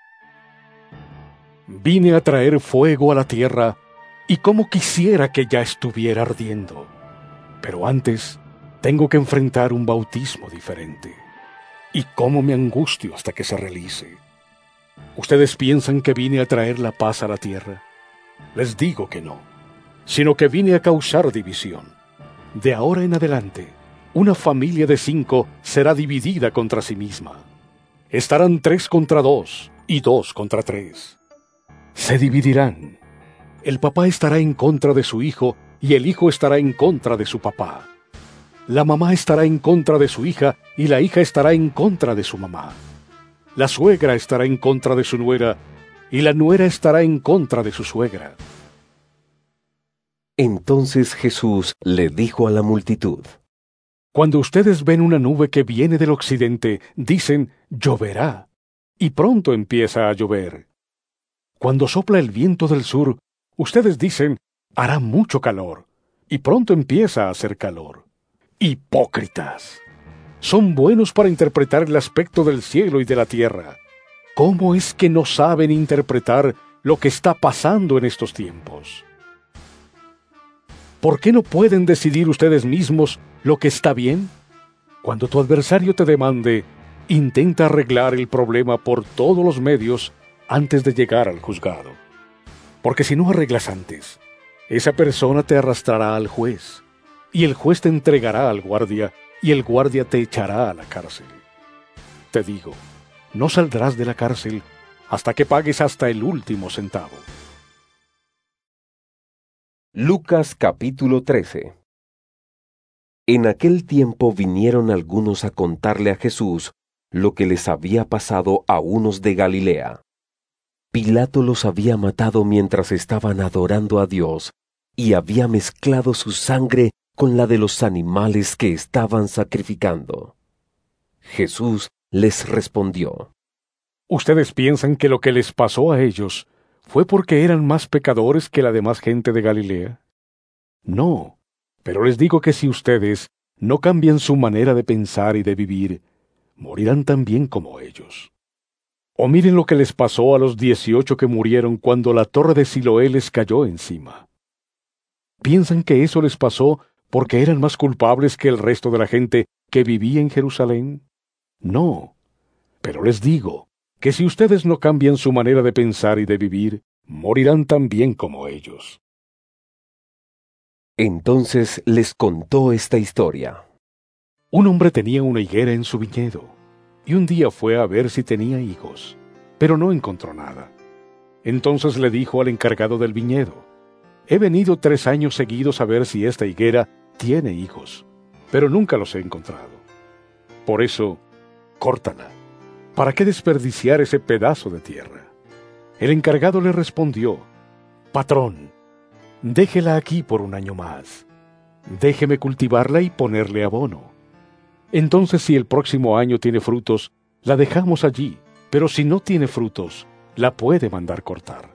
Speaker 14: Vine a traer fuego a la tierra, y cómo quisiera que ya estuviera ardiendo. Pero antes tengo que enfrentar un bautismo diferente. Y cómo me angustio hasta que se realice. ¿Ustedes piensan que vine a traer la paz a la tierra? Les digo que no, sino que vine a causar división. De ahora en adelante, una familia de cinco será dividida contra sí misma. Estarán tres contra dos y dos contra tres. Se dividirán. El papá estará en contra de su hijo y el hijo estará en contra de su papá. La mamá estará en contra de su hija y la hija estará en contra de su mamá. La suegra estará en contra de su nuera y la nuera estará en contra de su suegra.
Speaker 1: Entonces Jesús le dijo a la multitud:
Speaker 14: Cuando ustedes ven una nube que viene del occidente, dicen, lloverá, y pronto empieza a llover. Cuando sopla el viento del sur, ustedes dicen, hará mucho calor, y pronto empieza a hacer calor. ¡Hipócritas! Son buenos para interpretar el aspecto del cielo y de la tierra. ¿Cómo es que no saben interpretar lo que está pasando en estos tiempos? ¿Por qué no pueden decidir ustedes mismos lo que está bien? Cuando tu adversario te demande, intenta arreglar el problema por todos los medios antes de llegar al juzgado. Porque si no arreglas antes, esa persona te arrastrará al juez, y el juez te entregará al guardia, y el guardia te echará a la cárcel. Te digo, no saldrás de la cárcel hasta que pagues hasta el último centavo.
Speaker 1: Lucas capítulo trece. En aquel tiempo vinieron algunos a contarle a Jesús lo que les había pasado a unos de Galilea. Pilato los había matado mientras estaban adorando a Dios, y había mezclado su sangre con la de los animales que estaban sacrificando. Jesús les respondió:
Speaker 14: ¿Ustedes piensan que lo que les pasó a ellos fue porque eran más pecadores que la demás gente de Galilea? No, pero les digo que si ustedes no cambian su manera de pensar y de vivir, morirán también como ellos. O miren lo que les pasó a los dieciocho que murieron cuando la torre de Siloé les cayó encima. ¿Piensan que eso les pasó porque eran más culpables que el resto de la gente que vivía en Jerusalén? No, pero les digo que si ustedes no cambian su manera de pensar y de vivir, morirán también como ellos.
Speaker 1: Entonces les contó esta historia.
Speaker 14: Un hombre tenía una higuera en su viñedo, y un día fue a ver si tenía higos, pero no encontró nada. Entonces le dijo al encargado del viñedo: He venido tres años seguidos a ver si esta higuera tiene higos, pero nunca los he encontrado. Por eso, córtala. ¿Para qué desperdiciar ese pedazo de tierra? El encargado le respondió: Patrón, déjela aquí por un año más. Déjeme cultivarla y ponerle abono. Entonces, si el próximo año tiene frutos, la dejamos allí, pero si no tiene frutos, la puede mandar cortar.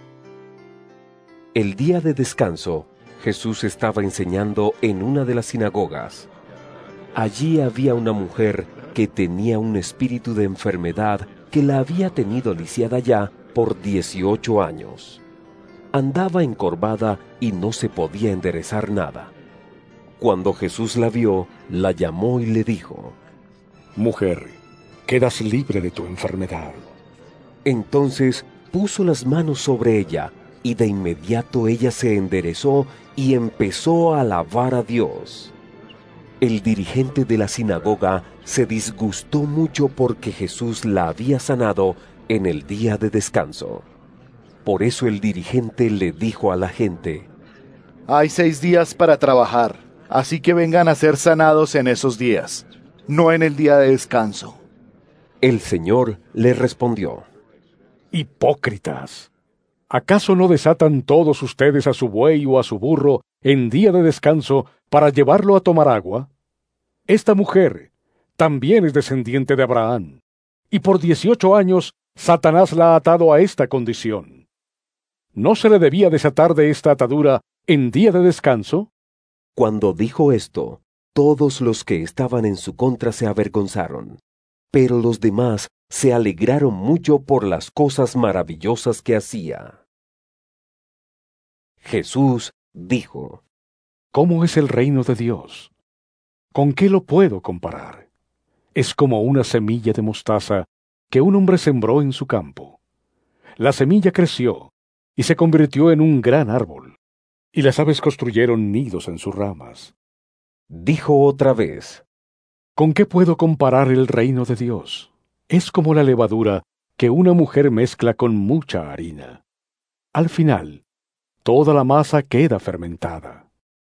Speaker 1: El día de descanso, Jesús estaba enseñando en una de las sinagogas. Allí había una mujer que tenía un espíritu de enfermedad que la había tenido lisiada ya por dieciocho años. Andaba encorvada y no se podía enderezar nada. Cuando Jesús la vio, la llamó y le dijo:
Speaker 14: Mujer, quedas libre de tu enfermedad.
Speaker 1: Entonces puso las manos sobre ella, y de inmediato ella se enderezó y empezó a alabar a Dios. El dirigente de la sinagoga se disgustó mucho porque Jesús la había sanado en el día de descanso. Por eso el dirigente le dijo a la gente:
Speaker 16: Hay seis días para trabajar, así que vengan a ser sanados en esos días, no en el día de descanso.
Speaker 1: El Señor le respondió:
Speaker 14: Hipócritas, ¿acaso no desatan todos ustedes a su buey o a su burro en día de descanso para llevarlo a tomar agua? Esta mujer también es descendiente de Abraham, y por dieciocho años Satanás la ha atado a esta condición. ¿No se le debía desatar de esta atadura en día de descanso?
Speaker 1: Cuando dijo esto, todos los que estaban en su contra se avergonzaron, pero los demás se alegraron mucho por las cosas maravillosas que hacía. Jesús dijo:
Speaker 14: ¿Cómo es el reino de Dios? ¿Con qué lo puedo comparar? Es como una semilla de mostaza que un hombre sembró en su campo. La semilla creció y se convirtió en un gran árbol, y las aves construyeron nidos en sus ramas.
Speaker 1: Dijo otra vez:
Speaker 14: ¿Con qué puedo comparar el reino de Dios? Es como la levadura que una mujer mezcla con mucha harina. Al final, toda la masa queda fermentada.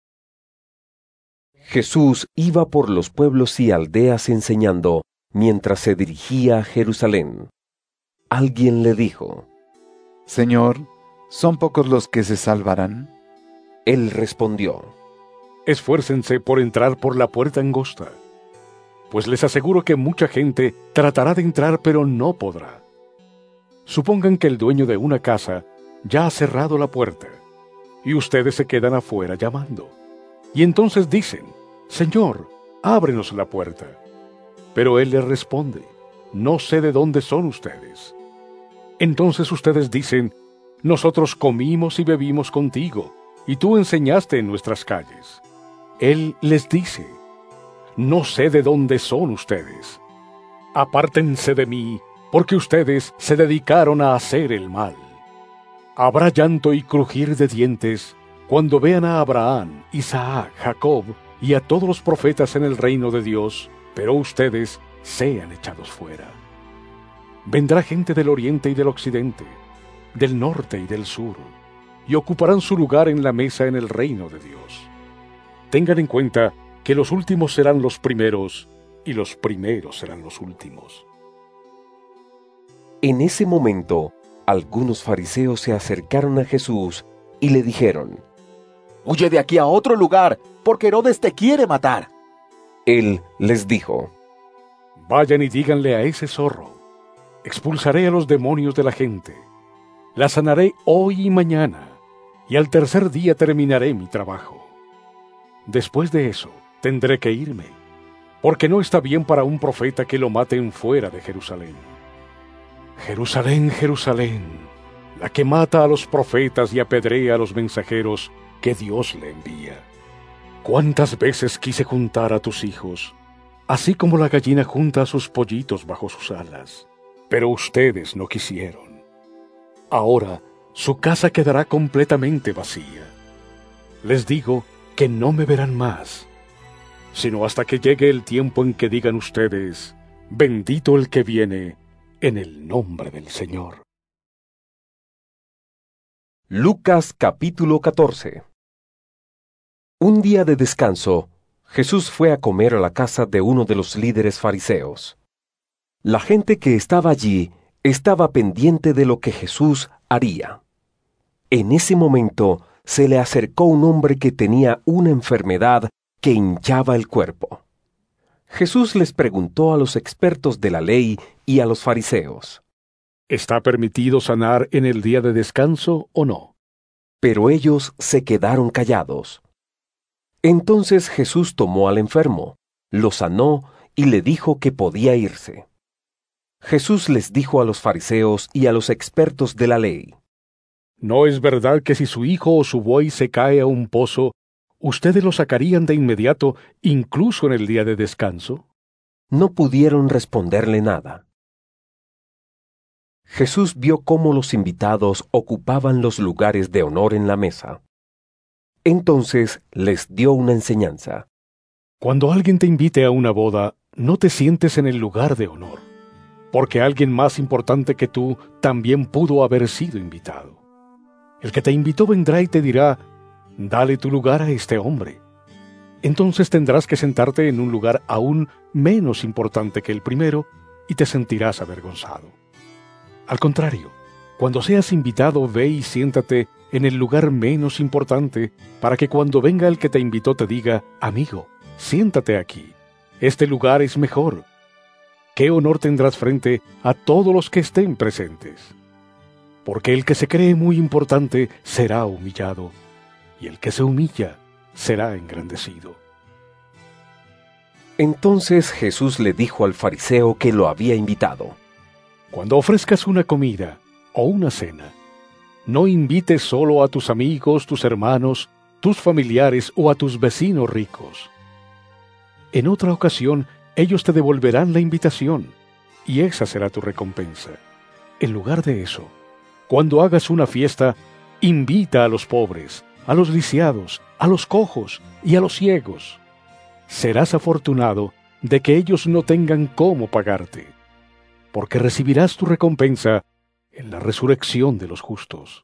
Speaker 1: Jesús iba por los pueblos y aldeas enseñando mientras se dirigía a Jerusalén. Alguien le dijo:
Speaker 20: Señor, ¿son pocos los que se salvarán?
Speaker 1: Él respondió:
Speaker 14: Esfuércense por entrar por la puerta angosta, pues les aseguro que mucha gente tratará de entrar pero no podrá. Supongan que el dueño de una casa ya ha cerrado la puerta, y ustedes se quedan afuera llamando. Y entonces dicen: Señor, ábrenos la puerta. Pero él les responde: No sé de dónde son ustedes. Entonces ustedes dicen: Nosotros comimos y bebimos contigo, y tú enseñaste en nuestras calles. Él les dice: No sé de dónde son ustedes. Apártense de mí, porque ustedes se dedicaron a hacer el mal. Habrá llanto y crujir de dientes cuando vean a Abraham, Isaac, Jacob y a todos los profetas en el reino de Dios, pero ustedes sean echados fuera. Vendrá gente del oriente y del occidente, del norte y del sur, y ocuparán su lugar en la mesa en el reino de Dios. Tengan en cuenta que los últimos serán los primeros, y los primeros serán los últimos.
Speaker 1: En ese momento, algunos fariseos se acercaron a Jesús y le dijeron:
Speaker 21: Huye de aquí a otro lugar, porque Herodes te quiere matar.
Speaker 1: Él les dijo:
Speaker 14: Vayan y díganle a ese zorro: expulsaré a los demonios de la gente, la sanaré hoy y mañana, y al tercer día terminaré mi trabajo. Después de eso, tendré que irme, porque no está bien para un profeta que lo maten fuera de Jerusalén. Jerusalén, Jerusalén, la que mata a los profetas y apedrea a los mensajeros que Dios le envía. ¿Cuántas veces quise juntar a tus hijos, así como la gallina junta a sus pollitos bajo sus alas? Pero ustedes no quisieron. Ahora su casa quedará completamente vacía. Les digo que no me verán más, sino hasta que llegue el tiempo en que digan ustedes: bendito el que viene en el nombre del Señor.
Speaker 1: Lucas capítulo catorce. Un día de descanso, Jesús fue a comer a la casa de uno de los líderes fariseos. La gente que estaba allí estaba pendiente de lo que Jesús haría. En ese momento se le acercó un hombre que tenía una enfermedad que hinchaba el cuerpo. Jesús les preguntó a los expertos de la ley y a los fariseos:
Speaker 14: ¿Está permitido sanar en el día de descanso o no?
Speaker 1: Pero ellos se quedaron callados. Entonces Jesús tomó al enfermo, lo sanó y le dijo que podía irse. Jesús les dijo a los fariseos y a los expertos de la ley:
Speaker 14: ¿No es verdad que si su hijo o su buey se cae a un pozo, ustedes lo sacarían de inmediato, incluso en el día de descanso?
Speaker 1: No pudieron responderle nada. Jesús vio cómo los invitados ocupaban los lugares de honor en la mesa. Entonces les dio una enseñanza.
Speaker 14: Cuando alguien te invite a una boda, no te sientes en el lugar de honor, porque alguien más importante que tú también pudo haber sido invitado. El que te invitó vendrá y te dirá: dale tu lugar a este hombre. Entonces tendrás que sentarte en un lugar aún menos importante que el primero, y te sentirás avergonzado. Al contrario, cuando seas invitado, ve y siéntate en el lugar menos importante, para que cuando venga el que te invitó te diga: amigo, siéntate aquí, este lugar es mejor. ¿Qué honor tendrás frente a todos los que estén presentes? Porque el que se cree muy importante será humillado, y el que se humilla será engrandecido.
Speaker 1: Entonces Jesús le dijo al fariseo que lo había invitado:
Speaker 14: Cuando ofrezcas una comida o una cena, no invites solo a tus amigos, tus hermanos, tus familiares o a tus vecinos ricos. En otra ocasión, ellos te devolverán la invitación, y esa será tu recompensa. En lugar de eso, cuando hagas una fiesta, invita a los pobres, a los lisiados, a los cojos y a los ciegos. Serás afortunado de que ellos no tengan cómo pagarte, porque recibirás tu recompensa en la resurrección de los justos.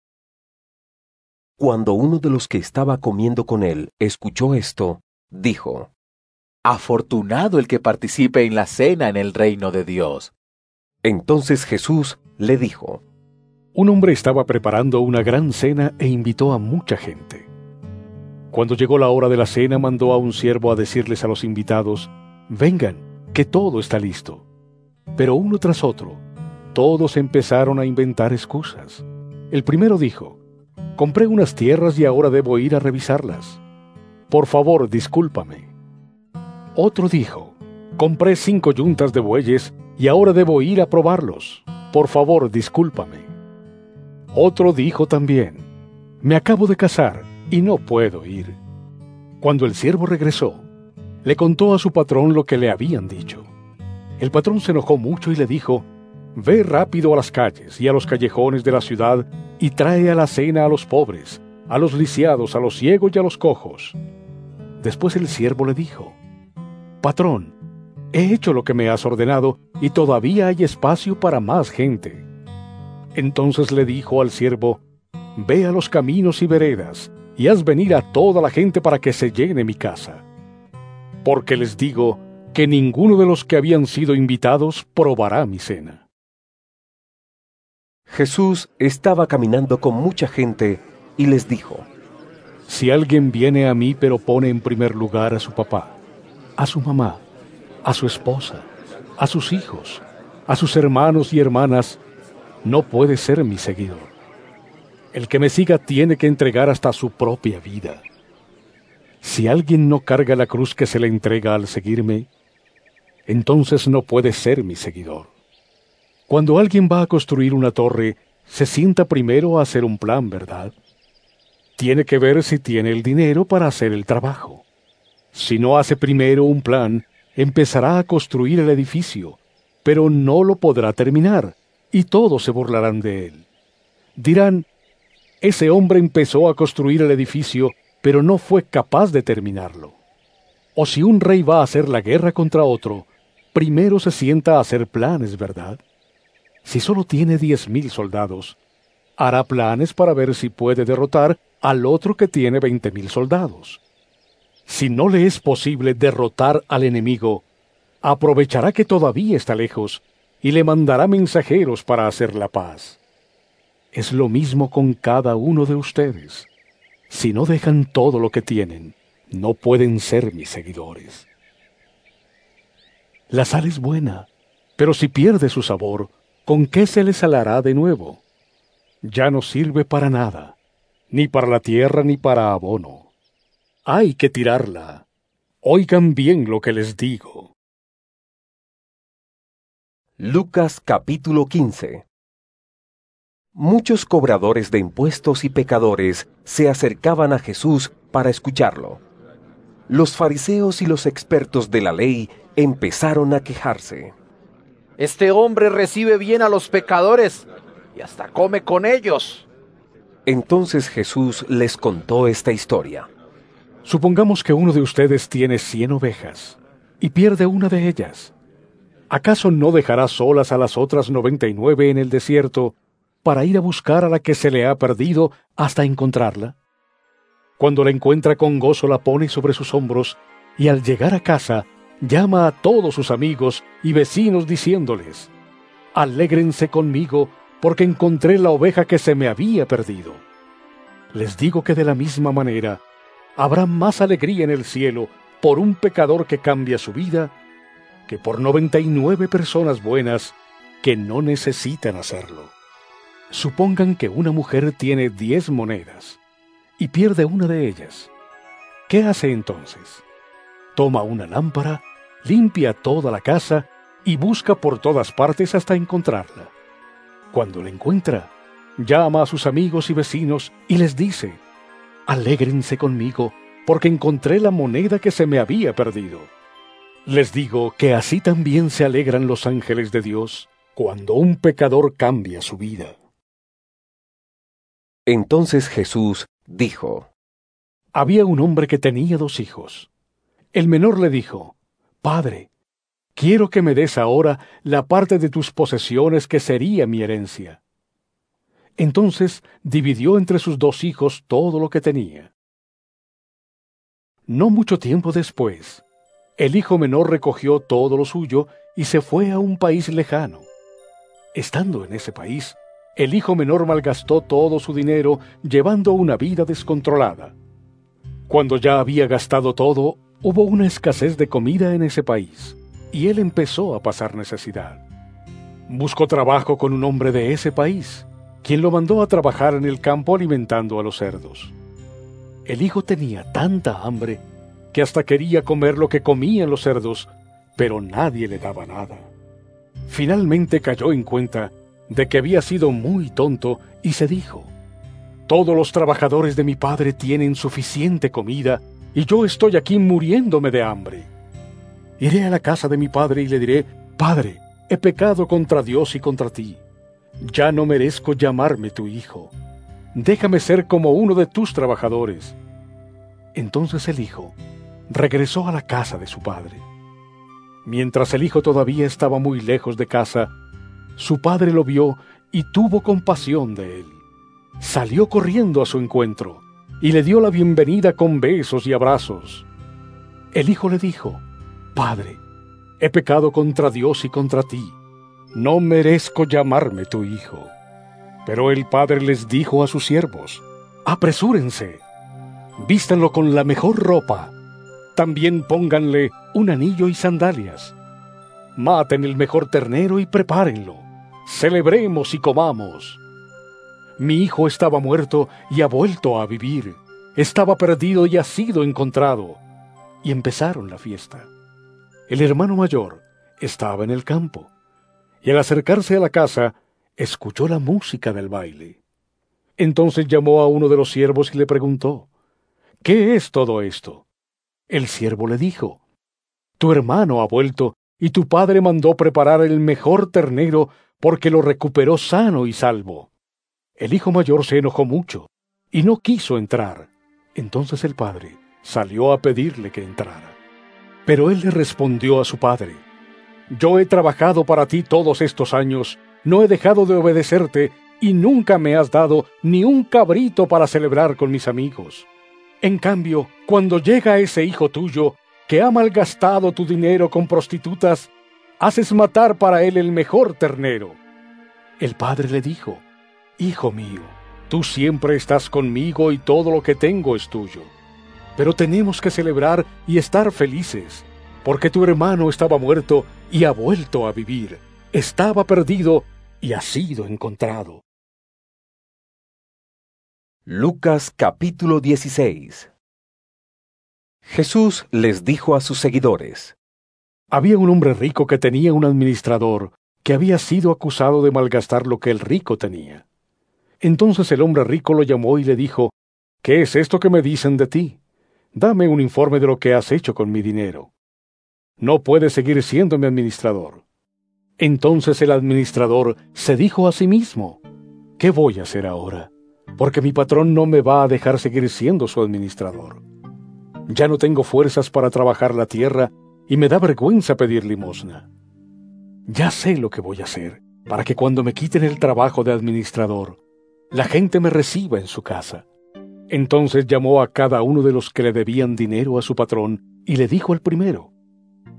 Speaker 1: Cuando uno de los que estaba comiendo con él escuchó esto, dijo:
Speaker 21: Afortunado el que participe en la cena en el reino de Dios.
Speaker 1: Entonces Jesús le dijo:
Speaker 14: Un hombre estaba preparando una gran cena e invitó a mucha gente. Cuando llegó la hora de la cena, mandó a un siervo a decirles a los invitados: Vengan, que todo está listo. Pero uno tras otro, todos empezaron a inventar excusas. El primero dijo: Compré unas tierras y ahora debo ir a revisarlas. Por favor, discúlpame. Otro dijo: Compré cinco yuntas de bueyes y ahora debo ir a probarlos. Por favor, discúlpame. Otro dijo también: Me acabo de casar y no puedo ir. Cuando el siervo regresó, le contó a su patrón lo que le habían dicho. El patrón se enojó mucho y le dijo: Ve rápido a las calles y a los callejones de la ciudad y trae a la cena a los pobres, a los lisiados, a los ciegos y a los cojos. Después el siervo le dijo: Patrón, he hecho lo que me has ordenado y todavía hay espacio para más gente. Entonces le dijo al siervo: Ve a los caminos y veredas y haz venir a toda la gente para que se llene mi casa. Porque les digo que ninguno de los que habían sido invitados probará mi cena.
Speaker 1: Jesús estaba caminando con mucha gente y les dijo:
Speaker 14: Si alguien viene a mí pero pone en primer lugar a su papá, a su mamá, a su esposa, a sus hijos, a sus hermanos y hermanas, no puede ser mi seguidor. El que me siga tiene que entregar hasta su propia vida. Si alguien no carga la cruz que se le entrega al seguirme, entonces no puede ser mi seguidor. Cuando alguien va a construir una torre, se sienta primero a hacer un plan, ¿verdad? Tiene que ver si tiene el dinero para hacer el trabajo. Si no hace primero un plan, empezará a construir el edificio, pero no lo podrá terminar, y todos se burlarán de él. Dirán: ese hombre empezó a construir el edificio, pero no fue capaz de terminarlo. O si un rey va a hacer la guerra contra otro, primero se sienta a hacer planes, ¿verdad? Si solo tiene diez mil soldados, hará planes para ver si puede derrotar al otro que tiene veinte mil soldados. Si no le es posible derrotar al enemigo, aprovechará que todavía está lejos y le mandará mensajeros para hacer la paz. Es lo mismo con cada uno de ustedes. Si no dejan todo lo que tienen, no pueden ser mis seguidores. La sal es buena, pero si pierde su sabor, ¿con qué se le salará de nuevo? Ya no sirve para nada, ni para la tierra ni para abono. Hay que tirarla. Oigan bien lo que les digo.
Speaker 1: Lucas capítulo quince. Muchos cobradores de impuestos y pecadores se acercaban a Jesús para escucharlo. Los fariseos y los expertos de la ley empezaron a quejarse.
Speaker 21: Este hombre recibe bien a los pecadores y hasta come con ellos.
Speaker 1: Entonces Jesús les contó esta historia.
Speaker 14: Supongamos que uno de ustedes tiene cien ovejas y pierde una de ellas. ¿Acaso no dejará solas a las otras noventa y nueve en el desierto para ir a buscar a la que se le ha perdido hasta encontrarla? Cuando la encuentra con gozo la pone sobre sus hombros y al llegar a casa llama a todos sus amigos y vecinos diciéndoles: «Alégrense conmigo, porque encontré la oveja que se me había perdido». Les digo que de la misma manera habrá más alegría en el cielo por un pecador que cambia su vida que por noventa y nueve personas buenas que no necesitan hacerlo. Supongan que una mujer tiene diez monedas y pierde una de ellas. ¿Qué hace entonces? Toma una lámpara, limpia toda la casa y busca por todas partes hasta encontrarla. Cuando la encuentra, llama a sus amigos y vecinos y les dice: «Alégrense conmigo, porque encontré la moneda que se me había perdido». Les digo que así también se alegran los ángeles de Dios cuando un pecador cambia su vida.
Speaker 1: Entonces Jesús dijo:
Speaker 14: Había un hombre que tenía dos hijos. El menor le dijo: «Padre, quiero que me des ahora la parte de tus posesiones que sería mi herencia». Entonces dividió entre sus dos hijos todo lo que tenía. No mucho tiempo después, el hijo menor recogió todo lo suyo y se fue a un país lejano. Estando en ese país, el hijo menor malgastó todo su dinero llevando una vida descontrolada. Cuando ya había gastado todo, hubo una escasez de comida en ese país, y él empezó a pasar necesidad. Buscó trabajo con un hombre de ese país, quien lo mandó a trabajar en el campo alimentando a los cerdos. El hijo tenía tanta hambre que hasta quería comer lo que comían los cerdos, pero nadie le daba nada. Finalmente cayó en cuenta de que había sido muy tonto y se dijo: «Todos los trabajadores de mi padre tienen suficiente comida y yo estoy aquí muriéndome de hambre. Iré a la casa de mi padre y le diré: Padre, he pecado contra Dios y contra ti. Ya no merezco llamarme tu hijo. Déjame ser como uno de tus trabajadores». Entonces el hijo regresó a la casa de su padre. Mientras el hijo todavía estaba muy lejos de casa, su padre lo vio y tuvo compasión de él. Salió corriendo a su encuentro y le dio la bienvenida con besos y abrazos. El hijo le dijo: «Padre, he pecado contra Dios y contra ti. No merezco llamarme tu hijo». Pero el padre les dijo a sus siervos: «Apresúrense, vístanlo con la mejor ropa. También pónganle un anillo y sandalias. Maten el mejor ternero y prepárenlo. Celebremos y comamos. Mi hijo estaba muerto y ha vuelto a vivir. Estaba perdido y ha sido encontrado». Y empezaron la fiesta. El hermano mayor estaba en el campo, y al acercarse a la casa, escuchó la música del baile. Entonces llamó a uno de los siervos y le preguntó: «¿Qué es todo esto?». El siervo le dijo: «Tu hermano ha vuelto, y tu padre mandó preparar el mejor ternero porque lo recuperó sano y salvo». El hijo mayor se enojó mucho y no quiso entrar. Entonces el padre salió a pedirle que entrara. Pero él le respondió a su padre: «Yo he trabajado para ti todos estos años, no he dejado de obedecerte, y nunca me has dado ni un cabrito para celebrar con mis amigos. En cambio, cuando llega ese hijo tuyo, que ha malgastado tu dinero con prostitutas, haces matar para él el mejor ternero». El padre le dijo: «Hijo mío, tú siempre estás conmigo y todo lo que tengo es tuyo. Pero tenemos que celebrar y estar felices, porque tu hermano estaba muerto y ha vuelto a vivir. Estaba perdido y ha sido encontrado».
Speaker 1: Lucas capítulo dieciséis. Jesús les dijo a sus seguidores:
Speaker 14: Había un hombre rico que tenía un administrador que había sido acusado de malgastar lo que el rico tenía. Entonces el hombre rico lo llamó y le dijo: «¿Qué es esto que me dicen de ti? Dame un informe de lo que has hecho con mi dinero. No puedes seguir siendo mi administrador». Entonces el administrador se dijo a sí mismo: «¿Qué voy a hacer ahora? Porque mi patrón no me va a dejar seguir siendo su administrador. Ya no tengo fuerzas para trabajar la tierra y me da vergüenza pedir limosna. Ya sé lo que voy a hacer para que cuando me quiten el trabajo de administrador, la gente me reciba en su casa». Entonces llamó a cada uno de los que le debían dinero a su patrón y le dijo al primero: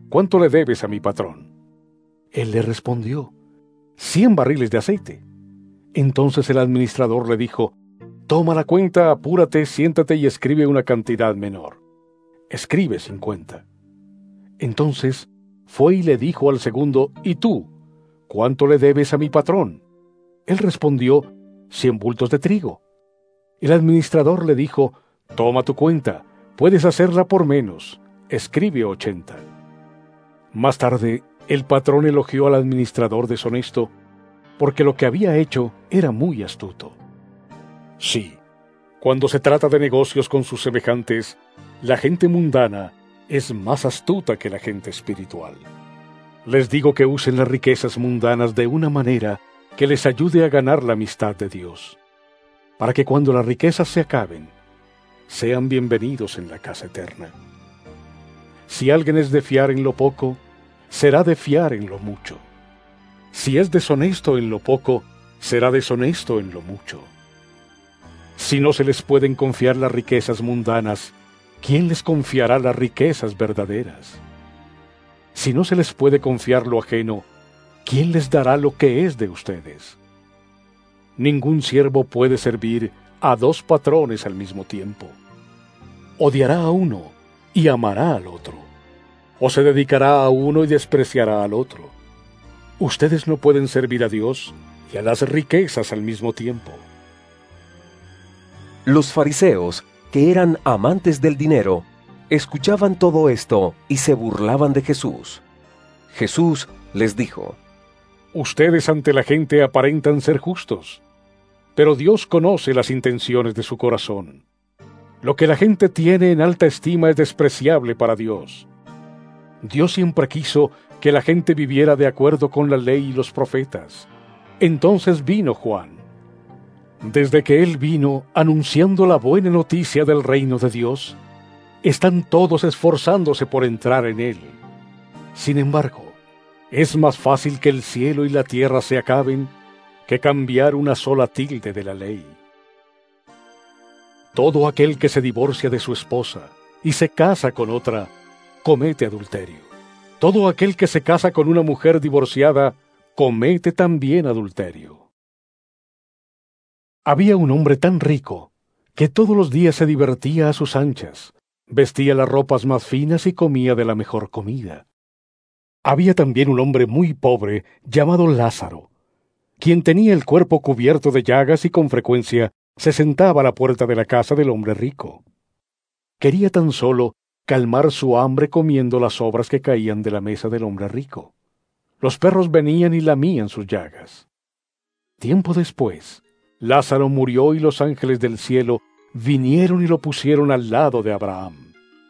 Speaker 14: ¿cuánto le debes a mi patrón? Él le respondió, cien barriles de aceite. Entonces el administrador le dijo, toma la cuenta, apúrate, siéntate y escribe una cantidad menor. Escribe cincuenta. Entonces fue y le dijo al segundo, ¿y tú? ¿Cuánto le debes a mi patrón? Él respondió, cien bultos de trigo. El administrador le dijo, toma tu cuenta, puedes hacerla por menos, escribe ochenta. Más tarde, el patrón elogió al administrador deshonesto, porque lo que había hecho era muy astuto. Sí, cuando se trata de negocios con sus semejantes, la gente mundana es más astuta que la gente espiritual. Les digo que usen las riquezas mundanas de una manera que les ayude a ganar la amistad de Dios, para que cuando las riquezas se acaben, sean bienvenidos en la casa eterna. Si alguien es de fiar en lo poco, será de fiar en lo mucho. Si es deshonesto en lo poco, será deshonesto en lo mucho. Si no se les pueden confiar las riquezas mundanas, ¿quién les confiará las riquezas verdaderas? Si no se les puede confiar lo ajeno, ¿quién les dará lo que es de ustedes? Ningún siervo puede servir a dos patrones al mismo tiempo. Odiará a uno y amará al otro, o se dedicará a uno y despreciará al otro. Ustedes no pueden servir a Dios y a las riquezas al mismo tiempo.
Speaker 1: Los fariseos, que eran amantes del dinero, escuchaban todo esto y se burlaban de Jesús. Jesús les dijo,
Speaker 14: ustedes ante la gente aparentan ser justos, pero Dios conoce las intenciones de su corazón. Lo que la gente tiene en alta estima es despreciable para Dios. Dios siempre quiso que la gente viviera de acuerdo con la ley y los profetas. Entonces vino Juan. Desde que él vino anunciando la buena noticia del reino de Dios, están todos esforzándose por entrar en él. Sin embargo, es más fácil que el cielo y la tierra se acaben que cambiar una sola tilde de la ley. Todo aquel que se divorcia de su esposa y se casa con otra, comete adulterio. Todo aquel que se casa con una mujer divorciada, comete también adulterio. Había un hombre tan rico que todos los días se divertía a sus anchas, vestía las ropas más finas y comía de la mejor comida. Había también un hombre muy pobre llamado Lázaro, quien tenía el cuerpo cubierto de llagas y con frecuencia se sentaba a la puerta de la casa del hombre rico. Quería tan solo calmar su hambre comiendo las sobras que caían de la mesa del hombre rico. Los perros venían y lamían sus llagas. Tiempo después, Lázaro murió y los ángeles del cielo vinieron y lo pusieron al lado de Abraham.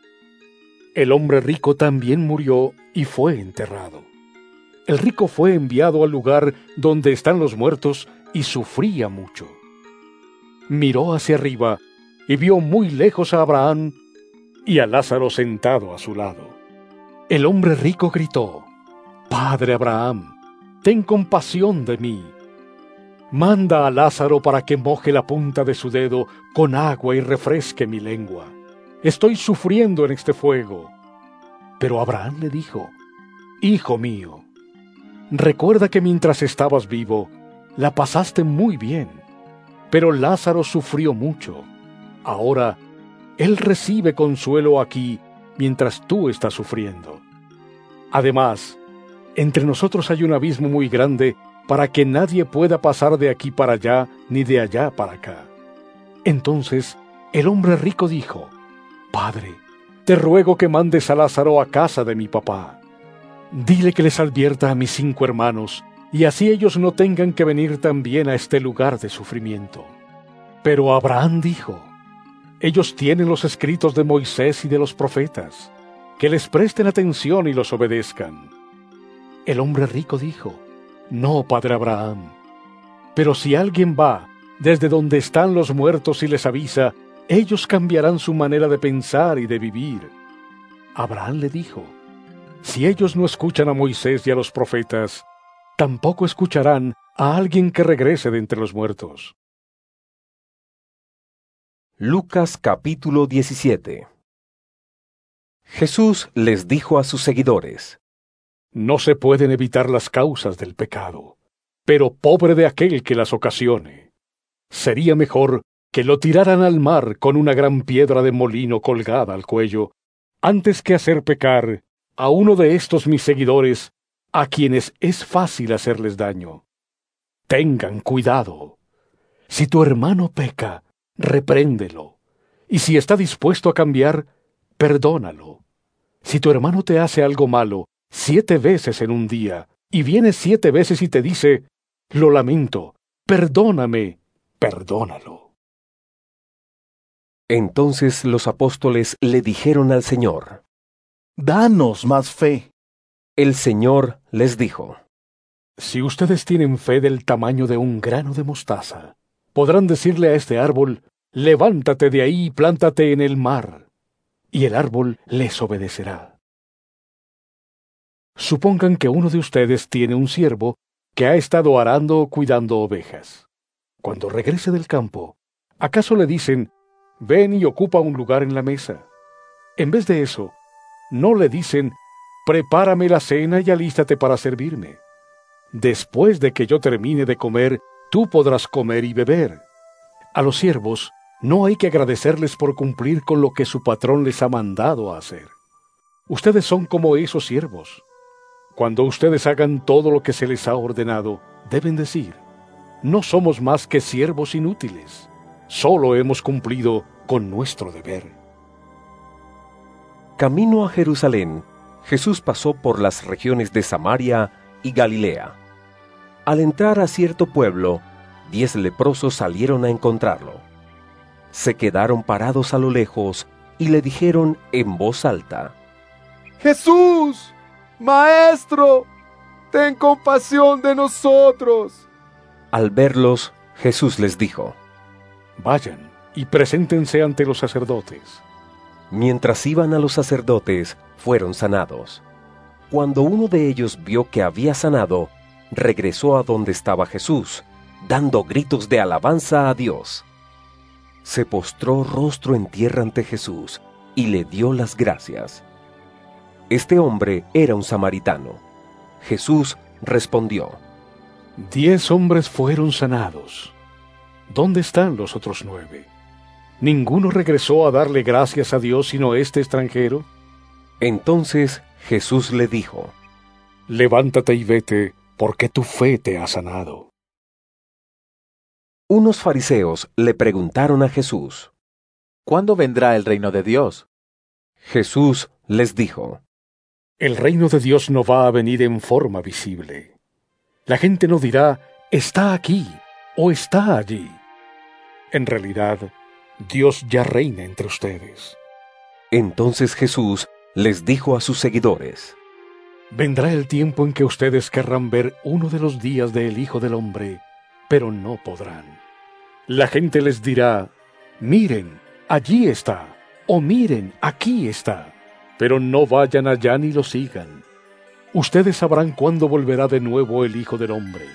Speaker 14: El hombre rico también murió y fue enterrado. El rico fue enviado al lugar donde están los muertos y sufría mucho. Miró hacia arriba y vio muy lejos a Abraham y a Lázaro sentado a su lado. El hombre rico gritó, «Padre Abraham, ten compasión de mí. Manda a Lázaro para que moje la punta de su dedo con agua y refresque mi lengua. Estoy sufriendo en este fuego». Pero Abraham le dijo, «Hijo mío, recuerda que mientras estabas vivo, la pasaste muy bien, pero Lázaro sufrió mucho. Ahora, él recibe consuelo aquí mientras tú estás sufriendo. Además, entre nosotros hay un abismo muy grande para que nadie pueda pasar de aquí para allá ni de allá para acá». Entonces el hombre rico dijo, «Padre, te ruego que mandes a Lázaro a casa de mi papá. Dile que les advierta a mis cinco hermanos, y así ellos no tengan que venir también a este lugar de sufrimiento». Pero Abraham dijo, «Ellos tienen los escritos de Moisés y de los profetas, que les presten atención y los obedezcan». El hombre rico dijo, «No, padre Abraham, pero si alguien va desde donde están los muertos y les avisa, ellos cambiarán su manera de pensar y de vivir». Abraham le dijo, «Si ellos no escuchan a Moisés y a los profetas, tampoco escucharán a alguien que regrese de entre los muertos».
Speaker 1: Lucas capítulo diecisiete. Jesús les dijo a sus seguidores:
Speaker 14: No se pueden evitar las causas del pecado, pero pobre de aquel que las ocasione. Sería mejor que lo tiraran al mar con una gran piedra de molino colgada al cuello, antes que hacer pecar a uno de estos mis seguidores, a quienes es fácil hacerles daño. Tengan cuidado. Si tu hermano peca, repréndelo, y si está dispuesto a cambiar, perdónalo. Si tu hermano te hace algo malo siete veces en un día, y viene siete veces y te dice: lo lamento, perdóname, perdónalo.
Speaker 1: Entonces los apóstoles le dijeron al Señor:
Speaker 16: Danos más fe.
Speaker 1: El Señor les dijo:
Speaker 14: Si ustedes tienen fe del tamaño de un grano de mostaza, podrán decirle a este árbol: levántate de ahí y plántate en el mar, y el árbol les obedecerá. Supongan que uno de ustedes tiene un siervo que ha estado arando o cuidando ovejas. Cuando regrese del campo, ¿acaso le dicen: ven y ocupa un lugar en la mesa? En vez de eso, no le dicen: prepárame la cena y alístate para servirme. Después de que yo termine de comer, tú podrás comer y beber. A los siervos no hay que agradecerles por cumplir con lo que su patrón les ha mandado a hacer. Ustedes son como esos siervos. Cuando ustedes hagan todo lo que se les ha ordenado, deben decir: no somos más que siervos inútiles. Solo hemos cumplido con nuestro deber.
Speaker 1: Camino a Jerusalén, Jesús pasó por las regiones de Samaria y Galilea. Al entrar a cierto pueblo, diez leprosos salieron a encontrarlo. Se quedaron parados a lo lejos y le dijeron en voz alta:
Speaker 8: Jesús, Maestro, ten compasión de nosotros.
Speaker 1: Al verlos, Jesús les dijo:
Speaker 14: Vayan y preséntense ante los sacerdotes.
Speaker 1: Mientras iban a los sacerdotes, fueron sanados. Cuando uno de ellos vio que había sanado, regresó a donde estaba Jesús, dando gritos de alabanza a Dios. Se postró rostro en tierra ante Jesús y le dio las gracias. Este hombre era un samaritano. Jesús respondió:
Speaker 14: Diez hombres fueron sanados. ¿Dónde están los otros nueve? ¿Ninguno regresó a darle gracias a Dios sino este extranjero?
Speaker 1: Entonces Jesús le dijo:
Speaker 14: Levántate y vete, porque tu fe te ha sanado.
Speaker 1: Unos fariseos le preguntaron a Jesús:
Speaker 11: ¿Cuándo vendrá el reino de Dios?
Speaker 1: Jesús les dijo:
Speaker 14: El reino de Dios no va a venir en forma visible. La gente no dirá: está aquí o está allí. En realidad, Dios ya reina entre ustedes.
Speaker 1: Entonces Jesús les dijo a sus seguidores:
Speaker 14: Vendrá el tiempo en que ustedes querrán ver uno de los días del Hijo del Hombre, pero no podrán. La gente les dirá: miren, allí está, o miren, aquí está, pero no vayan allá ni lo sigan. Ustedes sabrán cuándo volverá de nuevo el Hijo del Hombre.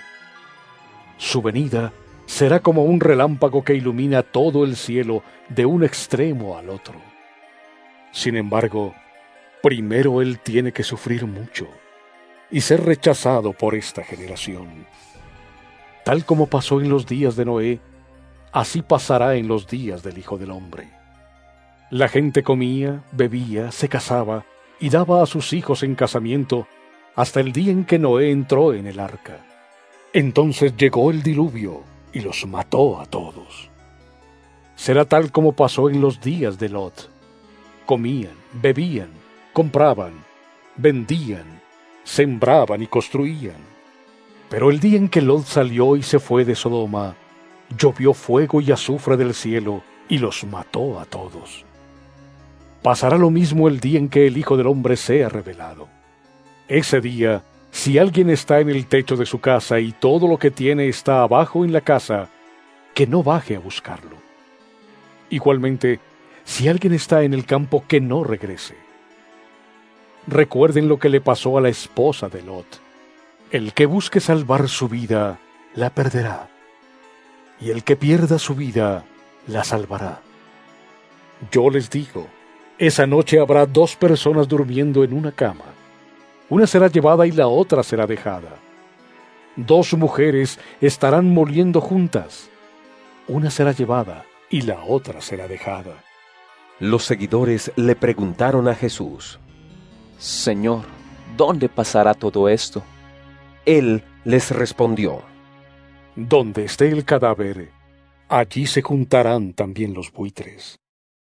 Speaker 14: Su venida será como un relámpago que ilumina todo el cielo de un extremo al otro. Sin embargo, primero Él tiene que sufrir mucho y ser rechazado por esta generación. Tal como pasó en los días de Noé, así pasará en los días del Hijo del Hombre. La gente comía, bebía, se casaba y daba a sus hijos en casamiento hasta el día en que Noé entró en el arca. Entonces llegó el diluvio y los mató a todos. Será tal como pasó en los días de Lot. Comían, bebían, compraban, vendían, sembraban y construían. Pero el día en que Lot salió y se fue de Sodoma, llovió fuego y azufre del cielo y los mató a todos. Pasará lo mismo el día en que el Hijo del Hombre sea revelado. Ese día, si alguien está en el techo de su casa y todo lo que tiene está abajo en la casa, que no baje a buscarlo. Igualmente, si alguien está en el campo, que no regrese. Recuerden lo que le pasó a la esposa de Lot. El que busque salvar su vida, la perderá. Y el que pierda su vida, la salvará. Yo les digo, Esa noche habrá dos personas durmiendo en una cama. Una será llevada y la otra será dejada. Dos mujeres estarán moliendo juntas. Una será llevada y la otra será dejada.
Speaker 1: Los seguidores le preguntaron a Jesús:
Speaker 6: Señor, ¿dónde pasará todo esto?
Speaker 1: Él les respondió:
Speaker 14: Donde esté el cadáver, allí se juntarán también los buitres.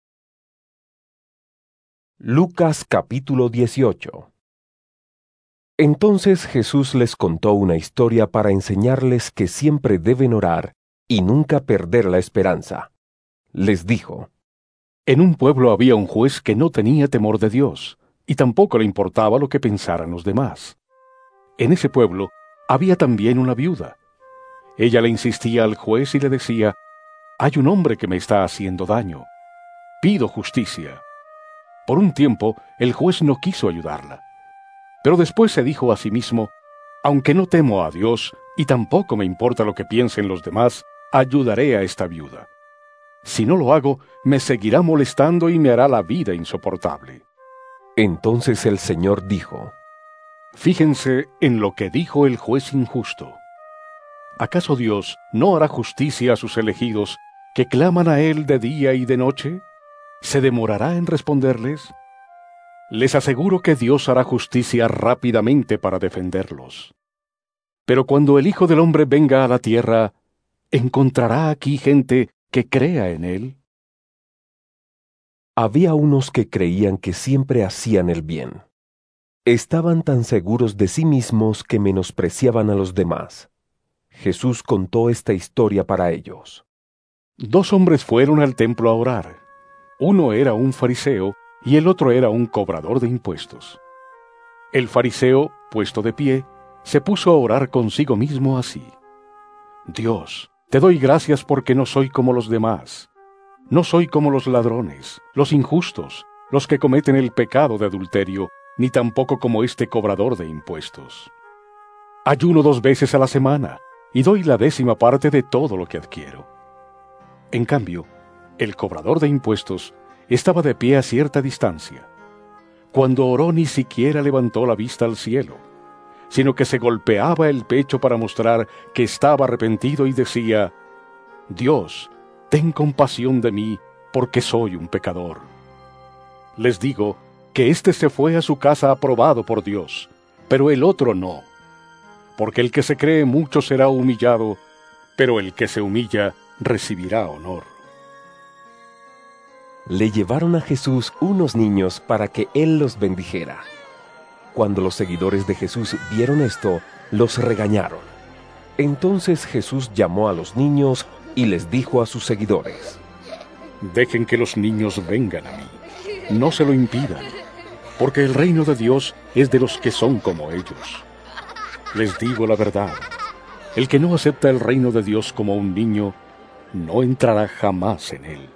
Speaker 1: Lucas capítulo dieciocho. Entonces Jesús les contó una historia para enseñarles que siempre deben orar y nunca perder la esperanza. Les dijo:
Speaker 14: En un pueblo había un juez que no tenía temor de Dios, y tampoco le importaba lo que pensaran los demás. En ese pueblo había también una viuda. Ella le insistía al juez y le decía: Hay un hombre que me está haciendo daño. Pido justicia. Por un tiempo, el juez no quiso ayudarla. Pero después se dijo a sí mismo: Aunque no temo a Dios y tampoco me importa lo que piensen los demás, ayudaré a esta viuda. Si no lo hago, me seguirá molestando y me hará la vida insoportable.
Speaker 1: Entonces el Señor dijo:
Speaker 14: Fíjense en lo que dijo el juez injusto. ¿Acaso Dios no hará justicia a sus elegidos que claman a Él de día y de noche? ¿Se demorará en responderles? Les aseguro que Dios hará justicia rápidamente para defenderlos. Pero cuando el Hijo del Hombre venga a la tierra, ¿encontrará aquí gente que crea en Él?
Speaker 1: Había unos que creían que siempre hacían el bien. Estaban tan seguros de sí mismos que menospreciaban a los demás. Jesús contó esta historia para ellos.
Speaker 14: Dos hombres fueron al templo a orar. Uno era un fariseo y el otro era un cobrador de impuestos. El fariseo, puesto de pie, se puso a orar consigo mismo así: Dios, te doy gracias porque no soy como los demás. No soy como los ladrones, los injustos, los que cometen el pecado de adulterio, ni tampoco como este cobrador de impuestos. Ayuno dos veces a la semana y doy la décima parte de todo lo que adquiero. En cambio, el cobrador de impuestos estaba de pie a cierta distancia. Cuando oró ni siquiera levantó la vista al cielo, sino que se golpeaba el pecho para mostrar que estaba arrepentido y decía: Dios, ten compasión de mí, porque soy un pecador. Les digo que éste se fue a su casa aprobado por Dios, pero el otro no. Porque el que se cree mucho será humillado, pero el que se humilla recibirá honor.
Speaker 1: Le llevaron a Jesús unos niños para que Él los bendijera. Cuando los seguidores de Jesús vieron esto, los regañaron. Entonces Jesús llamó a los niños y les dijo a sus seguidores:
Speaker 14: Dejen que los niños vengan a mí. No se lo impidan, porque el reino de Dios es de los que son como ellos. Les digo la verdad, el que no acepta el reino de Dios como un niño, no entrará jamás en él.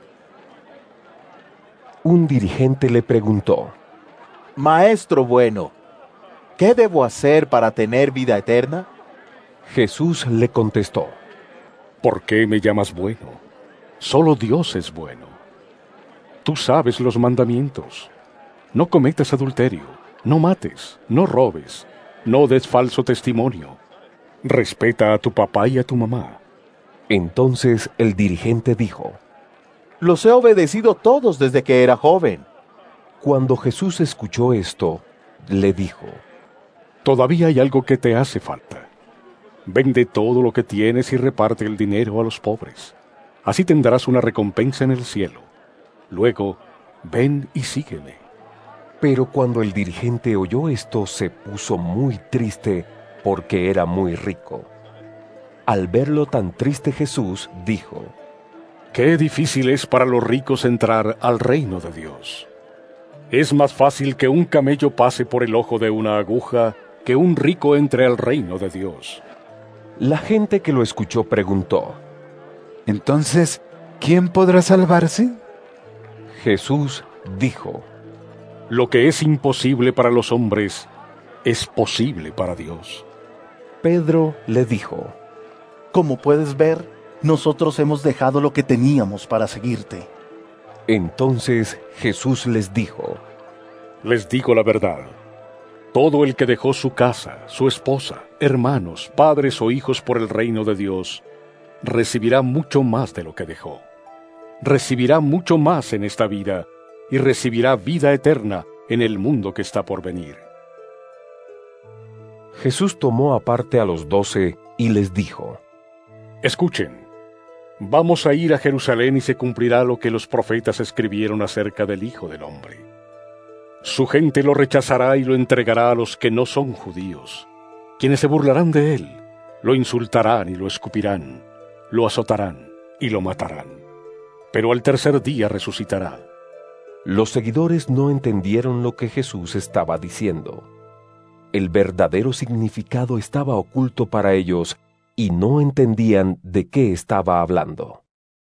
Speaker 1: Un dirigente le preguntó:
Speaker 21: Maestro bueno, ¿qué debo hacer para tener vida eterna?
Speaker 1: Jesús le contestó:
Speaker 14: ¿Por qué me llamas bueno? Solo Dios es bueno. Tú sabes los mandamientos. No cometas adulterio, no mates, no robes, no des falso testimonio. Respeta a tu papá y a tu mamá.
Speaker 1: Entonces el dirigente dijo:
Speaker 21: Los he obedecido todos desde que era joven.
Speaker 1: Cuando Jesús escuchó esto, le dijo:
Speaker 14: Todavía hay algo que te hace falta. Vende todo lo que tienes y reparte el dinero a los pobres. Así tendrás una recompensa en el cielo. Luego, ven y sígueme.
Speaker 1: Pero cuando el dirigente oyó esto, se puso muy triste porque era muy rico. Al verlo tan triste, Jesús dijo:
Speaker 14: Qué difícil es para los ricos entrar al reino de Dios. Es más fácil que un camello pase por el ojo de una aguja que un rico entre al reino de Dios.
Speaker 1: La gente que lo escuchó preguntó:
Speaker 20: Entonces, ¿quién podrá salvarse?
Speaker 1: Jesús dijo:
Speaker 14: Lo que es imposible para los hombres, es posible para Dios.
Speaker 1: Pedro le dijo:
Speaker 16: Como puedes ver, nosotros hemos dejado lo que teníamos para seguirte.
Speaker 1: Entonces Jesús les dijo:
Speaker 14: Les digo la verdad. Todo el que dejó su casa, su esposa, hermanos, padres o hijos por el reino de Dios, recibirá mucho más de lo que dejó. Recibirá mucho más en esta vida y recibirá vida eterna en el mundo que está por venir.
Speaker 1: Jesús tomó aparte a los doce y les dijo:
Speaker 14: Escuchen, vamos a ir a Jerusalén y se cumplirá lo que los profetas escribieron acerca del Hijo del Hombre. Su gente lo rechazará y lo entregará a los que no son judíos, quienes se burlarán de él, lo insultarán y lo escupirán, lo azotarán y lo matarán. Pero al tercer día resucitará.
Speaker 1: Los seguidores no entendieron lo que Jesús estaba diciendo. El verdadero significado estaba oculto para ellos y no entendían de qué estaba hablando.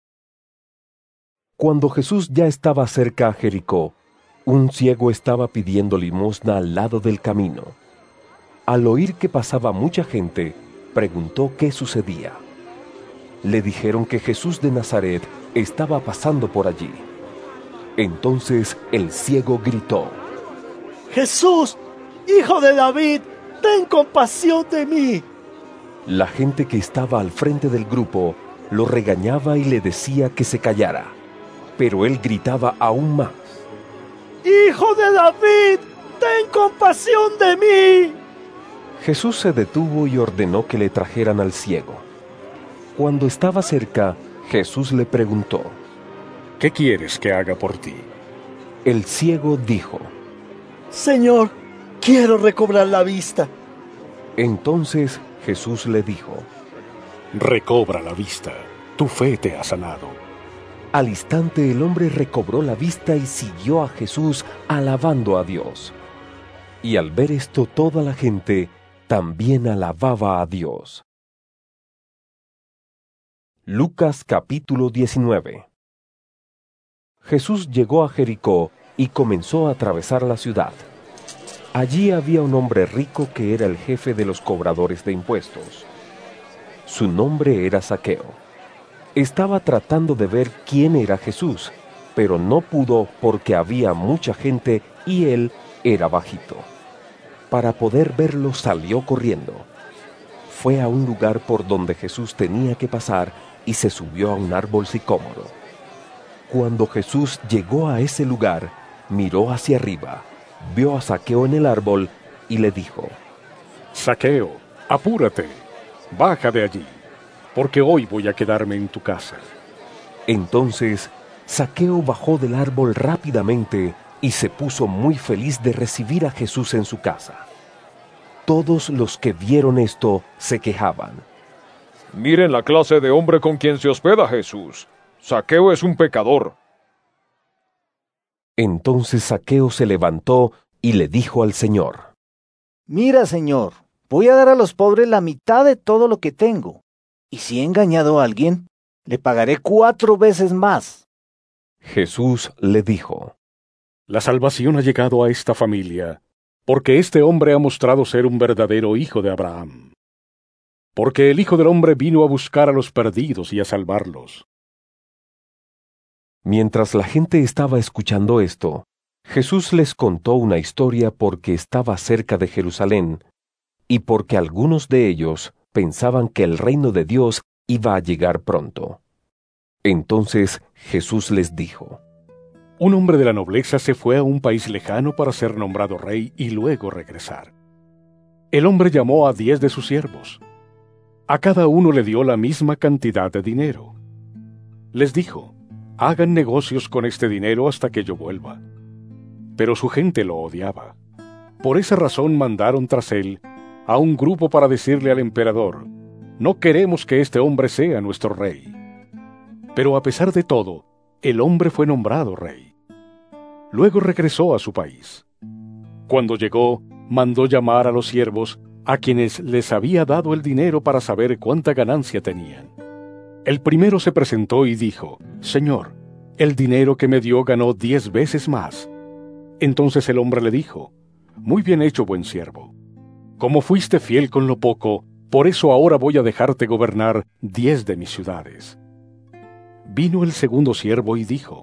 Speaker 1: Cuando Jesús ya estaba cerca a Jericó, un ciego estaba pidiendo limosna al lado del camino. Al oír que pasaba mucha gente, preguntó qué sucedía. Le dijeron que Jesús de Nazaret estaba pasando por allí. Entonces el ciego gritó:
Speaker 17: Jesús, Hijo de David, ten compasión de mí.
Speaker 1: La gente que estaba al frente del grupo lo regañaba y le decía que se callara, pero él gritaba aún más:
Speaker 17: ¡Hijo de David, ten compasión de mí!
Speaker 1: Jesús se detuvo y ordenó que le trajeran al ciego. Cuando estaba cerca, Jesús le preguntó:
Speaker 14: ¿Qué quieres que haga por ti?
Speaker 1: El ciego dijo:
Speaker 17: Señor, quiero recobrar la vista.
Speaker 1: Entonces Jesús le dijo:
Speaker 14: Recobra la vista, tu fe te ha sanado.
Speaker 1: Al instante el hombre recobró la vista y siguió a Jesús alabando a Dios. Y al ver esto toda la gente también alababa a Dios. Lucas capítulo diecinueve. Jesús llegó a Jericó y comenzó a atravesar la ciudad. Allí había un hombre rico que era el jefe de los cobradores de impuestos. Su nombre era Zaqueo. Estaba tratando de ver quién era Jesús, pero no pudo porque había mucha gente y él era bajito. Para poder verlo salió corriendo. Fue a un lugar por donde Jesús tenía que pasar y se subió a un árbol sicómoro. Cuando Jesús llegó a ese lugar, miró hacia arriba, vio a Zaqueo en el árbol y le dijo:
Speaker 14: Zaqueo, apúrate, baja de allí, porque hoy voy a quedarme en tu casa.
Speaker 1: Entonces Zaqueo bajó del árbol rápidamente y se puso muy feliz de recibir a Jesús en su casa. Todos los que vieron esto se quejaban:
Speaker 2: Miren la clase de hombre con quien se hospeda Jesús. Zaqueo es un pecador.
Speaker 1: Entonces Zaqueo se levantó y le dijo al Señor:
Speaker 9: Mira, Señor, voy a dar a los pobres la mitad de todo lo que tengo. Y si he engañado a alguien, le pagaré cuatro veces más.
Speaker 1: Jesús le dijo:
Speaker 14: La salvación ha llegado a esta familia, porque este hombre ha mostrado ser un verdadero hijo de Abraham. Porque el Hijo del Hombre vino a buscar a los perdidos y a salvarlos.
Speaker 1: Mientras la gente estaba escuchando esto, Jesús les contó una historia porque estaba cerca de Jerusalén y porque algunos de ellos pensaban que el reino de Dios iba a llegar pronto. Entonces Jesús les dijo:
Speaker 14: Un hombre de la nobleza se fue a un país lejano para ser nombrado rey y luego regresar. El hombre llamó a diez de sus siervos. A cada uno le dio la misma cantidad de dinero. Les dijo: Hagan negocios con este dinero hasta que yo vuelva. Pero su gente lo odiaba. Por esa razón mandaron tras él a un grupo para decirle al emperador: No queremos que este hombre sea nuestro rey. Pero a pesar de todo, el hombre fue nombrado rey. Luego regresó a su país. Cuando llegó, mandó llamar a los siervos a quienes les había dado el dinero para saber cuánta ganancia tenían. El primero se presentó y dijo: Señor, el dinero que me dio ganó diez veces más. Entonces el hombre le dijo: Muy bien hecho, buen siervo. Como fuiste fiel con lo poco, por eso ahora voy a dejarte gobernar diez de mis ciudades. Vino el segundo siervo y dijo: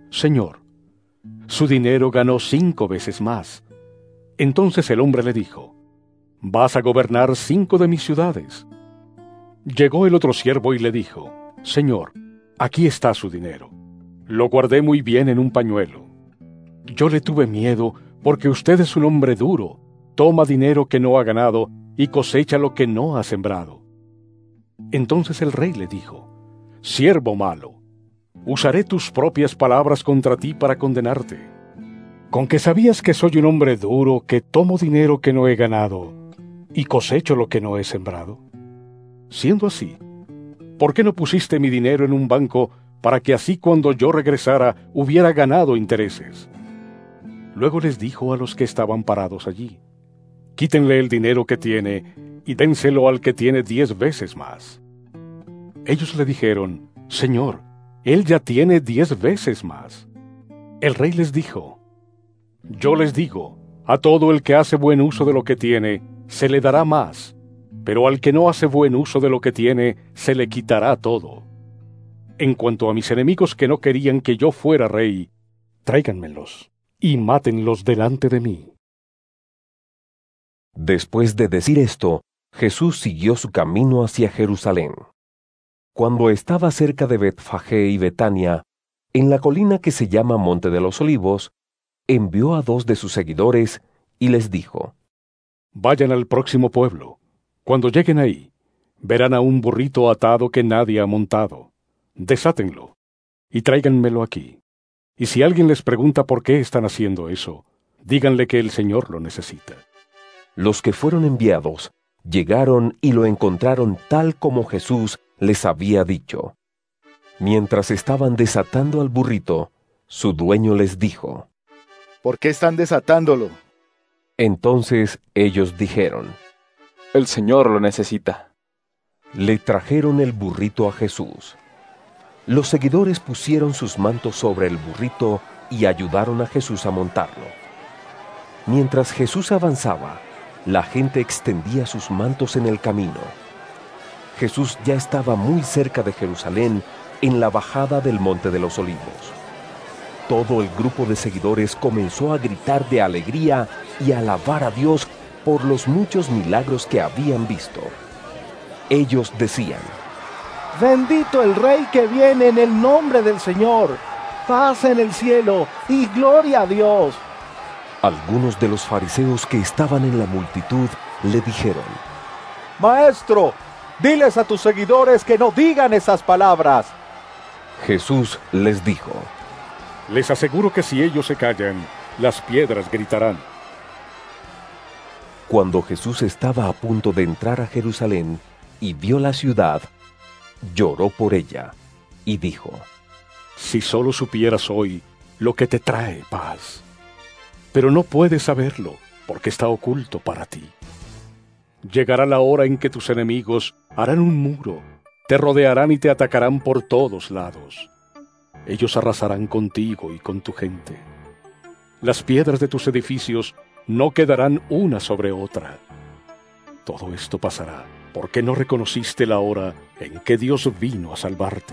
Speaker 14: Señor, su dinero ganó cinco veces más. Entonces el hombre le dijo, vas a gobernar cinco de mis ciudades. Llegó el otro siervo y le dijo, Señor, aquí está su dinero. Lo guardé muy bien en un pañuelo. Yo le tuve miedo porque usted es un hombre duro, toma dinero que no ha ganado y cosecha lo que no ha sembrado. Entonces el rey le dijo, siervo malo, usaré tus propias palabras contra ti para condenarte. ¿Con que sabías que soy un hombre duro, que tomo dinero que no he ganado y cosecho lo que no he sembrado? Siendo así, ¿por qué no pusiste mi dinero en un banco para que así cuando yo regresara hubiera ganado intereses? Luego les dijo a los que estaban parados allí, quítenle el dinero que tiene y dénselo al que tiene diez veces más. Ellos le dijeron, Señor, él ya tiene diez veces más. El rey les dijo, yo les digo, a todo el que hace buen uso de lo que tiene, se le dará más, pero al que no hace buen uso de lo que tiene, se le quitará todo. En cuanto a mis enemigos que no querían que yo fuera rey, tráiganmelos y mátenlos delante de mí.
Speaker 1: Después de decir esto, Jesús siguió su camino hacia Jerusalén. Cuando estaba cerca de Betfagé y Betania, en la colina que se llama Monte de los Olivos, envió a dos de sus seguidores y les dijo, vayan al próximo pueblo. Cuando lleguen ahí, verán a un burrito atado que nadie ha montado. Desátenlo y tráiganmelo aquí. Y si alguien les pregunta por qué están haciendo eso, díganle que el Señor lo necesita. Los que fueron enviados llegaron y lo encontraron tal como Jesús les había dicho. Mientras estaban desatando al burrito, su dueño les dijo,
Speaker 9: ¿por qué están desatándolo?
Speaker 1: Entonces ellos dijeron,
Speaker 6: el Señor lo necesita.
Speaker 1: Le trajeron el burrito a Jesús. Los seguidores pusieron sus mantos sobre el burrito y ayudaron a Jesús a montarlo. Mientras Jesús avanzaba, la gente extendía sus mantos en el camino. Jesús ya estaba muy cerca de Jerusalén, en la bajada del Monte de los Olivos. Todo el grupo de seguidores comenzó a gritar de alegría y a alabar a Dios por los muchos milagros que habían visto. Ellos decían,
Speaker 9: bendito el Rey que viene en el nombre del Señor, paz en el cielo y gloria a Dios.
Speaker 1: Algunos de los fariseos que estaban en la multitud le dijeron,
Speaker 11: Maestro, diles a tus seguidores que no digan esas palabras.
Speaker 1: Jesús les dijo,
Speaker 14: les aseguro que si ellos se callan, las piedras gritarán.
Speaker 1: Cuando Jesús estaba a punto de entrar a Jerusalén y vio la ciudad, lloró por ella y dijo,
Speaker 14: si solo supieras hoy lo que te trae paz. Pero no puedes saberlo, porque está oculto para ti. Llegará la hora en que tus enemigos harán un muro, te rodearán y te atacarán por todos lados. Ellos arrasarán contigo y con tu gente. Las piedras de tus edificios no quedarán una sobre otra. Todo esto pasará porque no reconociste la hora en que Dios vino a salvarte.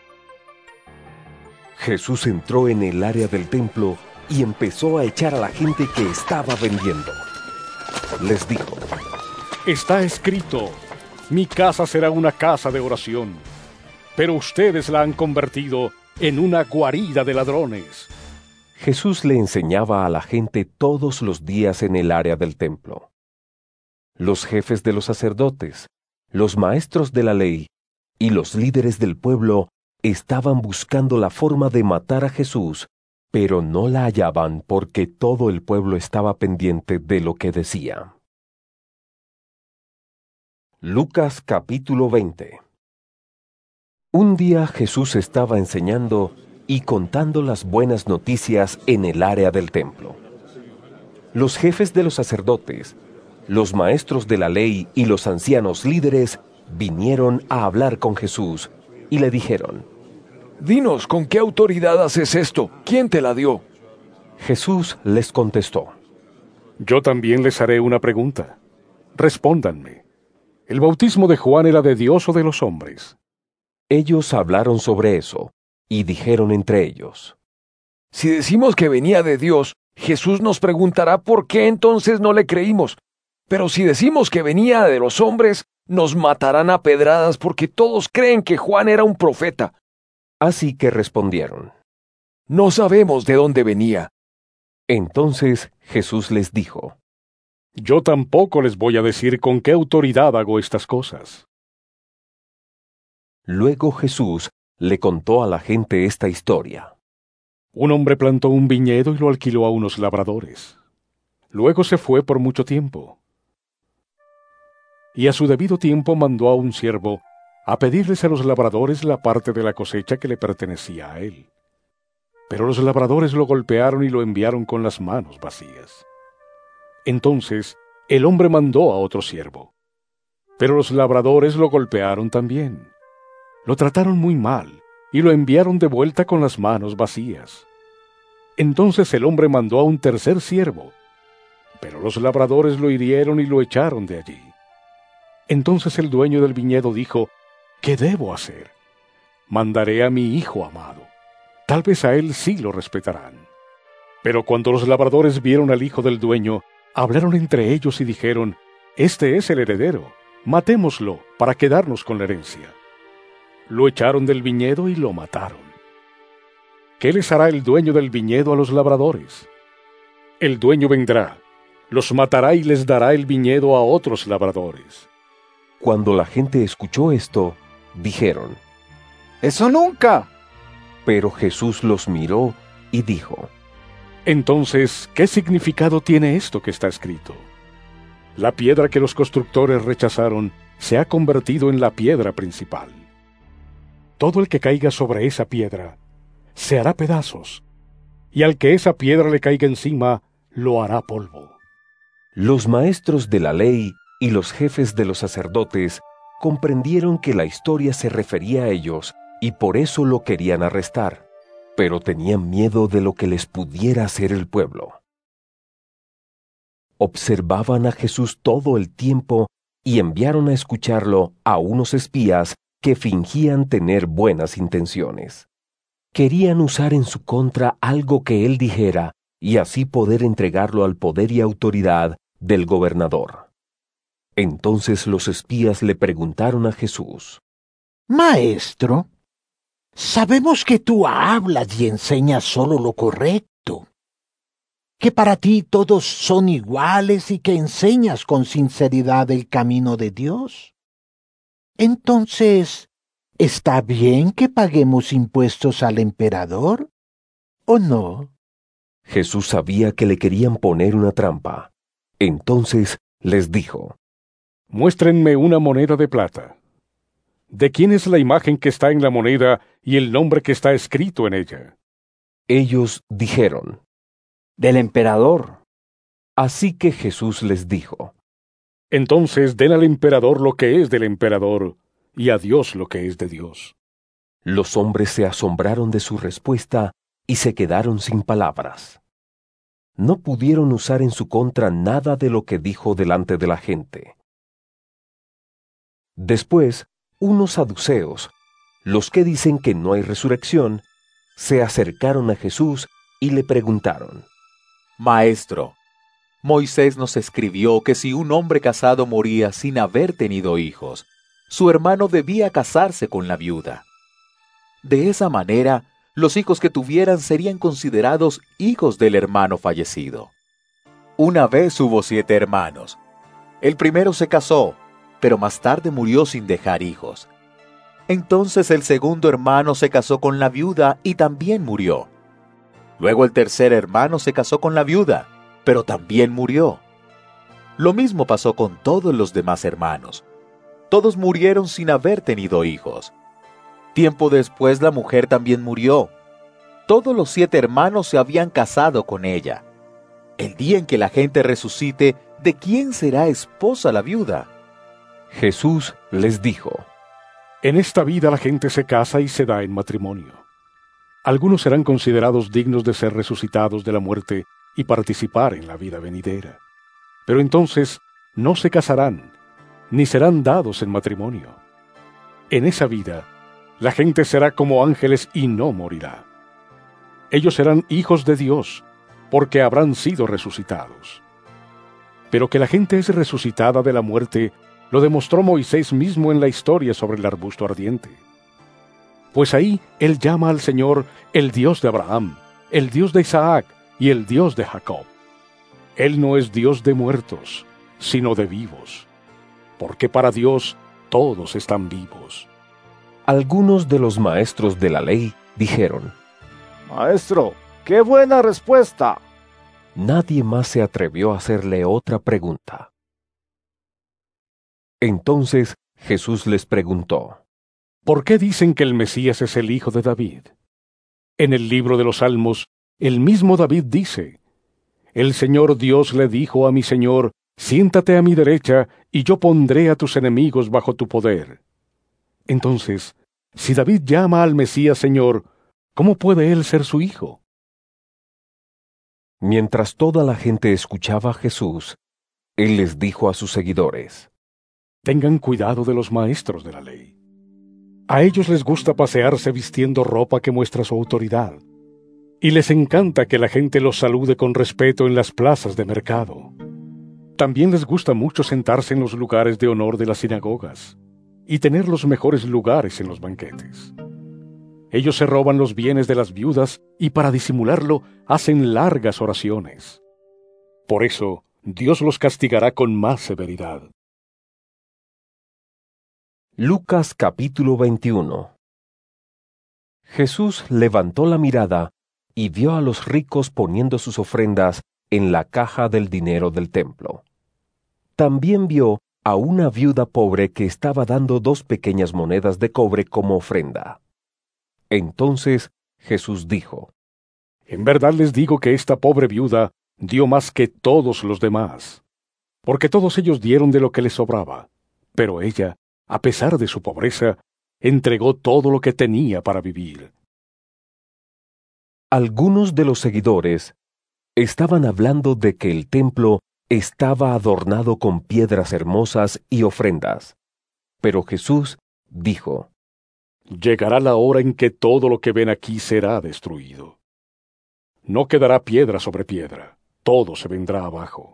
Speaker 1: Jesús entró en el área del templo y empezó a echar a la gente que estaba vendiendo. Les dijo,
Speaker 14: está escrito, mi casa será una casa de oración, pero ustedes la han convertido en una guarida de ladrones.
Speaker 1: Jesús le enseñaba a la gente todos los días en el área del templo. Los jefes de los sacerdotes, los maestros de la ley y los líderes del pueblo estaban buscando la forma de matar a Jesús, pero no la hallaban porque todo el pueblo estaba pendiente de lo que decía. Lucas capítulo veinte. Un día Jesús estaba enseñando y contando las buenas noticias en el área del templo. Los jefes de los sacerdotes, los maestros de la ley y los ancianos líderes vinieron a hablar con Jesús y le dijeron,
Speaker 2: dinos, ¿con qué autoridad haces esto? ¿Quién te la dio?
Speaker 1: Jesús les contestó,
Speaker 14: yo también les haré una pregunta. Respóndanme. ¿El bautismo de Juan era de Dios o de los hombres?
Speaker 1: Ellos hablaron sobre eso y dijeron entre ellos,
Speaker 5: Si decimos que venía de Dios, Jesús nos preguntará por qué entonces no le creímos. Pero si decimos que venía de los hombres, nos matarán a pedradas porque todos creen que Juan era un profeta.
Speaker 1: Así que respondieron:
Speaker 5: No sabemos de dónde venía.
Speaker 1: Entonces Jesús les dijo:
Speaker 14: Yo tampoco les voy a decir con qué autoridad hago estas cosas.
Speaker 1: Luego Jesús le contó a la gente esta historia.
Speaker 14: Un hombre plantó un viñedo y lo alquiló a unos labradores. Luego se fue por mucho tiempo. Y a su debido tiempo mandó a un siervo a pedirles a los labradores la parte de la cosecha que le pertenecía a él. Pero los labradores lo golpearon y lo enviaron con las manos vacías. Entonces el hombre mandó a otro siervo. Pero los labradores lo golpearon también. Lo trataron muy mal y lo enviaron de vuelta con las manos vacías. Entonces el hombre mandó a un tercer siervo. Pero los labradores lo hirieron y lo echaron de allí. Entonces el dueño del viñedo dijo: ¿Qué debo hacer? Mandaré a mi hijo amado. Tal vez a él sí lo respetarán. Pero cuando los labradores vieron al hijo del dueño, hablaron entre ellos y dijeron: Este es el heredero, matémoslo para quedarnos con la herencia. Lo echaron del viñedo y lo mataron. ¿Qué les hará el dueño del viñedo a los labradores? El dueño vendrá, los matará y les dará el viñedo a otros labradores.
Speaker 1: Cuando la gente escuchó esto, dijeron:
Speaker 20: ¡Eso nunca!
Speaker 1: Pero Jesús los miró y dijo:
Speaker 14: Entonces, ¿qué significado tiene esto que está escrito? La piedra que los constructores rechazaron se ha convertido en la piedra principal. Todo el que caiga sobre esa piedra se hará pedazos, y al que esa piedra le caiga encima, lo hará polvo.
Speaker 1: Los maestros de la ley y los jefes de los sacerdotes comprendieron que la historia se refería a ellos y por eso lo querían arrestar, pero tenían miedo de lo que les pudiera hacer el pueblo. Observaban a Jesús todo el tiempo y enviaron a escucharlo a unos espías que fingían tener buenas intenciones. Querían usar en su contra algo que él dijera y así poder entregarlo al poder y autoridad del gobernador. Entonces los espías le preguntaron a Jesús:
Speaker 3: Maestro, sabemos que tú hablas y enseñas solo lo correcto, que para ti todos son iguales y que enseñas con sinceridad el camino de Dios. Entonces, ¿está bien que paguemos impuestos al emperador o no?
Speaker 1: Jesús sabía que le querían poner una trampa. Entonces les dijo:
Speaker 14: Muéstrenme una moneda de plata. ¿De quién es la imagen que está en la moneda y el nombre que está escrito en ella?
Speaker 1: Ellos dijeron:
Speaker 18: Del emperador.
Speaker 1: Así que Jesús les dijo:
Speaker 14: Entonces den al emperador lo que es del emperador, y a Dios lo que es de Dios.
Speaker 1: Los hombres se asombraron de su respuesta y se quedaron sin palabras. No pudieron usar en su contra nada de lo que dijo delante de la gente. Después, unos saduceos, los que dicen que no hay resurrección, se acercaron a Jesús y le preguntaron:
Speaker 11: Maestro, Moisés nos escribió que si un hombre casado moría sin haber tenido hijos, su hermano debía casarse con la viuda. De esa manera, los hijos que tuvieran serían considerados hijos del hermano fallecido. Una vez hubo siete hermanos. El primero se casó, pero más tarde murió sin dejar hijos. Entonces el segundo hermano se casó con la viuda y también murió. Luego el tercer hermano se casó con la viuda, pero también murió. Lo mismo pasó con todos los demás hermanos. Todos murieron sin haber tenido hijos. Tiempo después la mujer también murió. Todos los siete hermanos se habían casado con ella. El día en que la gente resucite, ¿de quién será esposa la viuda?
Speaker 1: Jesús les dijo:
Speaker 14: En esta vida la gente se casa y se da en matrimonio. Algunos serán considerados dignos de ser resucitados de la muerte y participar en la vida venidera. Pero entonces no se casarán, ni serán dados en matrimonio. En esa vida, la gente será como ángeles y no morirá. Ellos serán hijos de Dios, porque habrán sido resucitados. Pero que la gente es resucitada de la muerte, lo demostró Moisés mismo en la historia sobre el arbusto ardiente. Pues ahí él llama al Señor el Dios de Abraham, el Dios de Isaac y el Dios de Jacob. Él no es Dios de muertos, sino de vivos, porque para Dios todos están vivos.
Speaker 1: Algunos de los maestros de la ley dijeron:
Speaker 9: Maestro, qué buena respuesta.
Speaker 1: Nadie más se atrevió a hacerle otra pregunta. Entonces Jesús les preguntó:
Speaker 14: ¿Por qué dicen que el Mesías es el hijo de David? En el libro de los Salmos, el mismo David dice: El Señor Dios le dijo a mi Señor: siéntate a mi derecha, y yo pondré a tus enemigos bajo tu poder. Entonces, si David llama al Mesías Señor, ¿cómo puede él ser su hijo?
Speaker 1: Mientras toda la gente escuchaba a Jesús, él les dijo a sus seguidores:
Speaker 14: Tengan cuidado de los maestros de la ley. A ellos les gusta pasearse vistiendo ropa que muestra su autoridad, y les encanta que la gente los salude con respeto en las plazas de mercado. También les gusta mucho sentarse en los lugares de honor de las sinagogas y tener los mejores lugares en los banquetes. Ellos se roban los bienes de las viudas y para disimularlo hacen largas oraciones. Por eso, Dios los castigará con más severidad.
Speaker 1: Lucas capítulo veintiuno. Jesús levantó la mirada y vio a los ricos poniendo sus ofrendas en la caja del dinero del templo. También vio a una viuda pobre que estaba dando dos pequeñas monedas de cobre como ofrenda. Entonces Jesús dijo:
Speaker 14: En verdad les digo que esta pobre viuda dio más que todos los demás, porque todos ellos dieron de lo que les sobraba, pero ella, a pesar de su pobreza, entregó todo lo que tenía para vivir.
Speaker 1: Algunos de los seguidores estaban hablando de que el templo estaba adornado con piedras hermosas y ofrendas. Pero Jesús dijo:
Speaker 14: Llegará la hora en que todo lo que ven aquí será destruido. No quedará piedra sobre piedra, todo se vendrá abajo.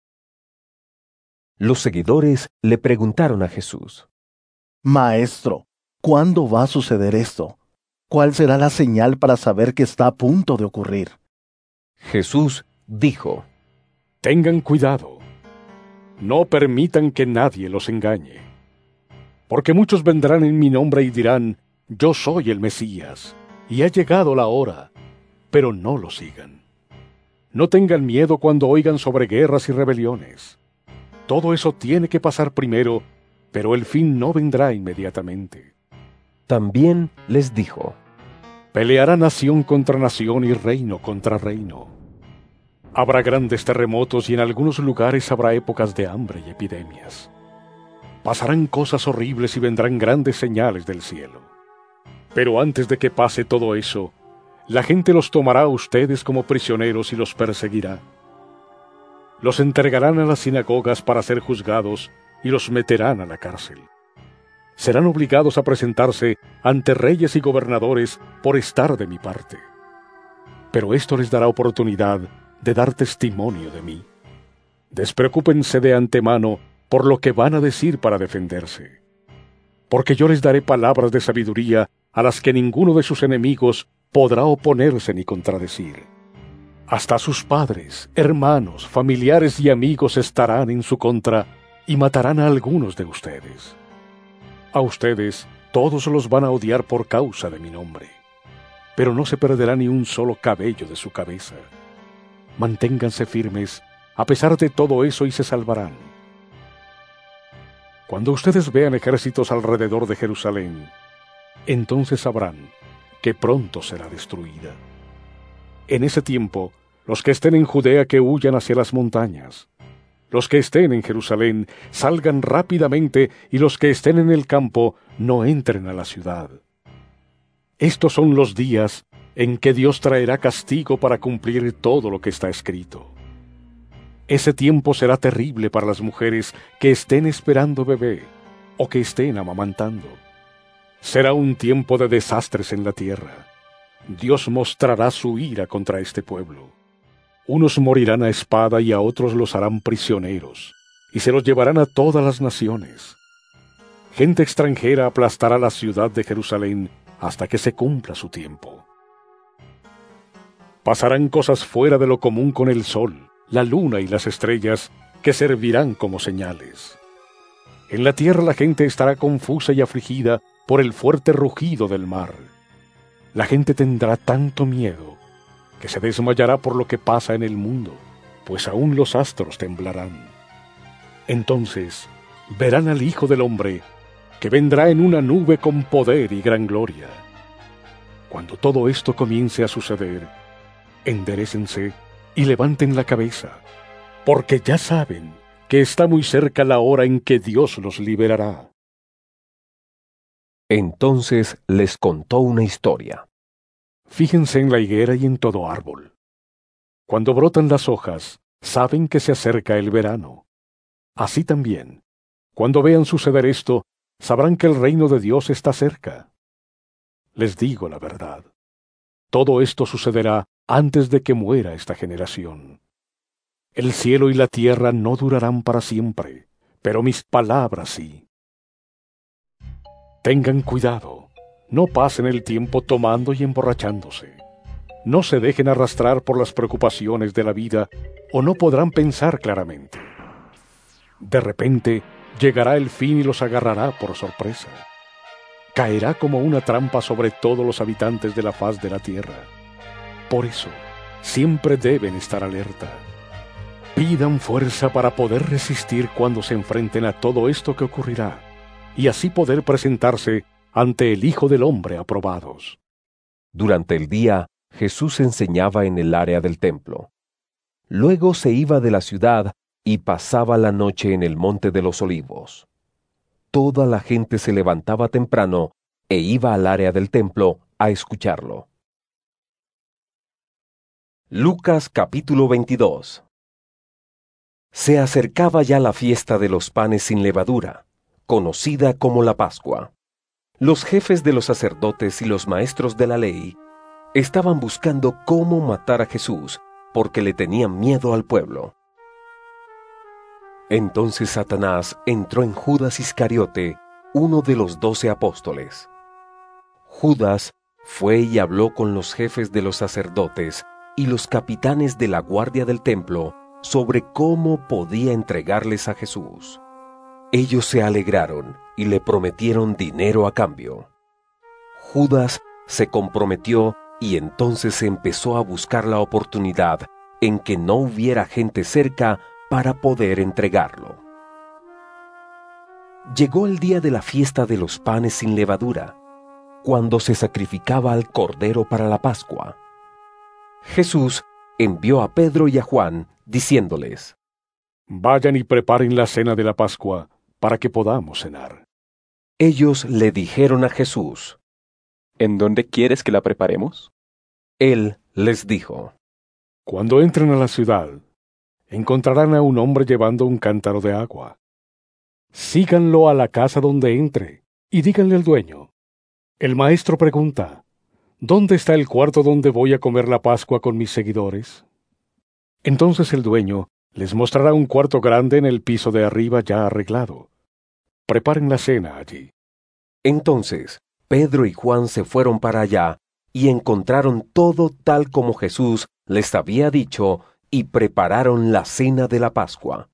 Speaker 1: Los seguidores le preguntaron a Jesús:
Speaker 16: Maestro, ¿cuándo va a suceder esto? ¿Cuál será la señal para saber que está a punto de ocurrir?
Speaker 1: Jesús dijo:
Speaker 14: Tengan cuidado. No permitan que nadie los engañe. Porque muchos vendrán en mi nombre y dirán: Yo soy el Mesías, y ha llegado la hora. Pero no lo sigan. No tengan miedo cuando oigan sobre guerras y rebeliones. Todo eso tiene que pasar primero, pero el fin no vendrá inmediatamente.
Speaker 1: También les dijo:
Speaker 14: Peleará nación contra nación y reino contra reino. Habrá grandes terremotos y en algunos lugares habrá épocas de hambre y epidemias. Pasarán cosas horribles y vendrán grandes señales del cielo. Pero antes de que pase todo eso, la gente los tomará a ustedes como prisioneros y los perseguirá. Los entregarán a las sinagogas para ser juzgados y los meterán a la cárcel. Serán obligados a presentarse ante reyes y gobernadores por estar de mi parte. Pero esto les dará oportunidad de dar testimonio de mí. Despreocúpense de antemano por lo que van a decir para defenderse. Porque yo les daré palabras de sabiduría a las que ninguno de sus enemigos podrá oponerse ni contradecir. Hasta sus padres, hermanos, familiares y amigos estarán en su contra y matarán a algunos de ustedes. A ustedes todos los van a odiar por causa de mi nombre, pero no se perderá ni un solo cabello de su cabeza. Manténganse firmes a pesar de todo eso y se salvarán. Cuando ustedes vean ejércitos alrededor de Jerusalén, entonces sabrán que pronto será destruida. En ese tiempo, los que estén en Judea que huyan hacia las montañas. Los que estén en Jerusalén salgan rápidamente y los que estén en el campo no entren a la ciudad. Estos son los días en que Dios traerá castigo para cumplir todo lo que está escrito. Ese tiempo será terrible para las mujeres que estén esperando bebé o que estén amamantando. Será un tiempo de desastres en la tierra, Dios mostrará su ira contra este pueblo. Unos morirán a espada y a otros los harán prisioneros, y se los llevarán a todas las naciones. Gente extranjera aplastará la ciudad de Jerusalén hasta que se cumpla su tiempo. Pasarán cosas fuera de lo común con el sol, la luna y las estrellas, que servirán como señales. En la tierra la gente estará confusa y afligida por el fuerte rugido del mar. La gente tendrá tanto miedo que se desmayará por lo que pasa en el mundo, pues aún los astros temblarán. Entonces verán al Hijo del Hombre, que vendrá en una nube con poder y gran gloria. Cuando todo esto comience a suceder, enderécense y levanten la cabeza, porque ya saben que está muy cerca la hora en que Dios los liberará.
Speaker 1: Entonces les contó una historia.
Speaker 14: Fíjense en la higuera y en todo árbol. Cuando brotan las hojas, saben que se acerca el verano. Así también, cuando vean suceder esto, sabrán que el reino de Dios está cerca. Les digo la verdad. Todo esto sucederá antes de que muera esta generación. El cielo y la tierra no durarán para siempre, pero mis palabras sí. Tengan cuidado, no pasen el tiempo tomando y emborrachándose. No se dejen arrastrar por las preocupaciones de la vida, o no podrán pensar claramente. De repente, llegará el fin y los agarrará por sorpresa. Caerá como una trampa sobre todos los habitantes de la faz de la tierra. Por eso, siempre deben estar alerta. Pidan fuerza para poder resistir cuando se enfrenten a todo esto que ocurrirá, y así poder presentarse ante el Hijo del Hombre aprobados.
Speaker 1: Durante el día, Jesús enseñaba en el área del templo. Luego se iba de la ciudad y pasaba la noche en el Monte de los Olivos. Toda la gente se levantaba temprano e iba al área del templo a escucharlo. Lucas capítulo veintidós. Se acercaba ya la fiesta de los panes sin levadura, conocida como la Pascua. Los jefes de los sacerdotes y los maestros de la ley estaban buscando cómo matar a Jesús, porque le tenían miedo al pueblo. Entonces Satanás entró en Judas Iscariote, uno de los doce apóstoles. Judas fue y habló con los jefes de los sacerdotes y los capitanes de la guardia del templo sobre cómo podía entregarles a Jesús. Ellos se alegraron y le prometieron dinero a cambio. Judas se comprometió y entonces empezó a buscar la oportunidad en que no hubiera gente cerca para poder entregarlo. Llegó el día de la fiesta de los panes sin levadura, cuando se sacrificaba al Cordero para la Pascua. Jesús envió a Pedro y a Juan, diciéndoles:
Speaker 14: Vayan y preparen la cena de la Pascua, para que podamos cenar.
Speaker 1: Ellos le dijeron a Jesús:
Speaker 6: ¿En dónde quieres que la preparemos?
Speaker 1: Él les dijo:
Speaker 14: Cuando entren a la ciudad, encontrarán a un hombre llevando un cántaro de agua. Síganlo a la casa donde entre, y díganle al dueño: El maestro pregunta, ¿dónde está el cuarto donde voy a comer la Pascua con mis seguidores? Entonces el dueño les mostrará un cuarto grande en el piso de arriba ya arreglado. Preparen la cena allí.
Speaker 1: Entonces Pedro y Juan se fueron para allá y encontraron todo tal como Jesús les había dicho y prepararon la cena de la Pascua.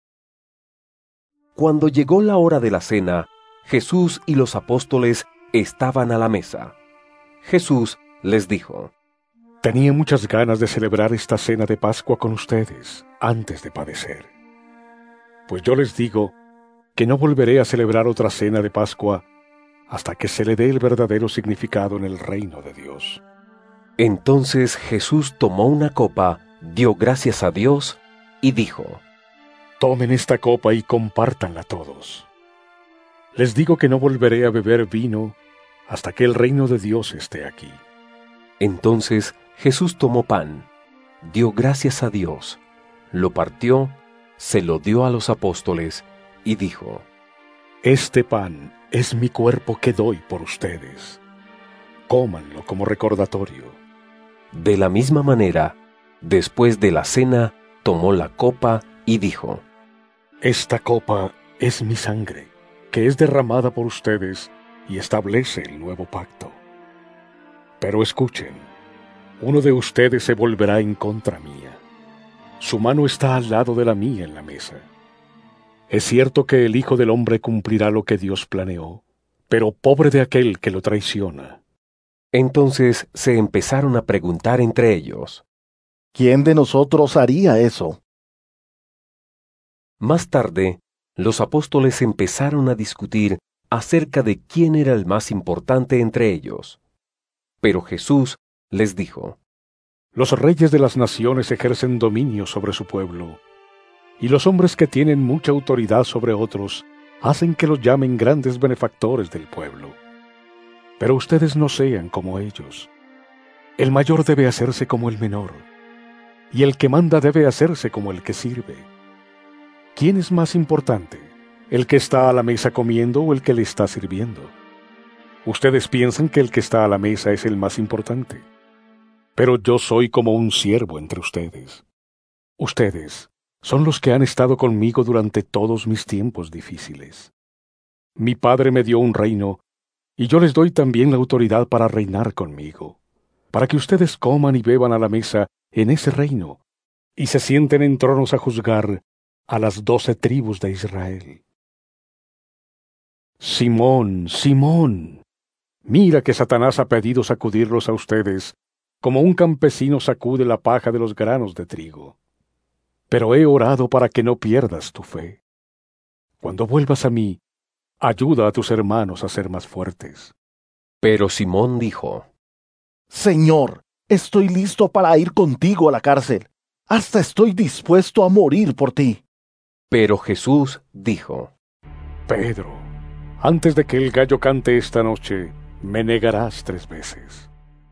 Speaker 1: Cuando llegó la hora de la cena, Jesús y los apóstoles estaban a la mesa. Jesús les dijo:
Speaker 14: Tenía muchas ganas de celebrar esta cena de Pascua con ustedes antes de padecer. Pues yo les digo que no volveré a celebrar otra cena de Pascua hasta que se le dé el verdadero significado en el reino de Dios.
Speaker 1: Entonces Jesús tomó una copa, dio gracias a Dios y dijo:
Speaker 14: Tomen esta copa y compártanla todos. Les digo que no volveré a beber vino hasta que el reino de Dios esté aquí.
Speaker 1: Entonces Jesús tomó pan, dio gracias a Dios, lo partió, se lo dio a los apóstoles y dijo:
Speaker 14: Este pan es mi cuerpo que doy por ustedes. Cómanlo como recordatorio.
Speaker 1: De la misma manera, después de la cena, tomó la copa y dijo:
Speaker 14: Esta copa es mi sangre, que es derramada por ustedes y establece el nuevo pacto. Pero escuchen, uno de ustedes se volverá en contra mía. Su mano está al lado de la mía en la mesa. Es cierto que el Hijo del Hombre cumplirá lo que Dios planeó, pero pobre de aquel que lo traiciona.
Speaker 1: Entonces se empezaron a preguntar entre ellos:
Speaker 16: ¿Quién de nosotros haría eso?
Speaker 1: Más tarde, los apóstoles empezaron a discutir acerca de quién era el más importante entre ellos. Pero Jesús les dijo:
Speaker 14: Los reyes de las naciones ejercen dominio sobre su pueblo, y los hombres que tienen mucha autoridad sobre otros hacen que los llamen grandes benefactores del pueblo. Pero ustedes no sean como ellos. El mayor debe hacerse como el menor, y el que manda debe hacerse como el que sirve. ¿Quién es más importante, el que está a la mesa comiendo o el que le está sirviendo? Ustedes piensan que el que está a la mesa es el más importante, pero yo soy como un siervo entre ustedes. Ustedes son los que han estado conmigo durante todos mis tiempos difíciles. Mi Padre me dio un reino, y yo les doy también la autoridad para reinar conmigo, para que ustedes coman y beban a la mesa en ese reino, y se sienten en tronos a juzgar a las doce tribus de Israel. Simón, Simón, mira que Satanás ha pedido sacudirlos a ustedes, como un campesino sacude la paja de los granos de trigo. Pero he orado para que no pierdas tu fe. Cuando vuelvas a mí, ayuda a tus hermanos a ser más fuertes.
Speaker 1: Pero Simón dijo:
Speaker 16: Señor, estoy listo para ir contigo a la cárcel. Hasta estoy dispuesto a morir por ti.
Speaker 1: Pero Jesús dijo:
Speaker 14: Pedro, antes de que el gallo cante esta noche, me negarás tres veces.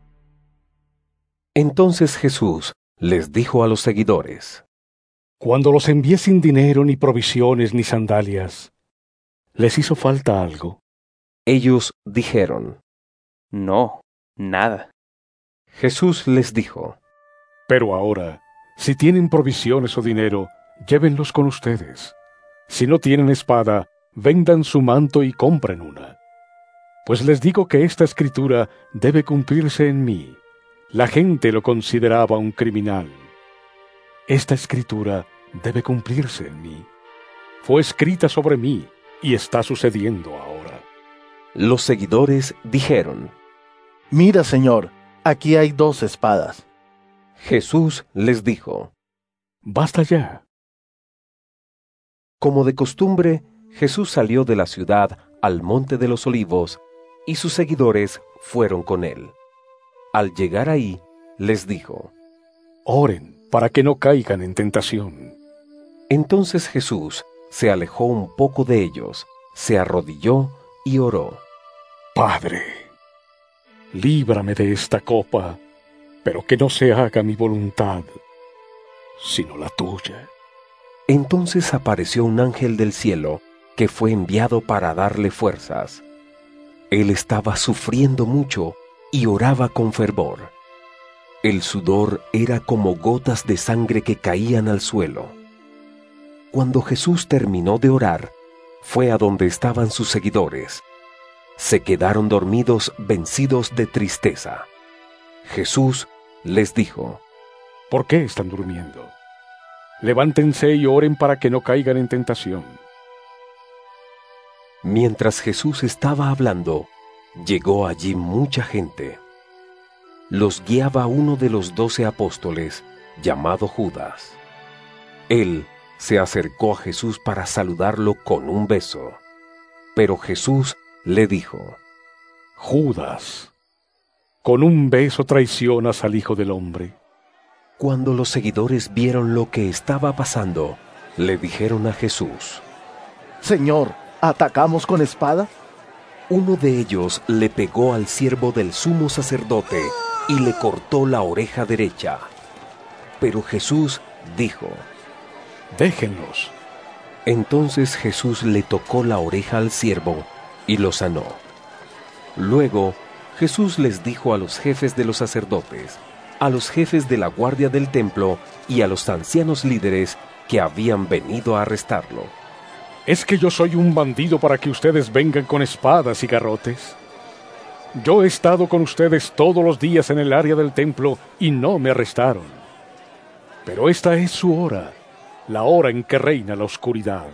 Speaker 1: Entonces Jesús les dijo a los seguidores:
Speaker 14: Cuando los envié sin dinero, ni provisiones, ni sandalias, ¿les hizo falta algo?
Speaker 1: Ellos dijeron:
Speaker 6: No, nada.
Speaker 1: Jesús les dijo:
Speaker 14: Pero ahora, si tienen provisiones o dinero, llévenlos con ustedes. Si no tienen espada, vendan su manto y compren una. Pues les digo que esta escritura debe cumplirse en mí. La gente lo consideraba un criminal. Esta escritura debe cumplirse en mí. Fue escrita sobre mí y está sucediendo ahora.
Speaker 1: Los seguidores dijeron:
Speaker 16: Mira, Señor, aquí hay dos espadas.
Speaker 1: Jesús les dijo:
Speaker 14: Basta ya.
Speaker 1: Como de costumbre, Jesús salió de la ciudad al monte de los olivos, y sus seguidores fueron con él. Al llegar ahí, les dijo:
Speaker 14: Oren para que no caigan en tentación.
Speaker 1: Entonces Jesús se alejó un poco de ellos, se arrodilló y oró:
Speaker 14: Padre, líbrame de esta copa, pero que no se haga mi voluntad, sino la tuya.
Speaker 1: Entonces apareció un ángel del cielo que fue enviado para darle fuerzas. Él estaba sufriendo mucho y oraba con fervor. El sudor era como gotas de sangre que caían al suelo. Cuando Jesús terminó de orar, fue a donde estaban sus seguidores. Se quedaron dormidos, vencidos de tristeza. Jesús les dijo:
Speaker 14: ¿Por qué están durmiendo? Levántense y oren para que no caigan en tentación.
Speaker 1: Mientras Jesús estaba hablando, llegó allí mucha gente. Los guiaba uno de los doce apóstoles, llamado Judas. Él se acercó a Jesús para saludarlo con un beso. Pero Jesús le dijo:
Speaker 14: Judas, con un beso traicionas al Hijo del Hombre.
Speaker 1: Cuando los seguidores vieron lo que estaba pasando, le dijeron a Jesús:
Speaker 16: Señor, ¿atacamos con espada?
Speaker 1: Uno de ellos le pegó al siervo del sumo sacerdote y le cortó la oreja derecha. Pero Jesús dijo:
Speaker 14: Déjenlos.
Speaker 1: Entonces Jesús le tocó la oreja al siervo y lo sanó. Luego Jesús les dijo a los jefes de los sacerdotes, a los jefes de la guardia del templo y a los ancianos líderes que habían venido a arrestarlo:
Speaker 14: ¿Es que yo soy un bandido para que ustedes vengan con espadas y garrotes? Yo he estado con ustedes todos los días en el área del templo y no me arrestaron. Pero esta es su hora, la hora en que reina la oscuridad.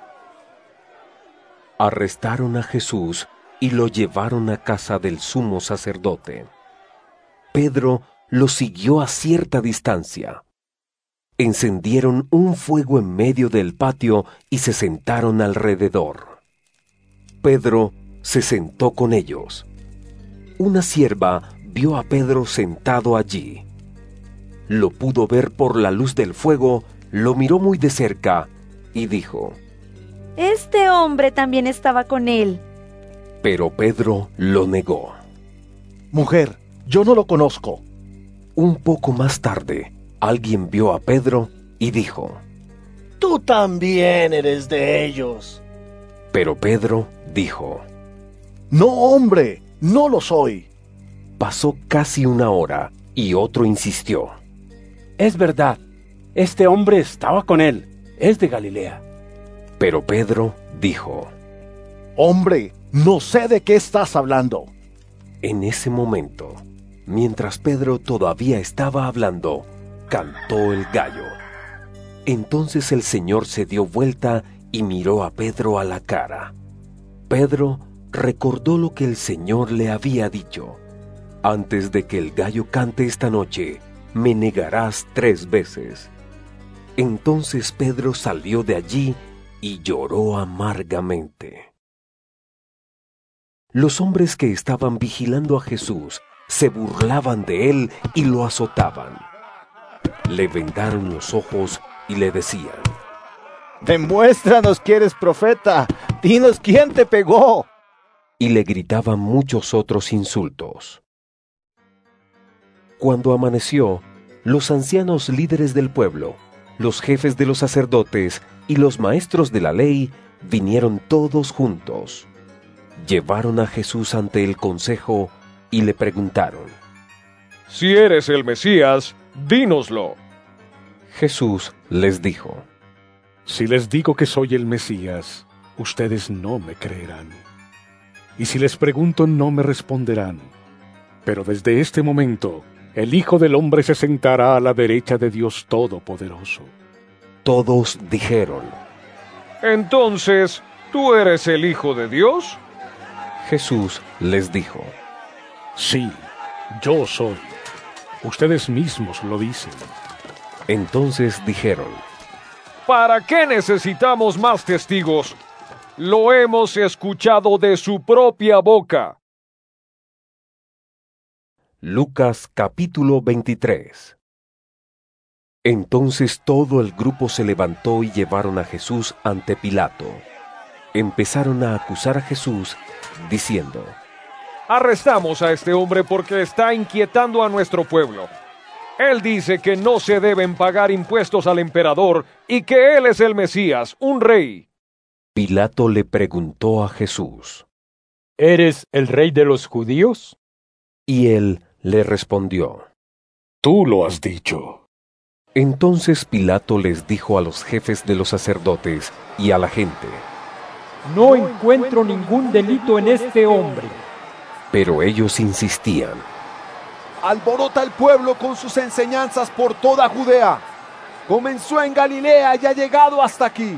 Speaker 1: Arrestaron a Jesús y lo llevaron a casa del sumo sacerdote. Pedro lo siguió a cierta distancia. Encendieron un fuego en medio del patio y se sentaron alrededor. Pedro se sentó con ellos. Una sierva vio a Pedro sentado allí. Lo pudo ver por la luz del fuego, lo miró muy de cerca y dijo:
Speaker 10: Este hombre también estaba con él.
Speaker 1: Pero Pedro lo negó.
Speaker 21: Mujer, yo no lo conozco.
Speaker 1: Un poco más tarde, alguien vio a Pedro y dijo:
Speaker 17: Tú también eres de ellos.
Speaker 1: Pero Pedro dijo:
Speaker 21: No, hombre, no lo soy.
Speaker 1: Pasó casi una hora y otro insistió:
Speaker 18: Es verdad, este hombre estaba con él, es de Galilea.
Speaker 1: Pero Pedro dijo:
Speaker 21: Hombre, no sé de qué estás hablando.
Speaker 1: En ese momento, mientras Pedro todavía estaba hablando, cantó el gallo. Entonces el Señor se dio vuelta y miró a Pedro a la cara. Pedro recordó lo que el Señor le había dicho: Antes de que el gallo cante esta noche, me negarás tres veces. Entonces Pedro salió de allí y lloró amargamente. Los hombres que estaban vigilando a Jesús se burlaban de él y lo azotaban. Le vendaron los ojos y le decían:
Speaker 9: Demuéstranos que eres profeta, dinos quién te pegó.
Speaker 1: Y le gritaban muchos otros insultos. Cuando amaneció, los ancianos líderes del pueblo, los jefes de los sacerdotes y los maestros de la ley vinieron todos juntos. Llevaron a Jesús ante el consejo y le preguntaron:
Speaker 5: Si eres el Mesías, dínoslo.
Speaker 1: Jesús les dijo:
Speaker 14: Si les digo que soy el Mesías, ustedes no me creerán. Y si les pregunto, no me responderán. Pero desde este momento, el Hijo del Hombre se sentará a la derecha de Dios Todopoderoso.
Speaker 1: Todos dijeron:
Speaker 5: Entonces, ¿tú eres el Hijo de Dios?
Speaker 1: Jesús les dijo:
Speaker 14: Sí, yo soy. Ustedes mismos lo dicen.
Speaker 1: Entonces dijeron:
Speaker 5: ¿Para qué necesitamos más testigos? Lo hemos escuchado de su propia boca.
Speaker 1: Lucas capítulo veintitrés. Entonces todo el grupo se levantó y llevaron a Jesús ante Pilato. Empezaron a acusar a Jesús, diciendo:
Speaker 5: Arrestamos a este hombre porque está inquietando a nuestro pueblo. Él dice que no se deben pagar impuestos al emperador y que él es el Mesías, un rey.
Speaker 1: Pilato le preguntó a Jesús:
Speaker 19: ¿Eres el rey de los judíos?
Speaker 1: Y él le respondió:
Speaker 14: Tú lo has dicho.
Speaker 1: Entonces Pilato les dijo a los jefes de los sacerdotes y a la gente:
Speaker 15: No encuentro ningún delito en este hombre.
Speaker 1: Pero ellos insistían:
Speaker 8: Alborota al pueblo con sus enseñanzas por toda Judea. Comenzó en Galilea y ha llegado hasta aquí.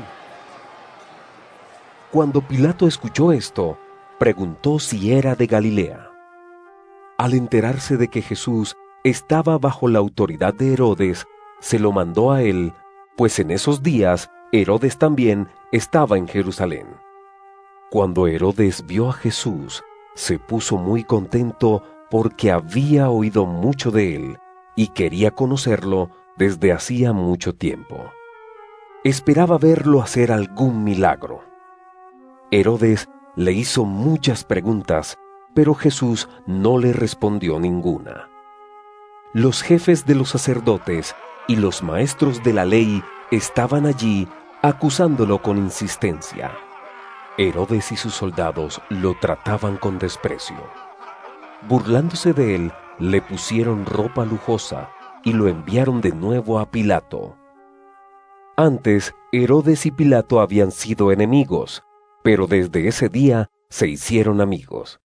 Speaker 1: Cuando Pilato escuchó esto, preguntó si era de Galilea. Al enterarse de que Jesús estaba bajo la autoridad de Herodes, se lo mandó a él, pues en esos días Herodes también estaba en Jerusalén. Cuando Herodes vio a Jesús, se puso muy contento porque había oído mucho de él y quería conocerlo desde hacía mucho tiempo. Esperaba verlo hacer algún milagro. Herodes le hizo muchas preguntas, pero Jesús no le respondió ninguna. Los jefes de los sacerdotes y los maestros de la ley estaban allí acusándolo con insistencia. Herodes y sus soldados lo trataban con desprecio. Burlándose de él, le pusieron ropa lujosa y lo enviaron de nuevo a Pilato. Antes, Herodes y Pilato habían sido enemigos, pero desde ese día se hicieron amigos.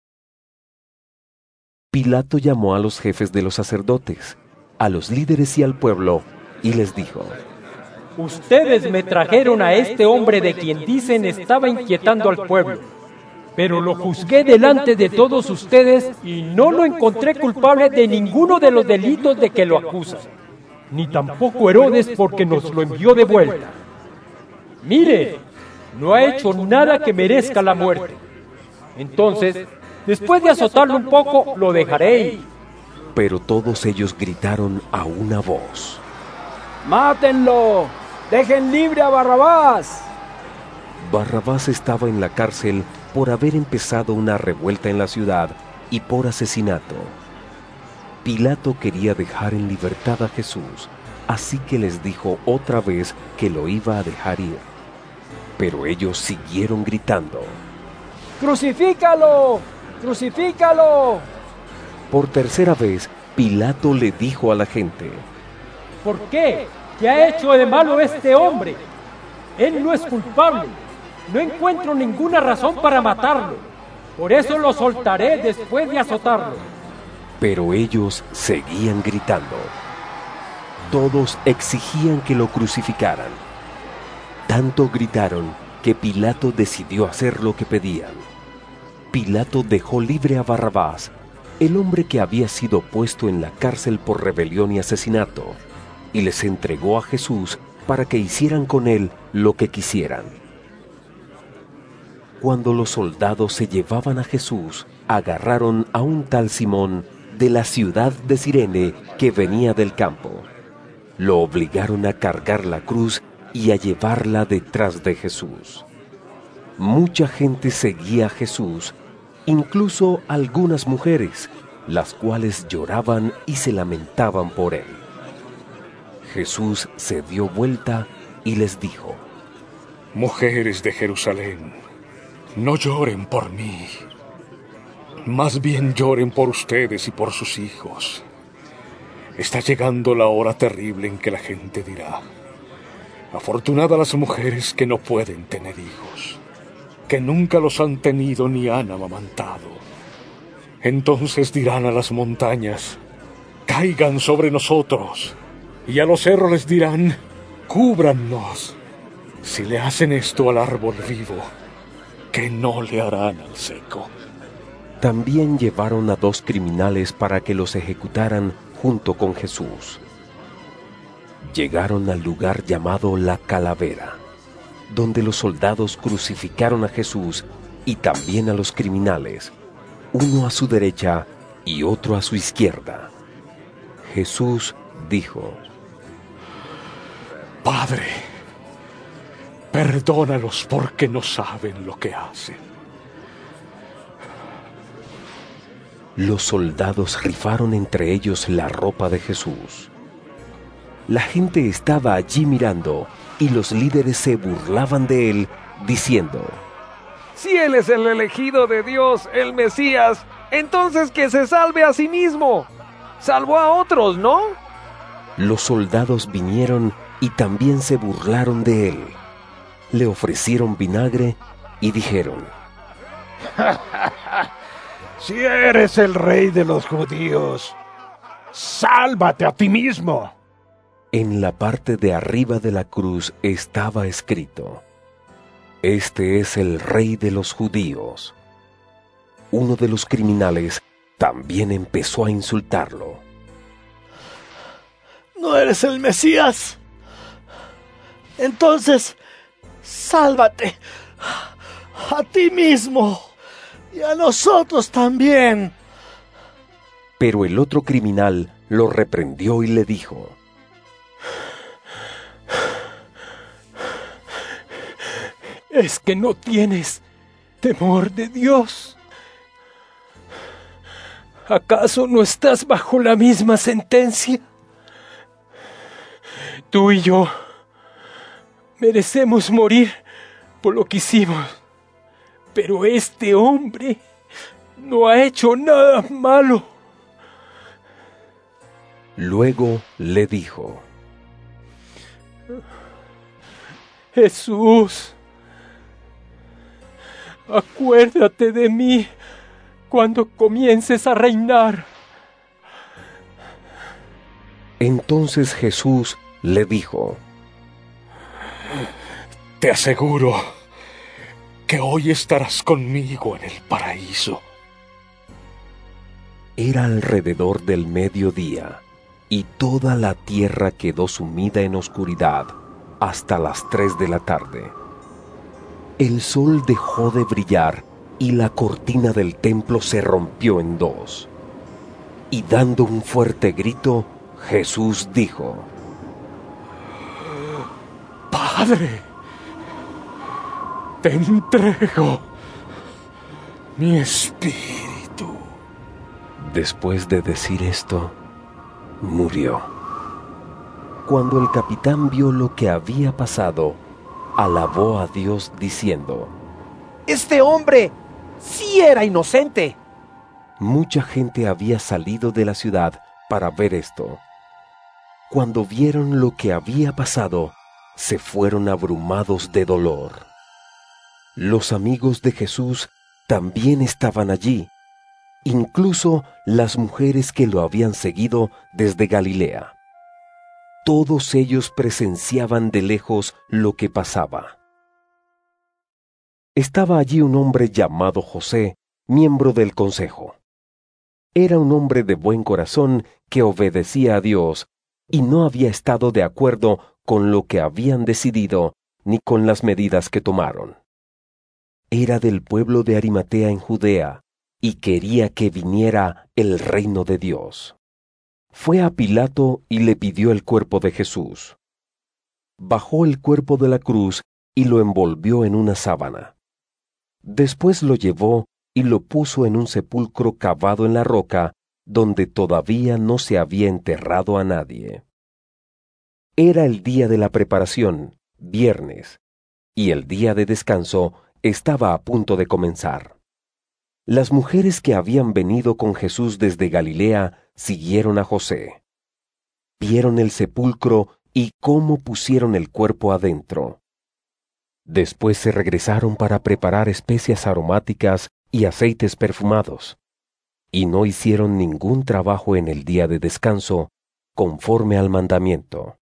Speaker 1: Pilato llamó a los jefes de los sacerdotes, a los líderes y al pueblo, y les dijo:
Speaker 13: Ustedes me trajeron a este hombre de quien dicen estaba inquietando al pueblo, pero lo juzgué delante de todos ustedes y no lo encontré culpable de ninguno de los delitos de que lo acusan, ni tampoco Herodes porque nos lo envió de vuelta. Mire, no ha hecho nada que merezca la muerte. Entonces, después de azotarlo un poco, lo dejaré ir.
Speaker 1: Pero todos ellos gritaron a una voz:
Speaker 22: ¡Mátenlo! ¡Dejen libre a Barrabás!
Speaker 1: Barrabás estaba en la cárcel por haber empezado una revuelta en la ciudad y por asesinato. Pilato quería dejar en libertad a Jesús, así que les dijo otra vez que lo iba a dejar ir. Pero ellos siguieron gritando:
Speaker 22: ¡Crucifícalo! ¡Crucifícalo!
Speaker 1: Por tercera vez, Pilato le dijo a la gente:
Speaker 13: ¿Por qué? ¿Qué ha hecho de malo este hombre? Él no es culpable. No encuentro ninguna razón para matarlo. Por eso lo soltaré después de azotarlo.
Speaker 1: Pero ellos seguían gritando. Todos exigían que lo crucificaran. Tanto gritaron que Pilato decidió hacer lo que pedían. Pilato dejó libre a Barrabás, el hombre que había sido puesto en la cárcel por rebelión y asesinato, y les entregó a Jesús para que hicieran con él lo que quisieran. Cuando los soldados se llevaban a Jesús, agarraron a un tal Simón de la ciudad de Cirene que venía del campo. Lo obligaron a cargar la cruz y a llevarla detrás de Jesús. Mucha gente seguía a Jesús, incluso algunas mujeres, las cuales lloraban y se lamentaban por él. Jesús se dio vuelta y les dijo:
Speaker 14: Mujeres de Jerusalén, no lloren por mí, más bien lloren por ustedes y por sus hijos. Está llegando la hora terrible en que la gente dirá: afortunadas las mujeres que no pueden tener hijos, que nunca los han tenido ni han amamantado. Entonces dirán a las montañas: caigan sobre nosotros, y a los cerros les dirán: cúbrannos. Si le hacen esto al árbol vivo, ¿qué no le harán al seco?
Speaker 1: También llevaron a dos criminales para que los ejecutaran junto con Jesús. Llegaron al lugar llamado La Calavera, donde los soldados crucificaron a Jesús y también a los criminales, uno a su derecha y otro a su izquierda. Jesús dijo:
Speaker 14: Padre, perdónalos porque no saben lo que hacen.
Speaker 1: Los soldados rifaron entre ellos la ropa de Jesús. La gente estaba allí mirando y los líderes se burlaban de él, diciendo:
Speaker 5: Si él es el elegido de Dios, el Mesías, entonces que se salve a sí mismo. Salvó a otros, ¿no?
Speaker 1: Los soldados vinieron y también se burlaron de él. Le ofrecieron vinagre y dijeron:
Speaker 3: Si eres el rey de los judíos, sálvate a ti mismo.
Speaker 1: En la parte de arriba de la cruz estaba escrito: Este es el rey de los judíos. Uno de los criminales también empezó a insultarlo.
Speaker 17: ¿No eres el Mesías? Entonces, sálvate a ti mismo y a nosotros también.
Speaker 1: Pero el otro criminal lo reprendió y le dijo:
Speaker 13: ¿Es que no tienes temor de Dios? ¿Acaso no estás bajo la misma sentencia? Tú y yo merecemos morir por lo que hicimos, pero este hombre no ha hecho nada malo.
Speaker 1: Luego le dijo:
Speaker 13: Jesús, acuérdate de mí cuando comiences a reinar.
Speaker 1: Entonces Jesús le dijo:
Speaker 14: Te aseguro que hoy estarás conmigo en el paraíso.
Speaker 1: Era alrededor del mediodía, y toda la tierra quedó sumida en oscuridad hasta las tres de la tarde. El sol dejó de brillar y la cortina del templo se rompió en dos. Y dando un fuerte grito, Jesús dijo:
Speaker 14: Padre, te entrego mi espíritu.
Speaker 1: Después de decir esto, murió. Cuando el capitán vio lo que había pasado, alabó a Dios diciendo:
Speaker 7: ¡Este hombre sí era inocente!
Speaker 1: Mucha gente había salido de la ciudad para ver esto. Cuando vieron lo que había pasado, se fueron abrumados de dolor. Los amigos de Jesús también estaban allí, incluso las mujeres que lo habían seguido desde Galilea. Todos ellos presenciaban de lejos lo que pasaba. Estaba allí un hombre llamado José, miembro del consejo. Era un hombre de buen corazón que obedecía a Dios y no había estado de acuerdo con lo que habían decidido ni con las medidas que tomaron. Era del pueblo de Arimatea en Judea y quería que viniera el reino de Dios. Fue a Pilato y le pidió el cuerpo de Jesús. Bajó el cuerpo de la cruz y lo envolvió en una sábana. Después lo llevó y lo puso en un sepulcro cavado en la roca, donde todavía no se había enterrado a nadie. Era el día de la preparación, viernes, y el día de descanso estaba a punto de comenzar. Las mujeres que habían venido con Jesús desde Galilea siguieron a José. Vieron el sepulcro y cómo pusieron el cuerpo adentro. Después se regresaron para preparar especias aromáticas y aceites perfumados, y no hicieron ningún trabajo en el día de descanso, conforme al mandamiento.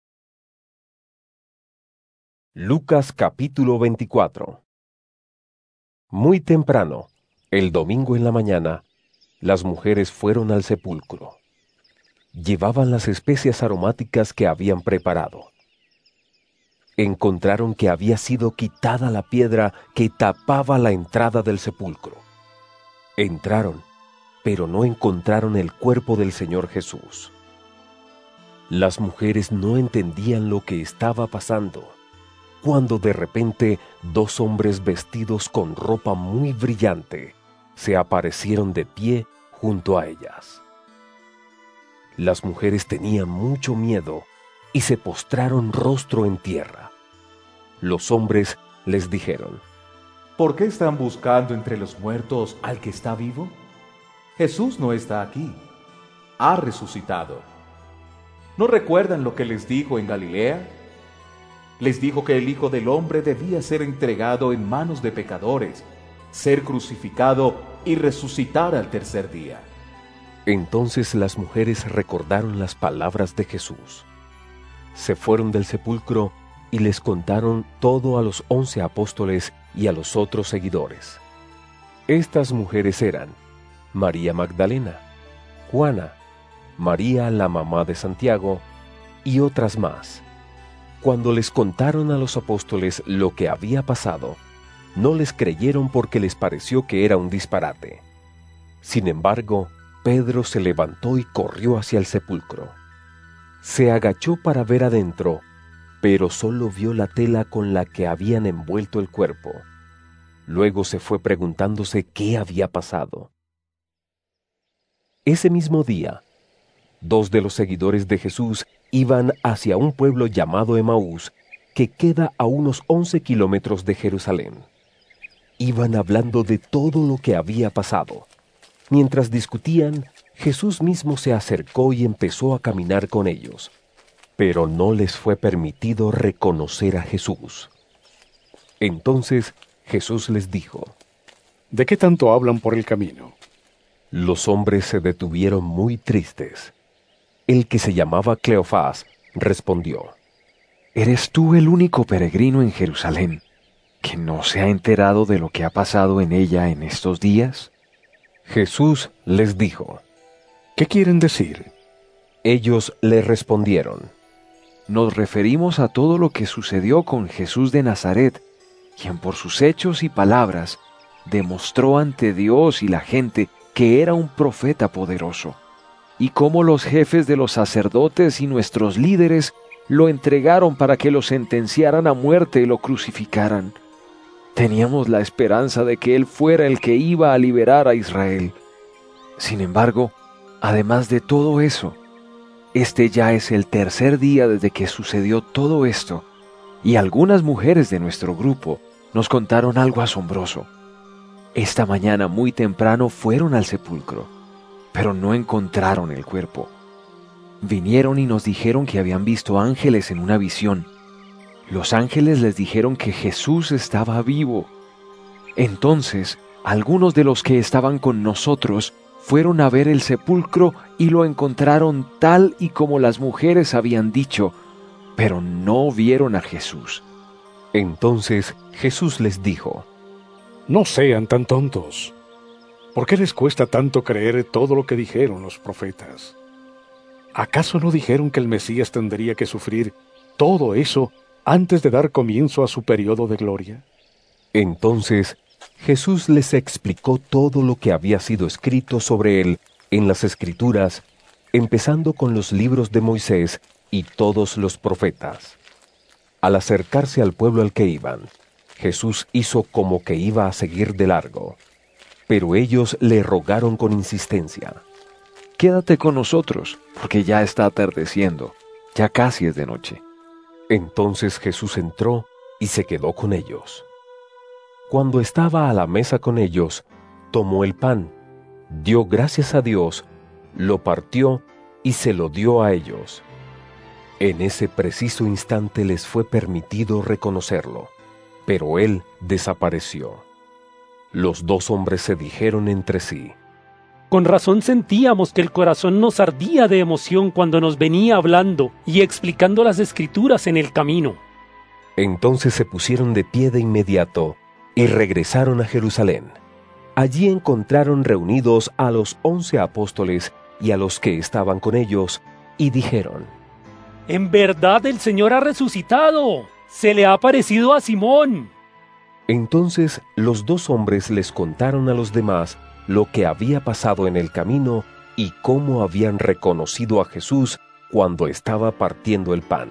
Speaker 1: Lucas capítulo veinticuatro. Muy temprano, el domingo en la mañana, las mujeres fueron al sepulcro. Llevaban las especias aromáticas que habían preparado. Encontraron que había sido quitada la piedra que tapaba la entrada del sepulcro. Entraron, pero no encontraron el cuerpo del Señor Jesús. Las mujeres no entendían lo que estaba pasando, cuando de repente dos hombres vestidos con ropa muy brillante se aparecieron de pie junto a ellas. Las mujeres tenían mucho miedo y se postraron rostro en tierra. Los hombres les dijeron:
Speaker 11: ¿Por qué están buscando entre los muertos al que está vivo? Jesús no está aquí, ha resucitado. ¿No recuerdan lo que les dijo en Galilea? Les dijo que el Hijo del Hombre debía ser entregado en manos de pecadores, ser crucificado y resucitar al tercer día.
Speaker 1: Entonces las mujeres recordaron las palabras de Jesús. Se fueron del sepulcro y les contaron todo a los once apóstoles y a los otros seguidores. Estas mujeres eran María Magdalena, Juana, María la mamá de Santiago y otras más. Cuando les contaron a los apóstoles lo que había pasado, no les creyeron porque les pareció que era un disparate. Sin embargo, Pedro se levantó y corrió hacia el sepulcro. Se agachó para ver adentro, pero solo vio la tela con la que habían envuelto el cuerpo. Luego se fue preguntándose qué había pasado. Ese mismo día, dos de los seguidores de Jesús iban hacia un pueblo llamado Emaús, que queda a unos once kilómetros de Jerusalén. Iban hablando de todo lo que había pasado. Mientras discutían, Jesús mismo se acercó y empezó a caminar con ellos, pero no les fue permitido reconocer a Jesús. Entonces Jesús les dijo:
Speaker 14: ¿De qué tanto hablan por el camino?
Speaker 1: Los hombres se detuvieron muy tristes. El que se llamaba Cleofás respondió:
Speaker 2: ¿Eres tú el único peregrino en Jerusalén que no se ha enterado de lo que ha pasado en ella en estos días?
Speaker 1: Jesús les dijo:
Speaker 14: ¿Qué quieren decir?
Speaker 1: Ellos le respondieron:
Speaker 2: Nos referimos a todo lo que sucedió con Jesús de Nazaret, quien por sus hechos y palabras demostró ante Dios y la gente que era un profeta poderoso, y cómo los jefes de los sacerdotes y nuestros líderes lo entregaron para que lo sentenciaran a muerte y lo crucificaran. Teníamos la esperanza de que Él fuera el que iba a liberar a Israel. Sin embargo, además de todo eso, este ya es el tercer día desde que sucedió todo esto, y algunas mujeres de nuestro grupo nos contaron algo asombroso. Esta mañana muy temprano fueron al sepulcro, pero no encontraron el cuerpo. Vinieron y nos dijeron que habían visto ángeles en una visión. Los ángeles les dijeron que Jesús estaba vivo. Entonces, algunos de los que estaban con nosotros fueron a ver el sepulcro y lo encontraron tal y como las mujeres habían dicho, pero no vieron a Jesús.
Speaker 1: Entonces Jesús les dijo:
Speaker 14: No sean tan tontos. ¿Por qué les cuesta tanto creer todo lo que dijeron los profetas? ¿Acaso no dijeron que el Mesías tendría que sufrir todo eso antes de dar comienzo a su periodo de gloria?
Speaker 1: Entonces Jesús les explicó todo lo que había sido escrito sobre él en las Escrituras, empezando con los libros de Moisés y todos los profetas. Al acercarse al pueblo al que iban, Jesús hizo como que iba a seguir de largo, pero ellos le rogaron con insistencia:
Speaker 2: Quédate con nosotros, porque ya está atardeciendo, ya casi es de noche.
Speaker 1: Entonces Jesús entró y se quedó con ellos. Cuando estaba a la mesa con ellos, tomó el pan, dio gracias a Dios, lo partió y se lo dio a ellos. En ese preciso instante les fue permitido reconocerlo, pero él desapareció. Los dos hombres se dijeron entre sí:
Speaker 15: Con razón sentíamos que el corazón nos ardía de emoción cuando nos venía hablando y explicando las Escrituras en el camino.
Speaker 1: Entonces se pusieron de pie de inmediato y regresaron a Jerusalén. Allí encontraron reunidos a los once apóstoles y a los que estaban con ellos, y dijeron:
Speaker 15: En verdad el Señor ha resucitado. Se le ha aparecido a Simón.
Speaker 1: Entonces los dos hombres les contaron a los demás lo que había pasado en el camino y cómo habían reconocido a Jesús cuando estaba partiendo el pan.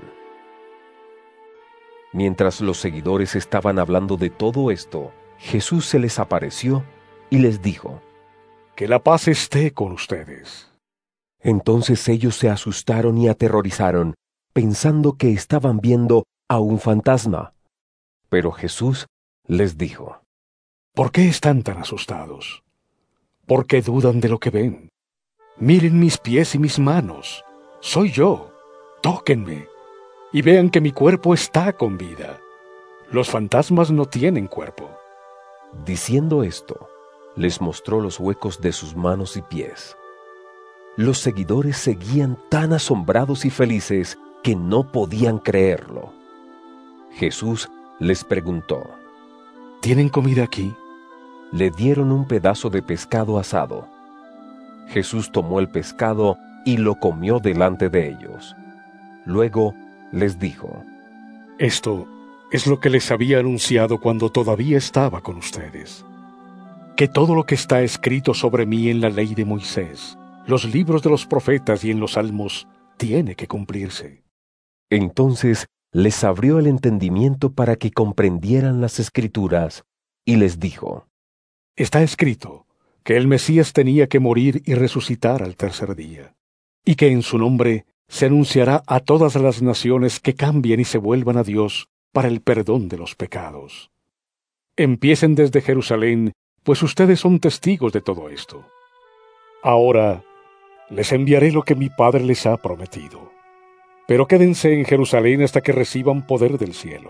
Speaker 1: Mientras los seguidores estaban hablando de todo esto, Jesús se les apareció y les dijo:
Speaker 14: Que la paz esté con ustedes.
Speaker 1: Entonces ellos se asustaron y aterrorizaron, pensando que estaban viendo a un fantasma. Pero Jesús les dijo:
Speaker 14: ¿Por qué están tan asustados? ¿Por qué dudan de lo que ven? Miren mis pies y mis manos. Soy yo. Tóquenme y vean que mi cuerpo está con vida. Los fantasmas no tienen cuerpo.
Speaker 1: Diciendo esto, les mostró los huecos de sus manos y pies. Los seguidores seguían tan asombrados y felices que no podían creerlo. Jesús les preguntó:
Speaker 14: ¿Tienen comida aquí?
Speaker 1: Le dieron un pedazo de pescado asado. Jesús tomó el pescado y lo comió delante de ellos. Luego les dijo:
Speaker 14: Esto es lo que les había anunciado cuando todavía estaba con ustedes, que todo lo que está escrito sobre mí en la ley de Moisés, los libros de los profetas y en los salmos, tiene que cumplirse.
Speaker 1: Entonces les abrió el entendimiento para que comprendieran las Escrituras, y les dijo:
Speaker 14: Está escrito que el Mesías tenía que morir y resucitar al tercer día, y que en su nombre se anunciará a todas las naciones que cambien y se vuelvan a Dios para el perdón de los pecados. Empiecen desde Jerusalén, pues ustedes son testigos de todo esto. Ahora les enviaré lo que mi Padre les ha prometido. Pero quédense en Jerusalén hasta que reciban poder del cielo.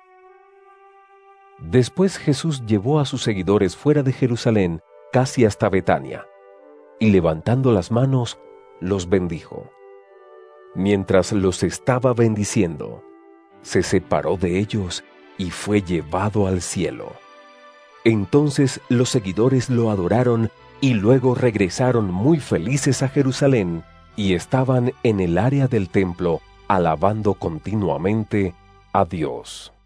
Speaker 1: Después Jesús llevó a sus seguidores fuera de Jerusalén, casi hasta Betania, y levantando las manos, los bendijo. Mientras los estaba bendiciendo, se separó de ellos y fue llevado al cielo. Entonces los seguidores lo adoraron y luego regresaron muy felices a Jerusalén y estaban en el área del templo alabando continuamente a Dios.